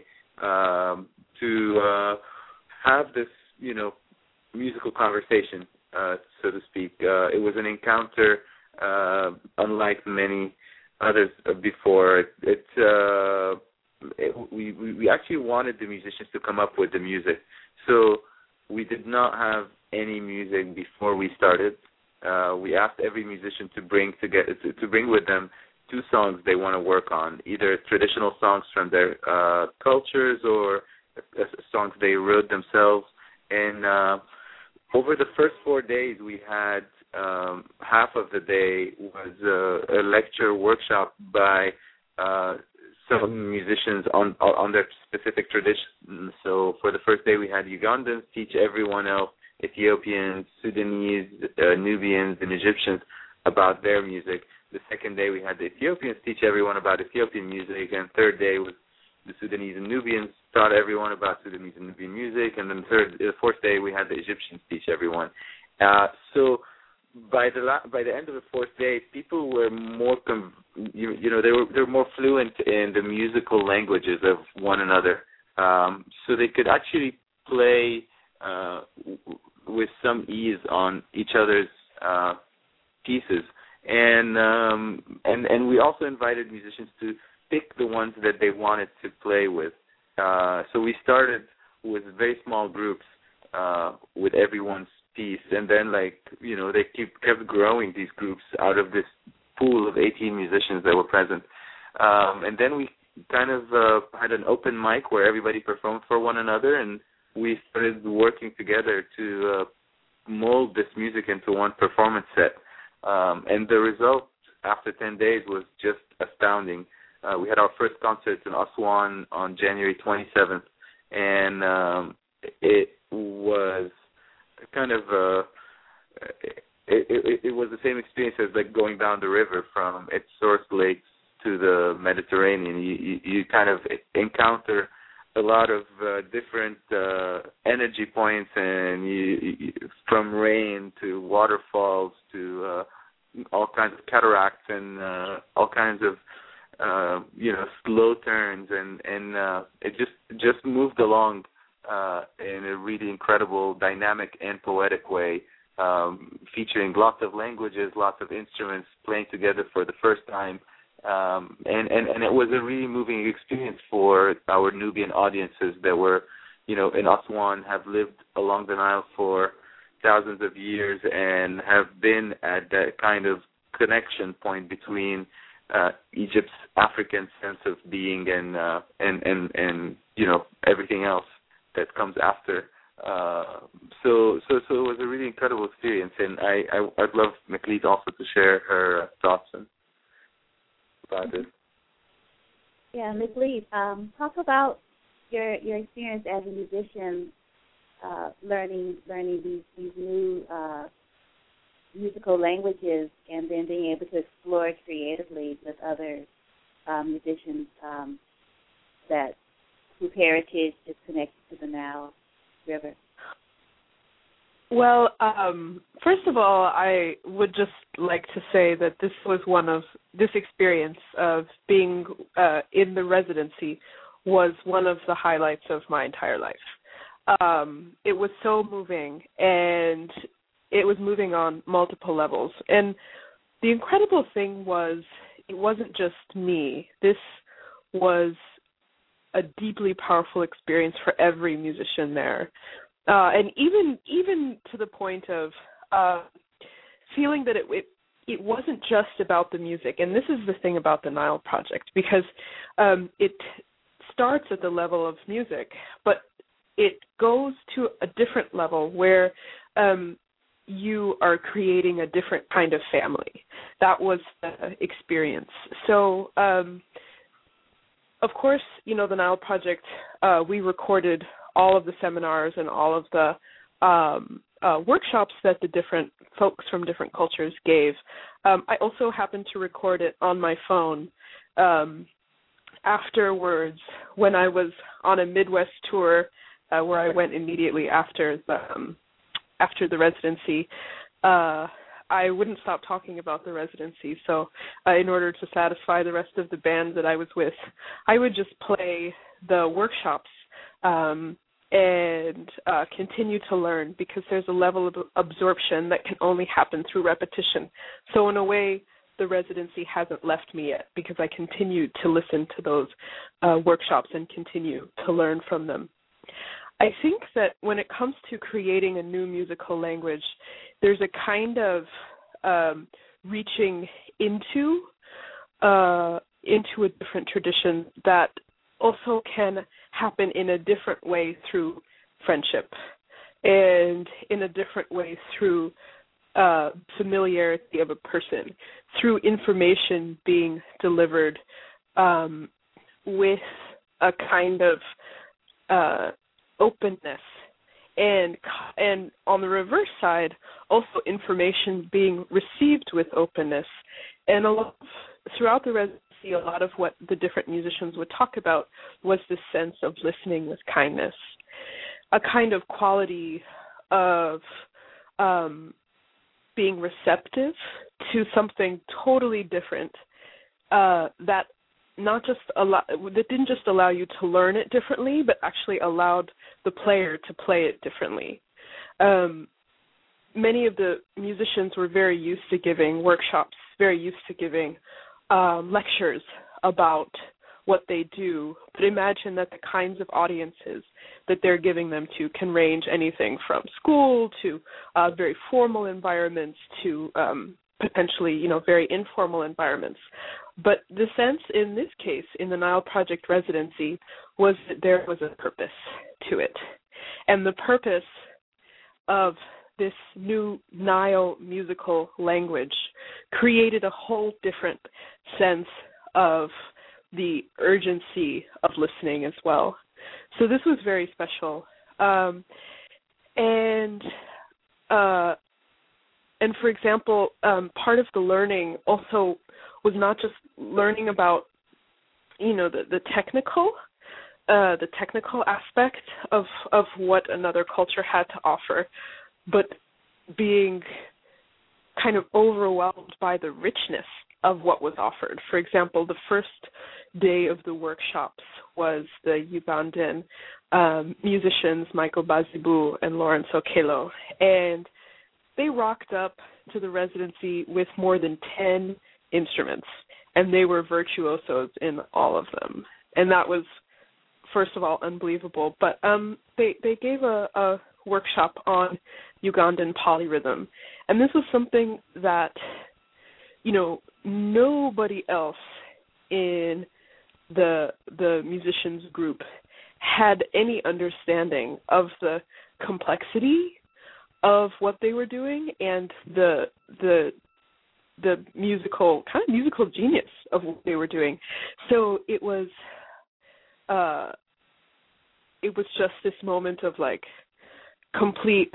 um, to uh, have this, you know, musical conversation, uh, so to speak. Uh, it was an encounter uh, unlike many others before. It, it, uh, it we, we actually wanted the musicians to come up with the music. So we did not have any music before we started. Uh, we asked every musician to bring together to, to bring with them two songs they want to work on, either traditional songs from their uh, cultures or uh, songs they wrote themselves. And uh, over the first four days, we had um, half of the day was a, a lecture workshop by uh, some musicians on on their specific tradition. So for the first day, we had Ugandans teach everyone else, Ethiopians, Sudanese, uh, Nubians, and Egyptians about their music. The second day, we had the Ethiopians teach everyone about Ethiopian music, and third day was the Sudanese and Nubians taught everyone about Sudanese and Nubian music, and then the third, the fourth day, we had the Egyptians teach everyone. Uh, so by the la- by the end of the fourth day, people were more, com- you, you know, they were they were more fluent in the musical languages of one another, um, so they could actually play uh, w- with some ease on each other's uh, pieces. And um, and and we also invited musicians to pick the ones that they wanted to play with. Uh, so we started with very small groups uh, with everyone's piece, and then like you know they keep kept growing these groups out of this pool of eighteen musicians that were present. Um, and then we kind of uh, had an open mic where everybody performed for one another, and we started working together to uh, mold this music into one performance set. Um, and the result after ten days was just astounding. Uh, we had our first concert in Aswan on January twenty-seventh, and um, it was kind of uh, it, it, it was the same experience as like going down the river from its source lakes to the Mediterranean. You, you, you kind of encounter a lot of uh, different uh, energy points, and you, you, from rain to waterfalls to uh, all kinds of cataracts and uh, all kinds of uh, you know slow turns, and and uh, it just just moved along uh, in a really incredible, dynamic and poetic way, um, featuring lots of languages, lots of instruments playing together for the first time, Um, and, and, and it was a really moving experience for our Nubian audiences that were, you know, in Aswan, have lived along the Nile for thousands of years and have been at that kind of connection point between uh, Egypt's African sense of being and, uh, and, and, and, you know, everything else that comes after. Uh, so, so, so it was a really incredible experience, and I, I, I'd love Maklit also to share her thoughts and, about this. Yeah, Maklit, um, talk about your your experience as a musician, uh, learning learning these these new uh, musical languages, and then being able to explore it creatively with other um, musicians um, that whose heritage is connected to the Nile River. Well, um, first of all, I would just like to say that this was one of, this experience of being uh, in the residency was one of the highlights of my entire life. Um, it was so moving, and it was moving on multiple levels. And the incredible thing was, it wasn't just me. This was a deeply powerful experience for every musician there. Uh, and even even to the point of uh, feeling that it, it it wasn't just about the music. And this is the thing about the Nile Project, because um, it starts at the level of music, but it goes to a different level where um, you are creating a different kind of family. That was the experience. So, um, of course, you know, the Nile Project, uh, we recorded all of the seminars and all of the um, uh, workshops that the different folks from different cultures gave. Um, I also happened to record it on my phone um, afterwards when I was on a Midwest tour uh, where I went immediately after the, um, after the residency. Uh, I wouldn't stop talking about the residency, so uh, in order to satisfy the rest of the band that I was with, I would just play the workshops um, and uh, continue to learn, because there's a level of absorption that can only happen through repetition. So in a way, the residency hasn't left me yet, because I continue to listen to those uh, workshops and continue to learn from them. I think that when it comes to creating a new musical language, there's a kind of um, reaching into uh, into a different tradition that also can happen in a different way through friendship, and in a different way through uh, familiarity of a person, through information being delivered um, with a kind of uh, openness, and and on the reverse side, also information being received with openness. And a lot of, throughout the residency, a lot of what the different musicians would talk about was this sense of listening with kindness, a kind of quality of um, being receptive to something totally different uh, that not just allow, that didn't just allow you to learn it differently, but actually allowed the player to play it differently. Um, many of the musicians were very used to giving workshops, very used to giving um, lectures about what they do, but imagine that the kinds of audiences that they're giving them to can range anything from school to uh, very formal environments to um, potentially, you know, very informal environments. But the sense in this case, in the Nile Project residency, was that there was a purpose to it. And the purpose of this new Nile musical language created a whole different sense of the urgency of listening as well. So this was very special. Um, and uh, and for example, um, part of the learning also was not just learning about, you know, the, the technical, uh, the technical aspect of of what another culture had to offer, but being kind of overwhelmed by the richness of what was offered. For example, the first day of the workshops was the Ugandan um, musicians Michael Bazibu and Lawrence Okello, and they rocked up to the residency with more than ten instruments, and they were virtuosos in all of them. And that was, first of all, unbelievable. But um, they, they gave a, a workshop on Ugandan polyrhythm. And this was something that, you know, nobody else in the the musicians group had any understanding of the complexity of what they were doing and the the the musical kind of musical genius of what they were doing. So it was uh it was just this moment of like complete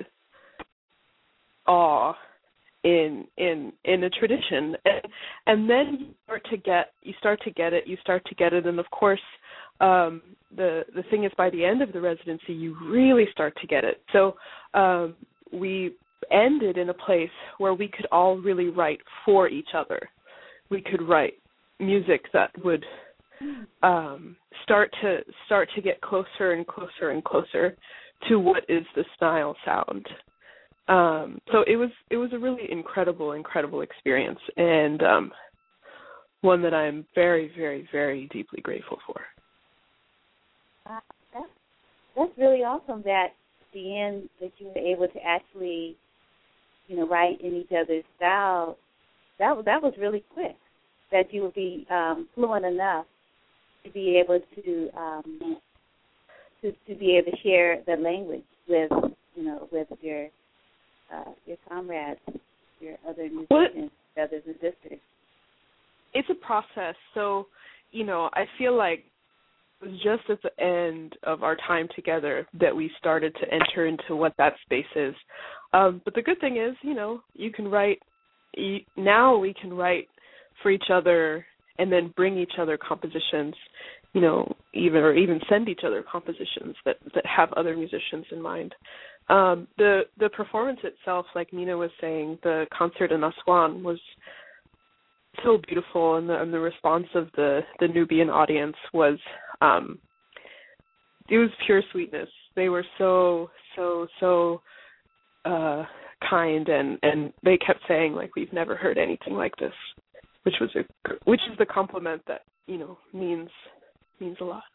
awe in in in a tradition, and, and then you start to get you start to get it you start to get it and of course um the the thing is, by the end of the residency you really start to get it. So um we ended in a place where we could all really write for each other. We could write music that would um start to start to get closer and closer and closer to what is the style sound. Um, so it was it was a really incredible, incredible experience, and um, one that I'm very, very, very deeply grateful for. Uh, that's, that's really awesome that at the end that you were able to actually, you know, write in each other's style. That that was really quick. That you would be um, fluent enough to be able to um, to to be able to share the language with you know with your. Uh, your comrades, your other musicians, brothers and sisters. It's a process. So, you know, I feel like it was just at the end of our time together that we started to enter into what that space is. Um, but the good thing is, you know, you can write, you, now we can write for each other and then bring each other compositions, you know, even or even send each other compositions that, that have other musicians in mind. Um, the the performance itself, like Nina was saying, the concert in Aswan was so beautiful, and the, and the response of the, the Nubian audience was, um, it was pure sweetness. They were so, so, so uh, kind, and, and they kept saying, like, we've never heard anything like this, which was a, which is the compliment that, you know, means means a lot.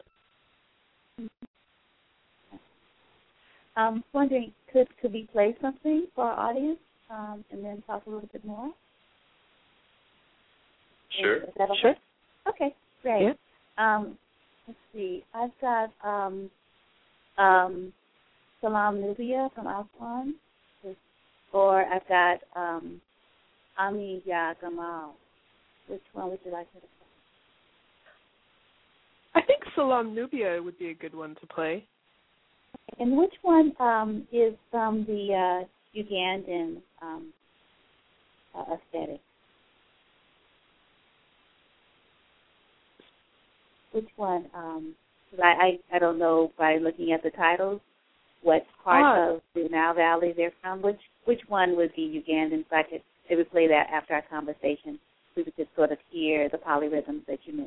I'm wondering, could could we play something for our audience um, and then talk a little bit more? Sure. Is, is that okay? Sure. Okay, great. Yeah. Um, let's see. I've got um, um, Salam Nubia from Aswan, or I've got um, Ami Ya Gamal. Which one would you like me to play? I think Salam Nubia would be a good one to play. And which one um, is from the uh, Ugandan um, uh, aesthetic? Which one? Um, I, I I don't know by looking at the titles what part ah. of the Nile Valley they're from. Which which one would be Ugandan? So I could they would play that after our conversation. We would just sort of hear the polyrhythms that you mentioned.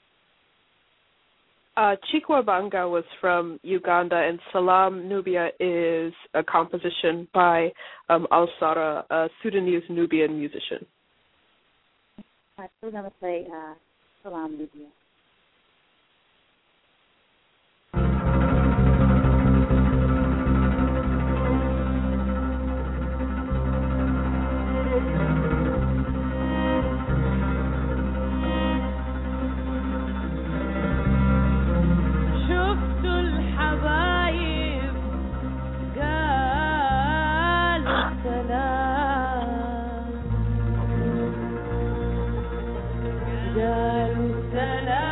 Uh, Chikwa Banga was from Uganda, and Salam Nubia is a composition by um, Al-Sara, a Sudanese Nubian musician. All right, so we're going to play uh, Salam Nubia. Salam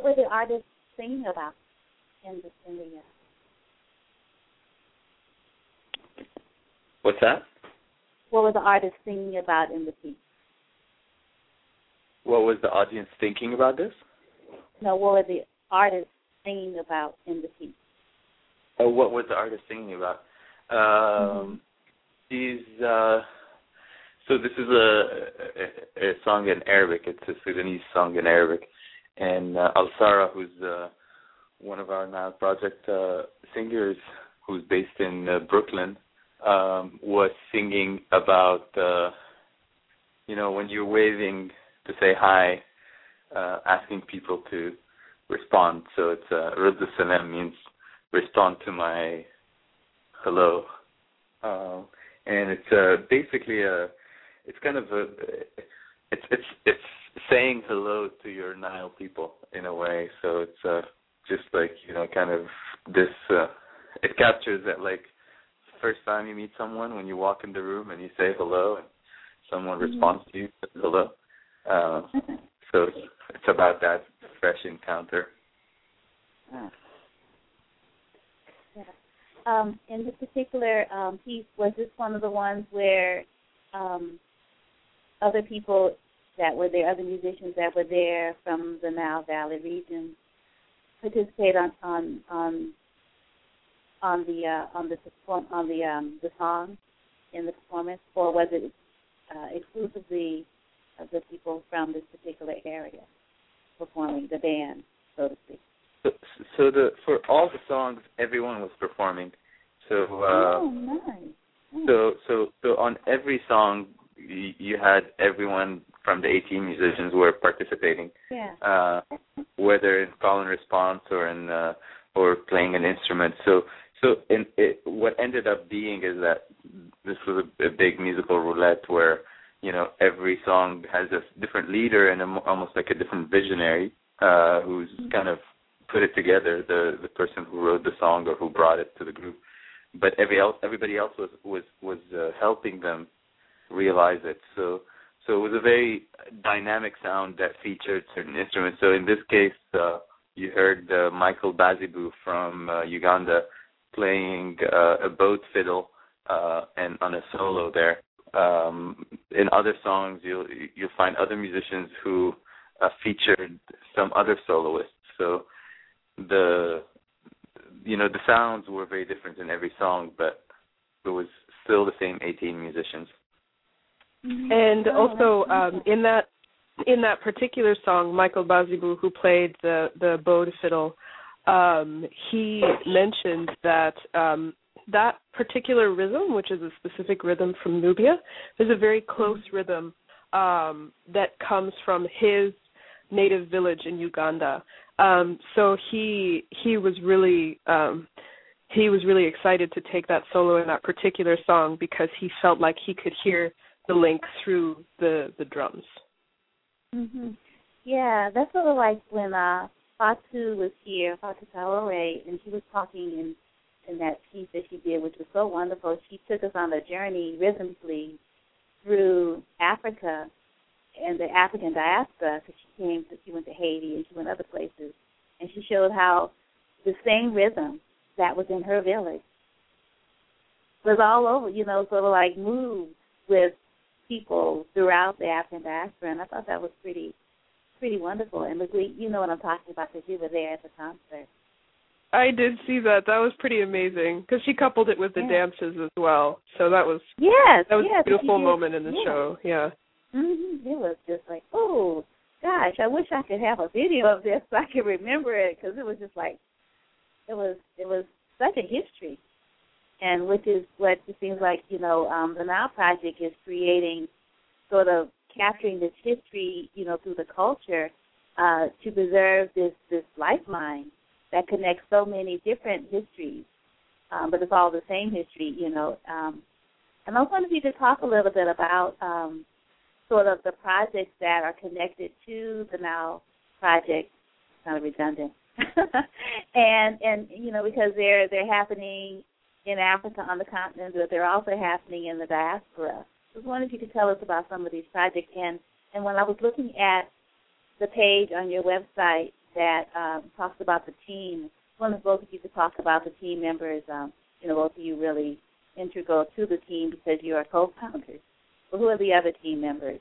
were the artists singing about in the in the? Uh... What's that? What were the artists singing about in the piece? What was the audience thinking about this? No, what were the artists singing about in the piece? Oh, what was the artist singing about? Um, mm-hmm. He's uh, so this is a, a, a song in Arabic. It's a Sudanese song in Arabic, and uh, Al-Sara, who's uh, one of our Nile Project uh, singers, who's based in uh, Brooklyn, um, was singing about uh, you know when you're waving to say hi, uh, asking people to respond. So it's uh, Rud al-Salam means respond to my hello, uh, and it's uh, basically a, it's kind of a, it's it's it's saying hello to your Nile people in a way. So it's uh, just like you know, kind of this. Uh, it captures that like first time you meet someone when you walk in the room and you say hello and someone mm-hmm. responds to you with hello. Uh, so it's, it's about that fresh encounter. Oh. Yeah. Um, in this particular um, piece, was this one of the ones where um, other people that were there, other musicians that were there from the Nile Valley region, participate on on on, on the uh, on the on the um, the song in the performance, or was it uh, exclusively of the people from this particular area performing, the band, so to speak? So, so the for all the songs, everyone was performing. So, uh, oh, nice. nice. So, so, so on every song, you, you had everyone from the eighteen musicians were participating. Yeah. Uh, whether in call and response or in uh, or playing an instrument. So, so in, it, what ended up being is that this was a, a big musical roulette where you know every song has a different leader and a, almost like a different visionary uh, who's mm-hmm. kind of put it together, the the person who wrote the song or who brought it to the group. But every else, everybody else was was was uh, helping them realize it. So so it was a very dynamic sound that featured certain instruments. So in this case, uh, you heard uh, Michael Bazibu from uh, Uganda playing uh, a boat fiddle uh, and on a solo there. Um, in other songs, you'll you'll find other musicians who uh, featured some other soloists. So the you know the sounds were very different in every song, but it was still the same eighteen musicians. And also um, in that in that particular song, Michael Bazibu, who played the the bowed fiddle, um, he mentioned that um, that particular rhythm, which is a specific rhythm from Nubia, is a very close rhythm um, that comes from his native village in Uganda. Um, so he he was really um, he was really excited to take that solo in that particular song because he felt like he could hear the link through the, the drums. Mm-hmm. Yeah, that's sort of like when uh, Fatu was here, Fatu Kaore, and she was talking in, in that piece that she did, which was so wonderful. She took us on a journey rhythmically through Africa and the African diaspora, because she came, to, she went to Haiti and she went other places, and she showed how the same rhythm that was in her village was all over, you know, sort of like moved with people throughout the African diaspora, and I thought that was pretty pretty wonderful. And we, you know what I'm talking about because you were there at the concert. I did see that. That was pretty amazing because she coupled it with the yeah. dances as well. So that was yes, that was yes, a beautiful moment in the yeah. show. Yeah. Mm-hmm. It was just like, oh, gosh, I wish I could have a video of this so I could remember it because it was just like, it was it was such a history. And which is what it seems like, you know, um, the Nile Project is creating, sort of capturing this history, you know, through the culture uh, to preserve this, this lifeline that connects so many different histories, um, but it's all the same history, you know. Um, and I was wondering if you could talk a little bit about um, sort of the projects that are connected to the Nile Project, kind of redundant, and, and, you know, because they're they're happening in Africa on the continent, but they're also happening in the diaspora. I was wondering if you could tell us about some of these projects. And, and when I was looking at the page on your website that um, talks about the team. One of both of you could talk about the team members. Um, you know, both of you really integral to the team because you are co-founders. But who are the other team members?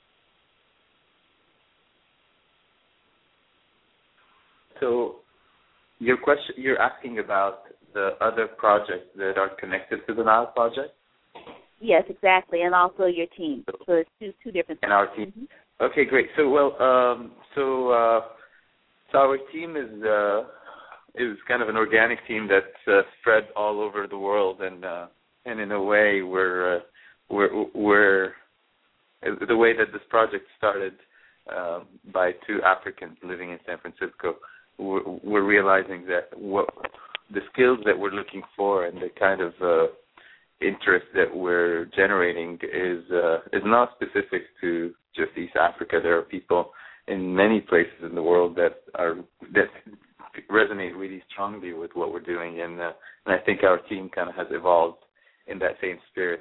So, your question, you're asking about the other projects that are connected to the Nile project? Yes, exactly, and also your team. So it's two two different. And our team. Mm-hmm. Okay, great. So well, um, so uh, so our team is uh, is kind of an organic team that's uh, spread all over the world, and uh, and in a way, we're uh, we're we're the way that this project started uh, by two Africans living in San Francisco. We're, we're realizing that what the skills that we're looking for and the kind of uh, interest that we're generating is uh, is not specific to just East Africa. There are people in many places in the world that are that resonate really strongly with what we're doing, and uh, and I think our team kind of has evolved in that same spirit.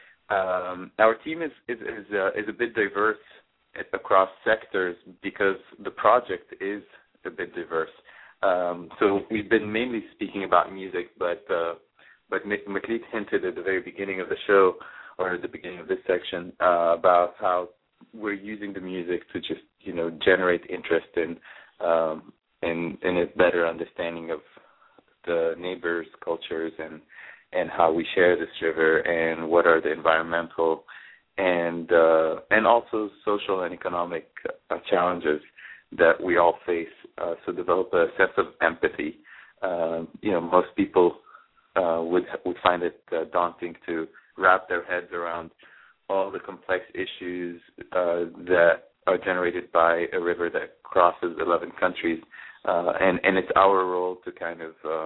Um, our team is is is, uh, is a bit diverse across sectors because the project is a bit diverse. Um, so we've been mainly speaking about music, but uh, but Maklit hinted at the very beginning of the show, or at the beginning of this section, uh, about how we're using the music to just, you know, generate interest in um, in, in a better understanding of the neighbors' cultures and and how we share this river and what are the environmental and uh, and also social and economic uh, challenges that we all face. Uh, so develop a sense of empathy. Uh, you know, most people uh, would would find it uh, daunting to wrap their heads around all the complex issues uh, that are generated by a river that crosses eleven countries, uh, and and it's our role to kind of uh,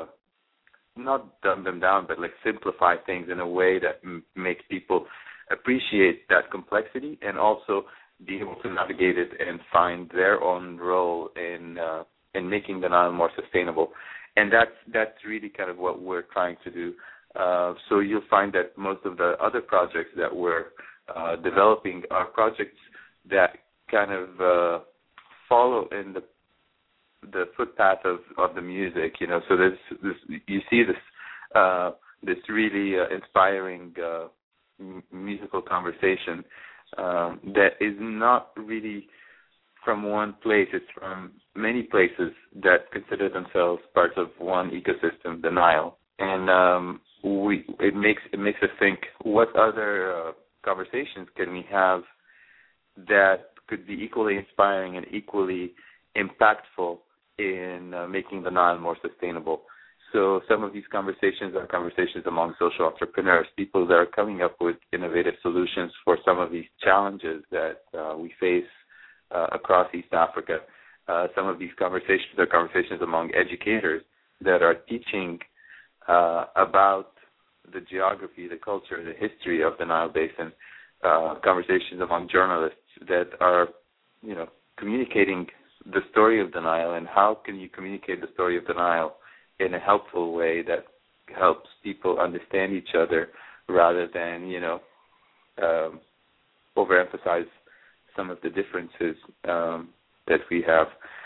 not dumb them down, but like simplify things in a way that m- makes people appreciate that complexity and also be able to navigate it and find their own role in uh, in making the Nile more sustainable. And that's that's really kind of what we're trying to do. Uh, so you'll find that most of the other projects that we're uh, developing are projects that kind of uh, follow in the the footpath of, of the music. You know, so there's this you see this uh, this really uh, inspiring uh, m- musical conversation. Um, that is not really from one place. It's from many places that consider themselves parts of one ecosystem, the Nile. And um, we it makes it makes us think, what other uh, conversations can we have that could be equally inspiring and equally impactful in uh, making the Nile more sustainable. So some of these conversations are conversations among social entrepreneurs, people that are coming up with innovative solutions for some of these challenges that uh, we face uh, across East Africa. Uh, some of these conversations are conversations among educators that are teaching uh, about the geography, the culture, the history of the Nile Basin. Uh, conversations among journalists that are, you know, communicating the story of the Nile, and how can you communicate the story of the Nile in a helpful way that helps people understand each other rather than, you know, um, overemphasize some of the differences um, that we have.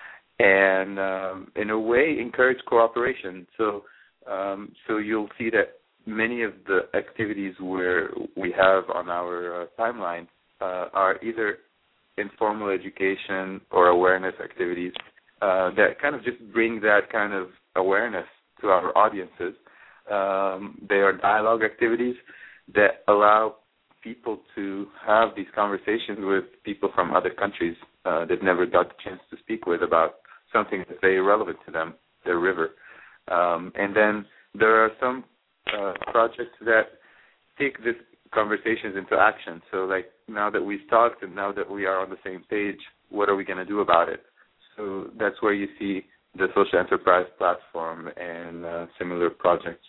And um, in a way, encourage cooperation. So, um, so you'll see that many of the activities where we have on our uh, timeline uh, are either informal education or awareness activities uh, that kind of just bring that kind of awareness to our audiences. Um, they are dialogue activities that allow people to have these conversations with people from other countries uh, that never got the chance to speak with about something that's very relevant to them, their river. Um, and then there are some uh, projects that take these conversations into action. So like now that we've talked and now that we are on the same page, what are we going to do about it? So that's where you see the social enterprise platform and uh, similar projects.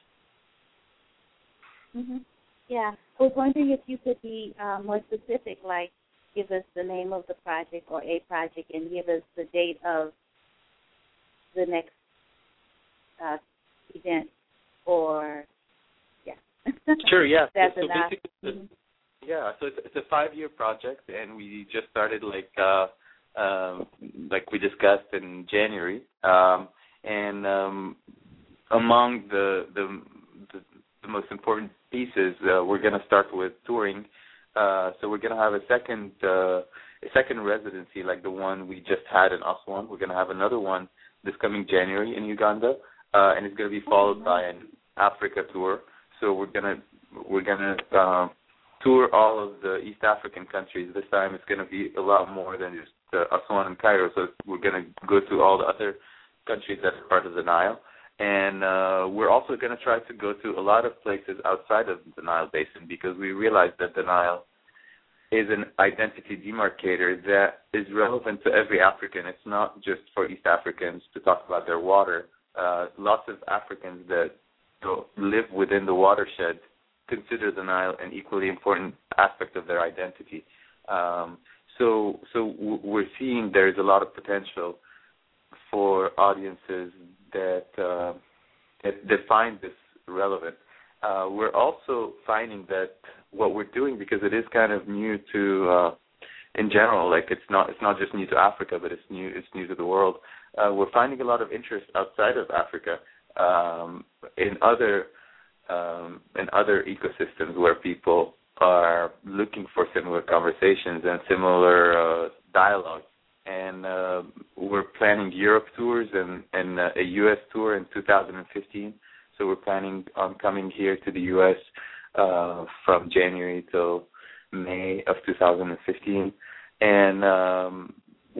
Mm-hmm. Yeah. I was wondering if you could be uh, more specific, like give us the name of the project or a project and give us the date of the next uh, event or, yeah. Sure, yeah. That's so, so enough. basically, Mm-hmm. Yeah, so it's, it's a five-year project, and we just started like uh, um, like we discussed in January. Um, and um, among the, the the the most important pieces, uh, we're going to start with touring. Uh, so we're going to have a second uh, a second residency like the one we just had in Aswan. We're going to have another one this coming January in Uganda, uh, and it's going to be followed by an Africa tour. So we're going to we're going to uh, tour all of the East African countries. This time it's going to be a lot more than just uh, Aswan and Cairo. So we're going to go to all the other countries that are part of the Nile. And uh, we're also going to try to go to a lot of places outside of the Nile Basin because we realize that the Nile is an identity demarcator that is relevant to every African. It's not just for East Africans to talk about their water. Uh, lots of Africans that you know, live within the watershed consider the Nile an equally important aspect of their identity. Um, so, so we're seeing there's a lot of potential for audiences that uh, that, that find this relevant. Uh, we're also finding that what we're doing, because it is kind of new to, uh, in general, like it's not it's not just new to Africa, but it's new it's new to the world. Uh, we're finding a lot of interest outside of Africa um, in other um, in other ecosystems where people are looking for similar conversations and similar uh, dialogue. And uh, we're planning Europe tours and, and uh, a U S tour in two thousand fifteen. So we're planning on coming here to the U S uh, from January till May of two thousand fifteen. And um,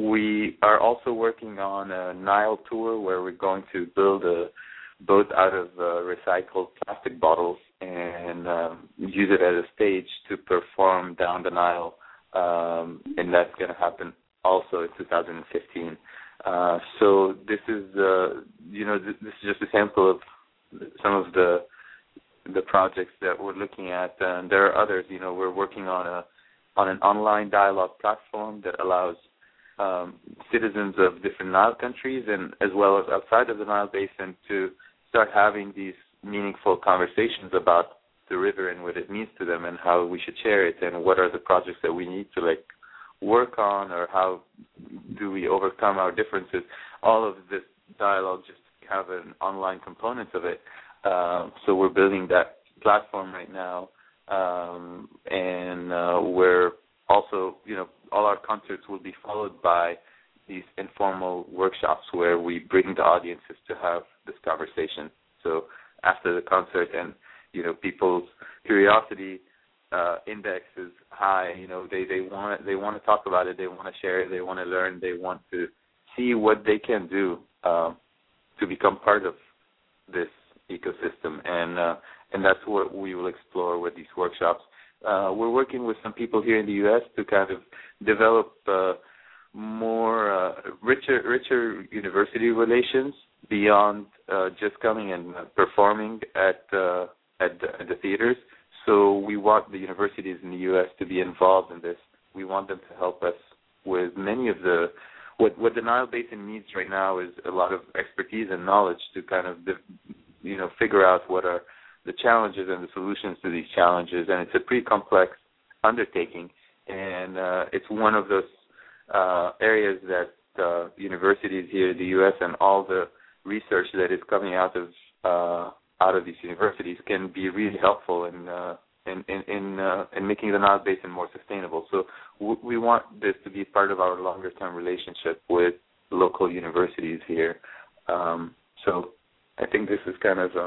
we are also working on a Nile tour where we're going to build a boat out of uh, recycled plastic bottles and um, use it as a stage to perform down the Nile. Um, and that's going to happen also in two thousand fifteen. Uh, so this is, uh, you know, this, this is just a sample of some of the the projects that we're looking at. And there are others. You know, we're working on a on an online dialogue platform that allows um, citizens of different Nile countries and as well as outside of the Nile Basin to start having these meaningful conversations about the river and what it means to them and how we should share it and what are the projects that we need to like work on or how do we overcome our differences. All of this dialogue just have an online component of it. Um, so we're building that platform right now, um, and uh, we're also, you know, all our concerts will be followed by these informal workshops where we bring the audiences to have this conversation. So after the concert and, you know, people's curiosity Uh, index is high. You know, they, they want they want to talk about it. They want to share it. They want to learn. They want to see what they can do uh, to become part of this ecosystem, and uh, and that's what we will explore with these workshops. Uh, we're working with some people here in the U S to kind of develop uh, more uh, richer richer university relations beyond uh, just coming and performing at uh, at, the, at the theaters. So we want the universities in the U S to be involved in this. We want them to help us with many of the what what the Nile Basin needs right now is a lot of expertise and knowledge to kind of you know figure out what are the challenges and the solutions to these challenges. And it's a pretty complex undertaking, and uh, it's one of those uh, areas that uh, universities here in the U S and all the research that is coming out of uh, out of these universities can be really helpful in uh, in in in, uh, in making the Nile Basin more sustainable. So w- we want this to be part of our longer-term relationship with local universities here. Um, so I think this is kind of uh,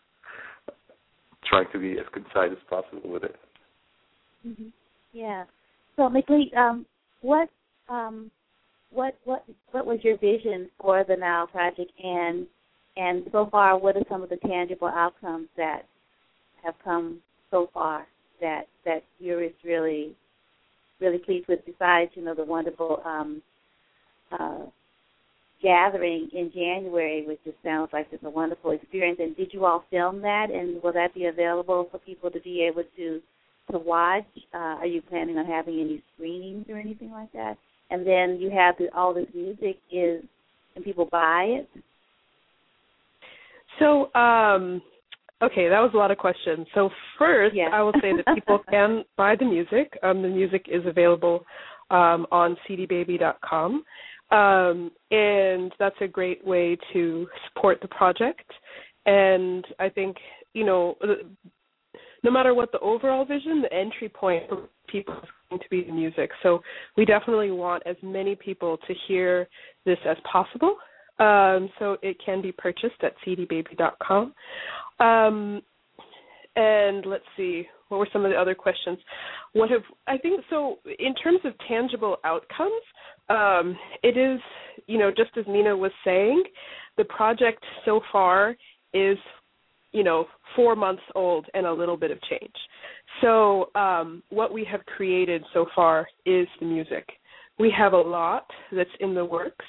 trying to be as concise as possible with it. Mm-hmm. Yeah. So McLeod, um, what um, what what what was your vision for the Nile Project, and And so far, what are some of the tangible outcomes that have come so far that that you're really, really pleased with? Besides, you know, the wonderful um, uh, gathering in January, which just sounds like it's a wonderful experience. And did you all film that? And will that be available for people to be able to to watch? Uh, are you planning on having any screenings or anything like that? And then you have the, all this music. Is can people buy it? So, um, okay, that was a lot of questions. So first, yeah. I will say that people can buy the music. Um, the music is available um, on c d baby dot com. Um, and that's a great way to support the project. And I think, you know, no matter what the overall vision, the entry point for people is going to be the music. So we definitely want as many people to hear this as possible. Um, so it can be purchased at c d baby dot com. Um, and let's see, what were some of the other questions? What have I think so? In terms of tangible outcomes, um, it is, you know, just as Nina was saying, the project so far is, you know, four months old and a little bit of change. So um, what we have created so far is the music. We have a lot that's in the works,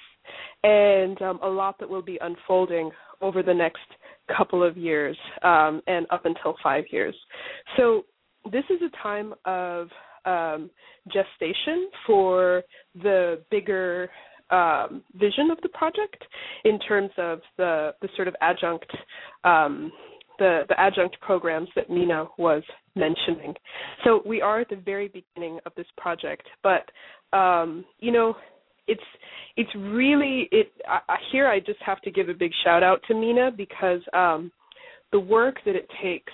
and um, a lot that will be unfolding over the next couple of years um, and up until five years. So this is a time of um, gestation for the bigger um, vision of the project in terms of the, the sort of adjunct um, the, the adjunct programs that Nina was mentioning. So we are at the very beginning of this project, but um, you know, it's it's really it. I, here, I just have to give a big shout out to Nina because um, the work that it takes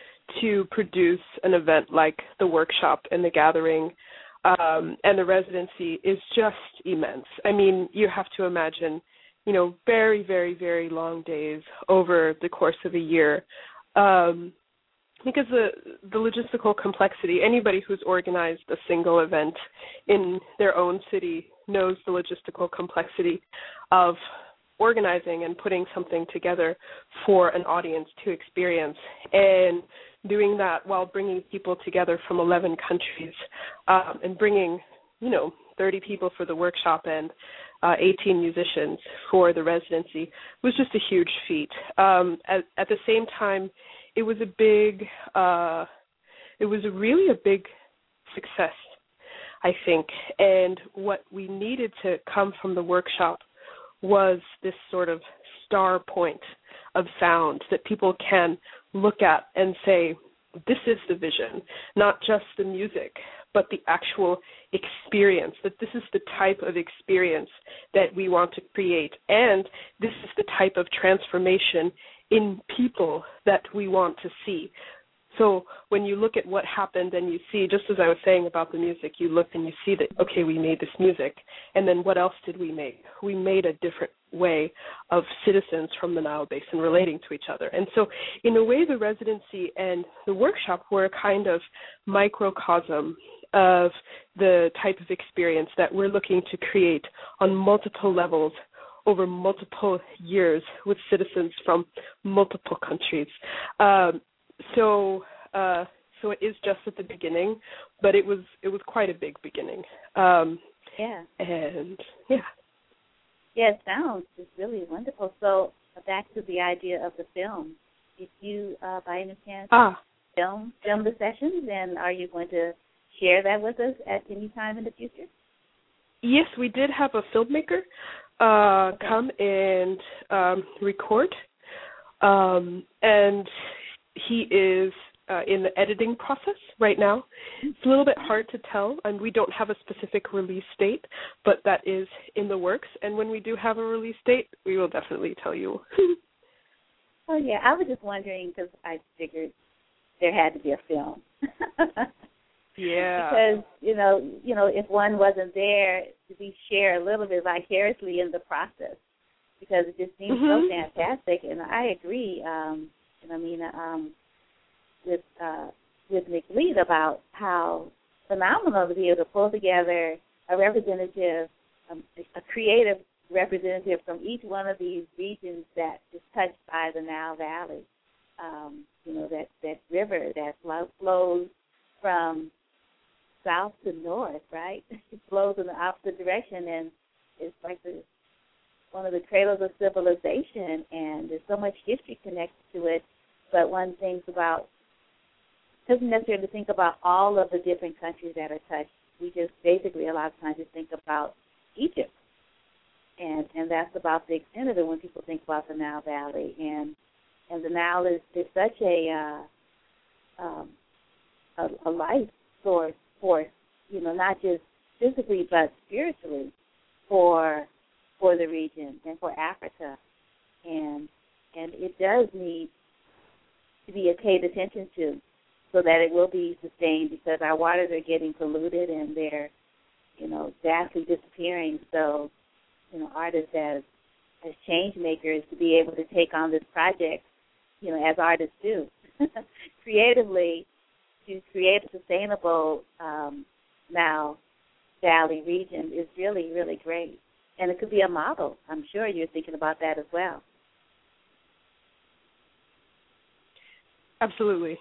to produce an event like the workshop and the gathering um, and the residency is just immense. I mean, you have to imagine, you know, very, very, very long days over the course of a year. Um, because the, the logistical complexity, anybody who's organized a single event in their own city knows the logistical complexity of organizing and putting something together for an audience to experience, and doing that while bringing people together from eleven countries um, and bringing, you know, thirty people for the workshop and uh, eighteen musicians for the residency was just a huge feat. Um, at, at the same time, it was a big, uh, it was really a big success, I think. And what we needed to come from the workshop was this sort of star point of sound that people can look at and say, this is the vision, not just the music, but the actual experience, that this is the type of experience that we want to create, and this is the type of transformation in people that we want to see. So when you look at what happened and you see, just as I was saying about the music, you look and you see that, okay, we made this music, and then what else did we make? We made a different way of citizens from the Nile Basin relating to each other. And so in a way, the residency and the workshop were a kind of microcosm of the type of experience that we're looking to create on multiple levels over multiple years with citizens from multiple countries. Um, so uh, so it is just at the beginning, but it was it was quite a big beginning. Um, yeah. And yeah. Yeah, it sounds just really wonderful. So back to the idea of the film. If you, uh, by any chance, ah. film film the sessions, and are you going to share that with us at any time in the future? Yes, we did have a filmmaker uh, okay. come and um, record, um, and he is uh, in the editing process right now. It's a little bit hard to tell, and we don't have a specific release date, but that is in the works. And when we do have a release date, we will definitely tell you. Oh, yeah, I was just wondering because I figured there had to be a film. Yeah. Because, you know, you know, if one wasn't there, we share a little bit vicariously in the process because it just seems mm-hmm. so fantastic. And I agree, um, I mean, um, with uh, with McLeod about how phenomenal to be able to pull together a representative, um, a creative representative from each one of these regions that is touched by the Nile Valley. Um, you know, that, that river that flows from south to north, right? It flows in the opposite direction, and it's like the, one of the cradles of civilization, and there's so much history connected to it. But one thinks about, doesn't necessarily think about all of the different countries that are touched. We just basically a lot of times just think about Egypt, and and that's about the extent of it when people think about the Nile Valley. And and the Nile is, is such a, uh, um, a a life source force, you know, not just physically but spiritually for for the region and for Africa. And and it does need to be paid attention to so that it will be sustained, because our waters are getting polluted and they're, you know, vastly disappearing. So, you know, artists as as change makers to be able to take on this project, you know, as artists do, creatively, to create a sustainable um, Nile Valley region is really, really great. And it could be a model. I'm sure you're thinking about that as well. Absolutely.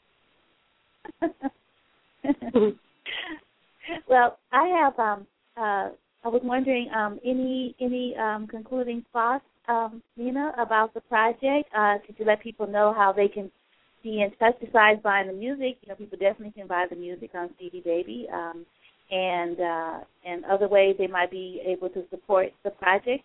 Well, I have. Um, uh, I was wondering, um, any any um, concluding thoughts, um, Nina, about the project? Uh, could you let people know how they can be in touch besides buying the music? You know, people definitely can buy the music on C D Baby, um, and uh, and other ways they might be able to support the project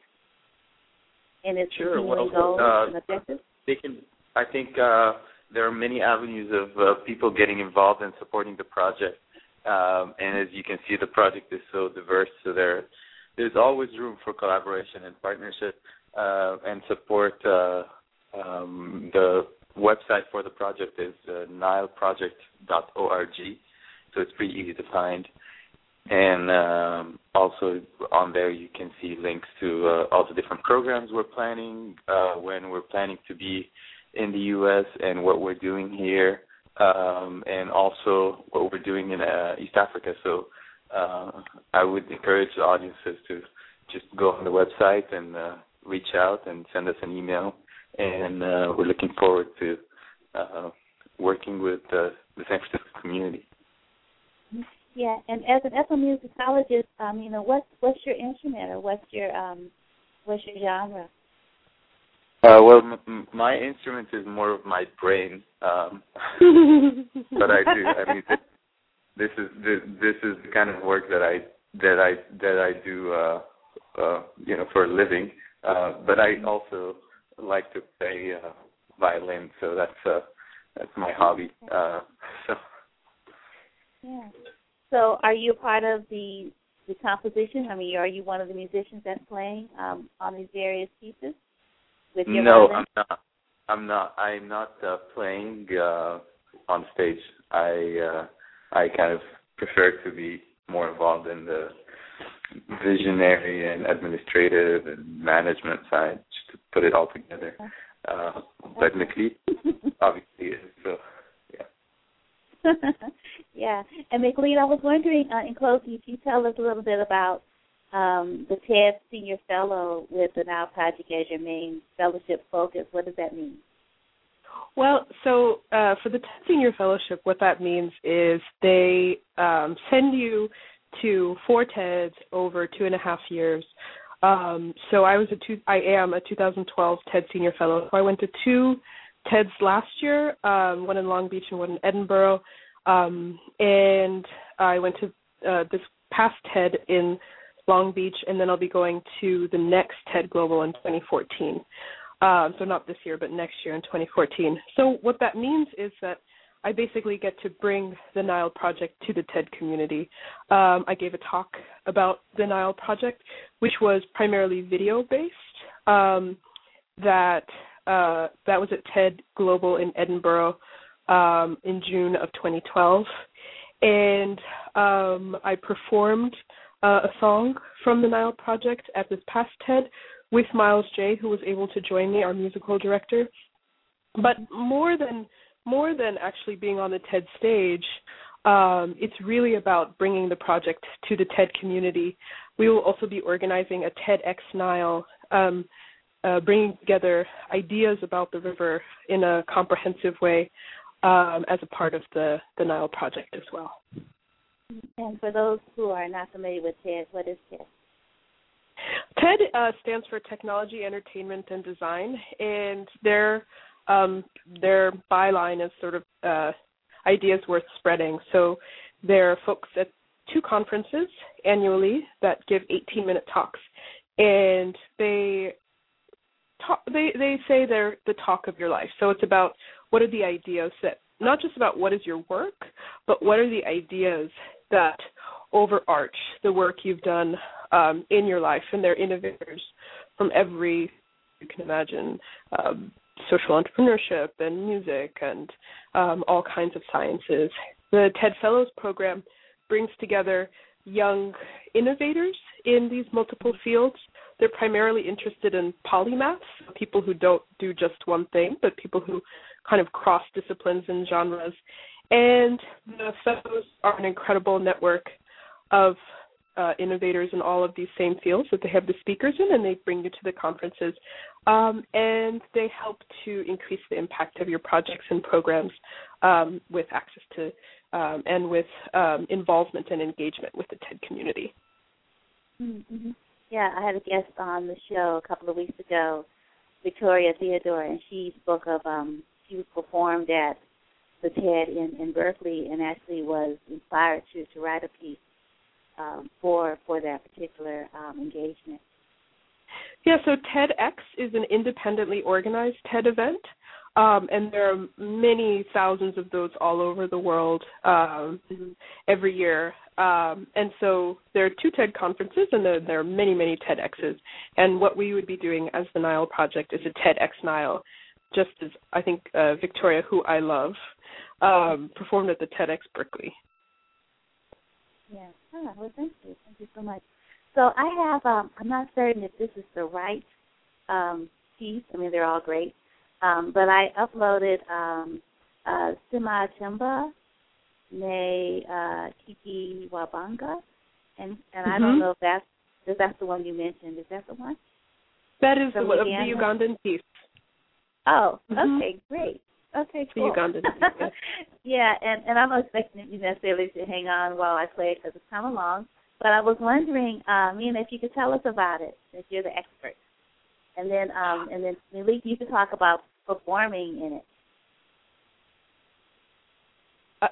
and its sure. continuing Well, goals uh, and objectives. They can. I think uh, there are many avenues of uh, people getting involved and supporting the project. Um, and as you can see, the project is so diverse, so there, there's always room for collaboration and partnership uh, and support. Uh, um, the website for the project is uh, nile project dot org, so it's pretty easy to find. And um, also on there you can see links to uh, all the different programs we're planning, uh, when we're planning to be in the U S and what we're doing here. Um, and also what we're doing in uh, East Africa. So uh, I would encourage the audiences to just go on the website and uh, reach out and send us an email. And uh, we're looking forward to uh, working with uh, the San Francisco community. Yeah, and as an ethnomusicologist, um, you know, what's what's your instrument or what's your um, what's your genre? Uh, well, m- my instrument is more of my brain, um, but I do. I mean, this is this, this is the kind of work that I that I that I do, uh, uh, you know, for a living. Uh, but I also like to play uh, violin, so that's uh, that's my hobby. Uh, so. Yeah. So, are you a part of the the composition? I mean, are you one of the musicians that's playing um, on these various pieces? With your no, violin? I'm not. I'm not. I'm not uh, playing uh, on stage. I uh, I kind of prefer to be more involved in the visionary and administrative and management side, just to put it all together. Uh, but Macleod obviously is. So yeah. Yeah, and Macleod, I was wondering, uh, in closing, if you tell us a little bit about Um, the TED Senior Fellow with the Nile Project as your main fellowship focus. What does that mean? Well, so uh, for the TED Senior Fellowship, what that means is they um, send you to four TEDs over two and a half years. Um, so I was a two, I am a two thousand twelve TED Senior Fellow. So I went to two TEDs last year, um, one in Long Beach and one in Edinburgh, um, and I went to uh, this past TED in Long Beach, and then I'll be going to the next TED Global in twenty fourteen. Um, so not this year, but next year in twenty fourteen. So what that means is that I basically get to bring the Nile Project to the TED community. Um, I gave a talk about the Nile Project, which was primarily video-based. Um, that uh, that was at TED Global in Edinburgh um, in June of twenty twelve, and um, I performed Uh, a song from the Nile Project at this past TED with Miles J., who was able to join me, our musical director. But more than more than actually being on the TED stage, um, it's really about bringing the project to the TED community. We will also be organizing a TEDx Nile, um, uh, bringing together ideas about the river in a comprehensive way um, as a part of the, the Nile Project as well. And for those who are not familiar with TED, what is TED? TED uh, stands for Technology, Entertainment, and Design, and their um, their byline is sort of uh, ideas worth spreading. So they're folks at two conferences annually that give eighteen-minute talks, and they talk, they they say they're the talk of your life. So it's about what are the ideas that, not just about what is your work, but what are the ideas that overarch the work you've done um, in your life, and they're innovators from every, you can imagine, um, social entrepreneurship and music and um, all kinds of sciences. The TED Fellows program brings together young innovators in these multiple fields. They're primarily interested in polymaths, people who don't do just one thing, but people who kind of cross disciplines and genres. And the Fellows are an incredible network of uh, innovators in all of these same fields that they have the speakers in, and they bring you to the conferences. Um, and they help to increase the impact of your projects and programs um, with access to um, and with um, involvement and engagement with the TED community. Mm-hmm. Yeah, I had a guest on the show a couple of weeks ago, Victoria Theodore, and she spoke of, um, she performed at the TED in, in Berkeley and actually was inspired to, to write a piece um, for for that particular um, engagement. Yeah, so TEDx is an independently organized TED event, um, and there are many thousands of those all over the world um, every year. Um, and so there are two TED conferences, and there, there are many, many TEDx's. And what we would be doing as the Nile Project is a TEDx Nile, just as I think uh, Victoria, who I love, um, performed at the TEDx Berkeley. Yeah. Oh, well, thank you. Thank you so much. So I have, um, I'm not certain if this is the right um, piece. I mean, they're all great. Um, but I uploaded um, uh, Sima Chimba, Ne uh, Kiki Wabanga, and, and mm-hmm. I don't know if that's, if that's the one you mentioned. Is that the one? That is the, the Ugandan piece. Oh, mm-hmm. Okay, great. Okay, cool. The Ugandan piece, yeah. yeah, and, and I'm not expecting you necessarily to hang on while I play it because it's kind of long. But I was wondering, uh, Mina, if you could tell us about it, since you're the expert. And then, um, and then, Malik, you could talk about performing in it. Uh,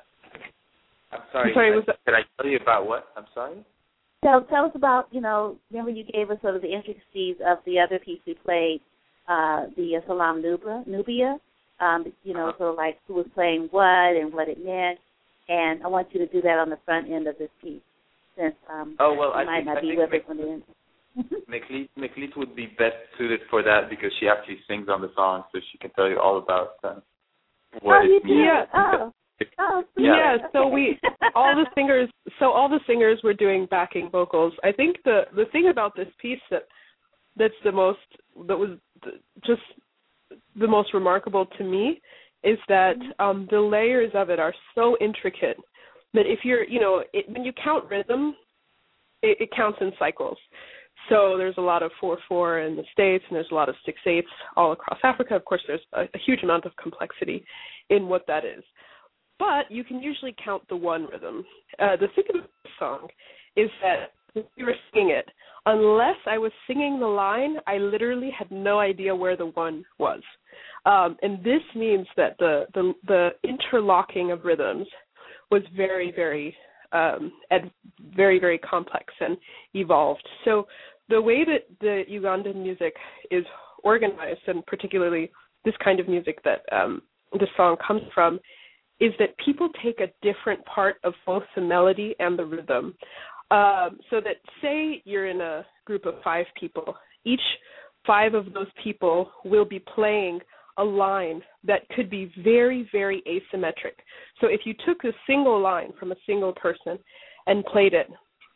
I'm sorry. I'm sorry I, was that... Could I tell you about what? I'm sorry? Tell, tell us about, you know, remember you gave us sort of the intricacies of the other piece we played, uh, the uh, Salam Nubia, Nubia um, you know, uh-huh. sort of like who was playing what and what it meant. And I want you to do that on the front end of this piece. Since um, oh, well, you I might think, not I be think with Mc, us when the end. McLeod, McLeod would be best suited for that because she actually sings on the song, so she can tell you all about uh, what oh, it you means. Yeah. Oh. Oh, yeah. yeah. So we all the singers. So all the singers were doing backing vocals. I think the the thing about this piece that that's the most that was the, just the most remarkable to me is that um, the layers of it are so intricate. That if you're, you know, it, when you count rhythm, it, it counts in cycles. So there's a lot of four four in the States, and there's a lot of six eights all across Africa. Of course, there's a, a huge amount of complexity in what that is. But you can usually count the one rhythm. Uh, the thing about the song is that when we were singing it, unless I was singing the line, I literally had no idea where the one was. Um, and this means that the, the the interlocking of rhythms was very, very, um, ed- very, very complex and evolved. So the way that the Ugandan music is organized, and particularly this kind of music that um, this song comes from, is that people take a different part of both the melody and the rhythm. Um, so that say you're in a group of five people, each five of those people will be playing a line that could be very, very asymmetric. So if you took a single line from a single person and played it,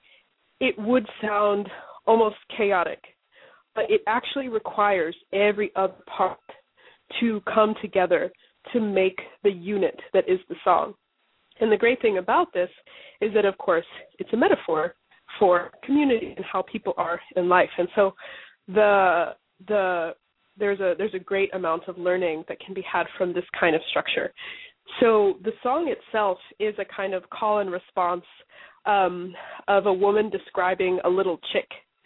it would sound almost chaotic. But it actually requires every other part to come together to make the unit that is the song. And the great thing about this is that, of course, it's a metaphor for community and how people are in life. And so the the there's a there's a great amount of learning that can be had from this kind of structure. So the song itself is a kind of call and response um, of a woman describing a little chick,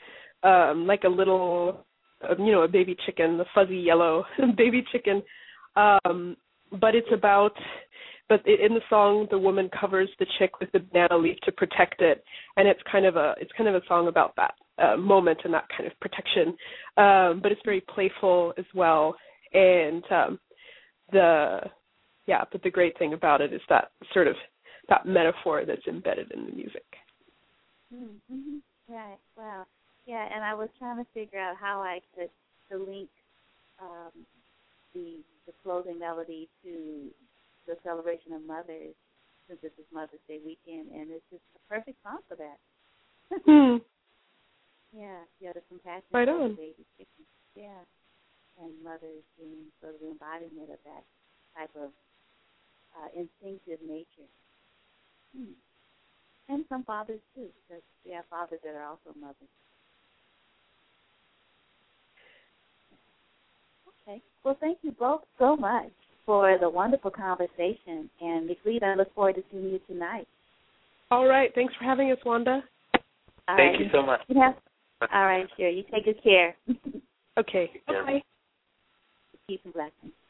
um, like a little, you know, a baby chicken, the fuzzy yellow baby chicken. Um, but it's about, but in the song, the woman covers the chick with the banana leaf to protect it, and it's kind of a it's kind of a song about that uh, moment and that kind of protection. Um, but it's very playful as well, and um, the yeah. But the great thing about it is that sort of that metaphor that's embedded in the music. Mm-hmm. Right. Wow. Yeah, and I was trying to figure out how I could to link um, the the closing melody to the celebration of mothers, since this is Mother's Day weekend, and it's just a perfect song for that. Hmm. Yeah, yeah, the compassion right for on. the baby. Yeah, and mothers being sort of the embodiment of that type of uh, instinctive nature. Hmm. And some fathers, too, because we have fathers that are also mothers. Okay. Well, thank you both so much for the wonderful conversation. And, McLeod, I look forward to seeing you tonight. All right. Thanks for having us, Wanda. All Thank right. you so much. You have, all right, sure. You take good care. Okay. Yeah. Bye. Peace and blessings.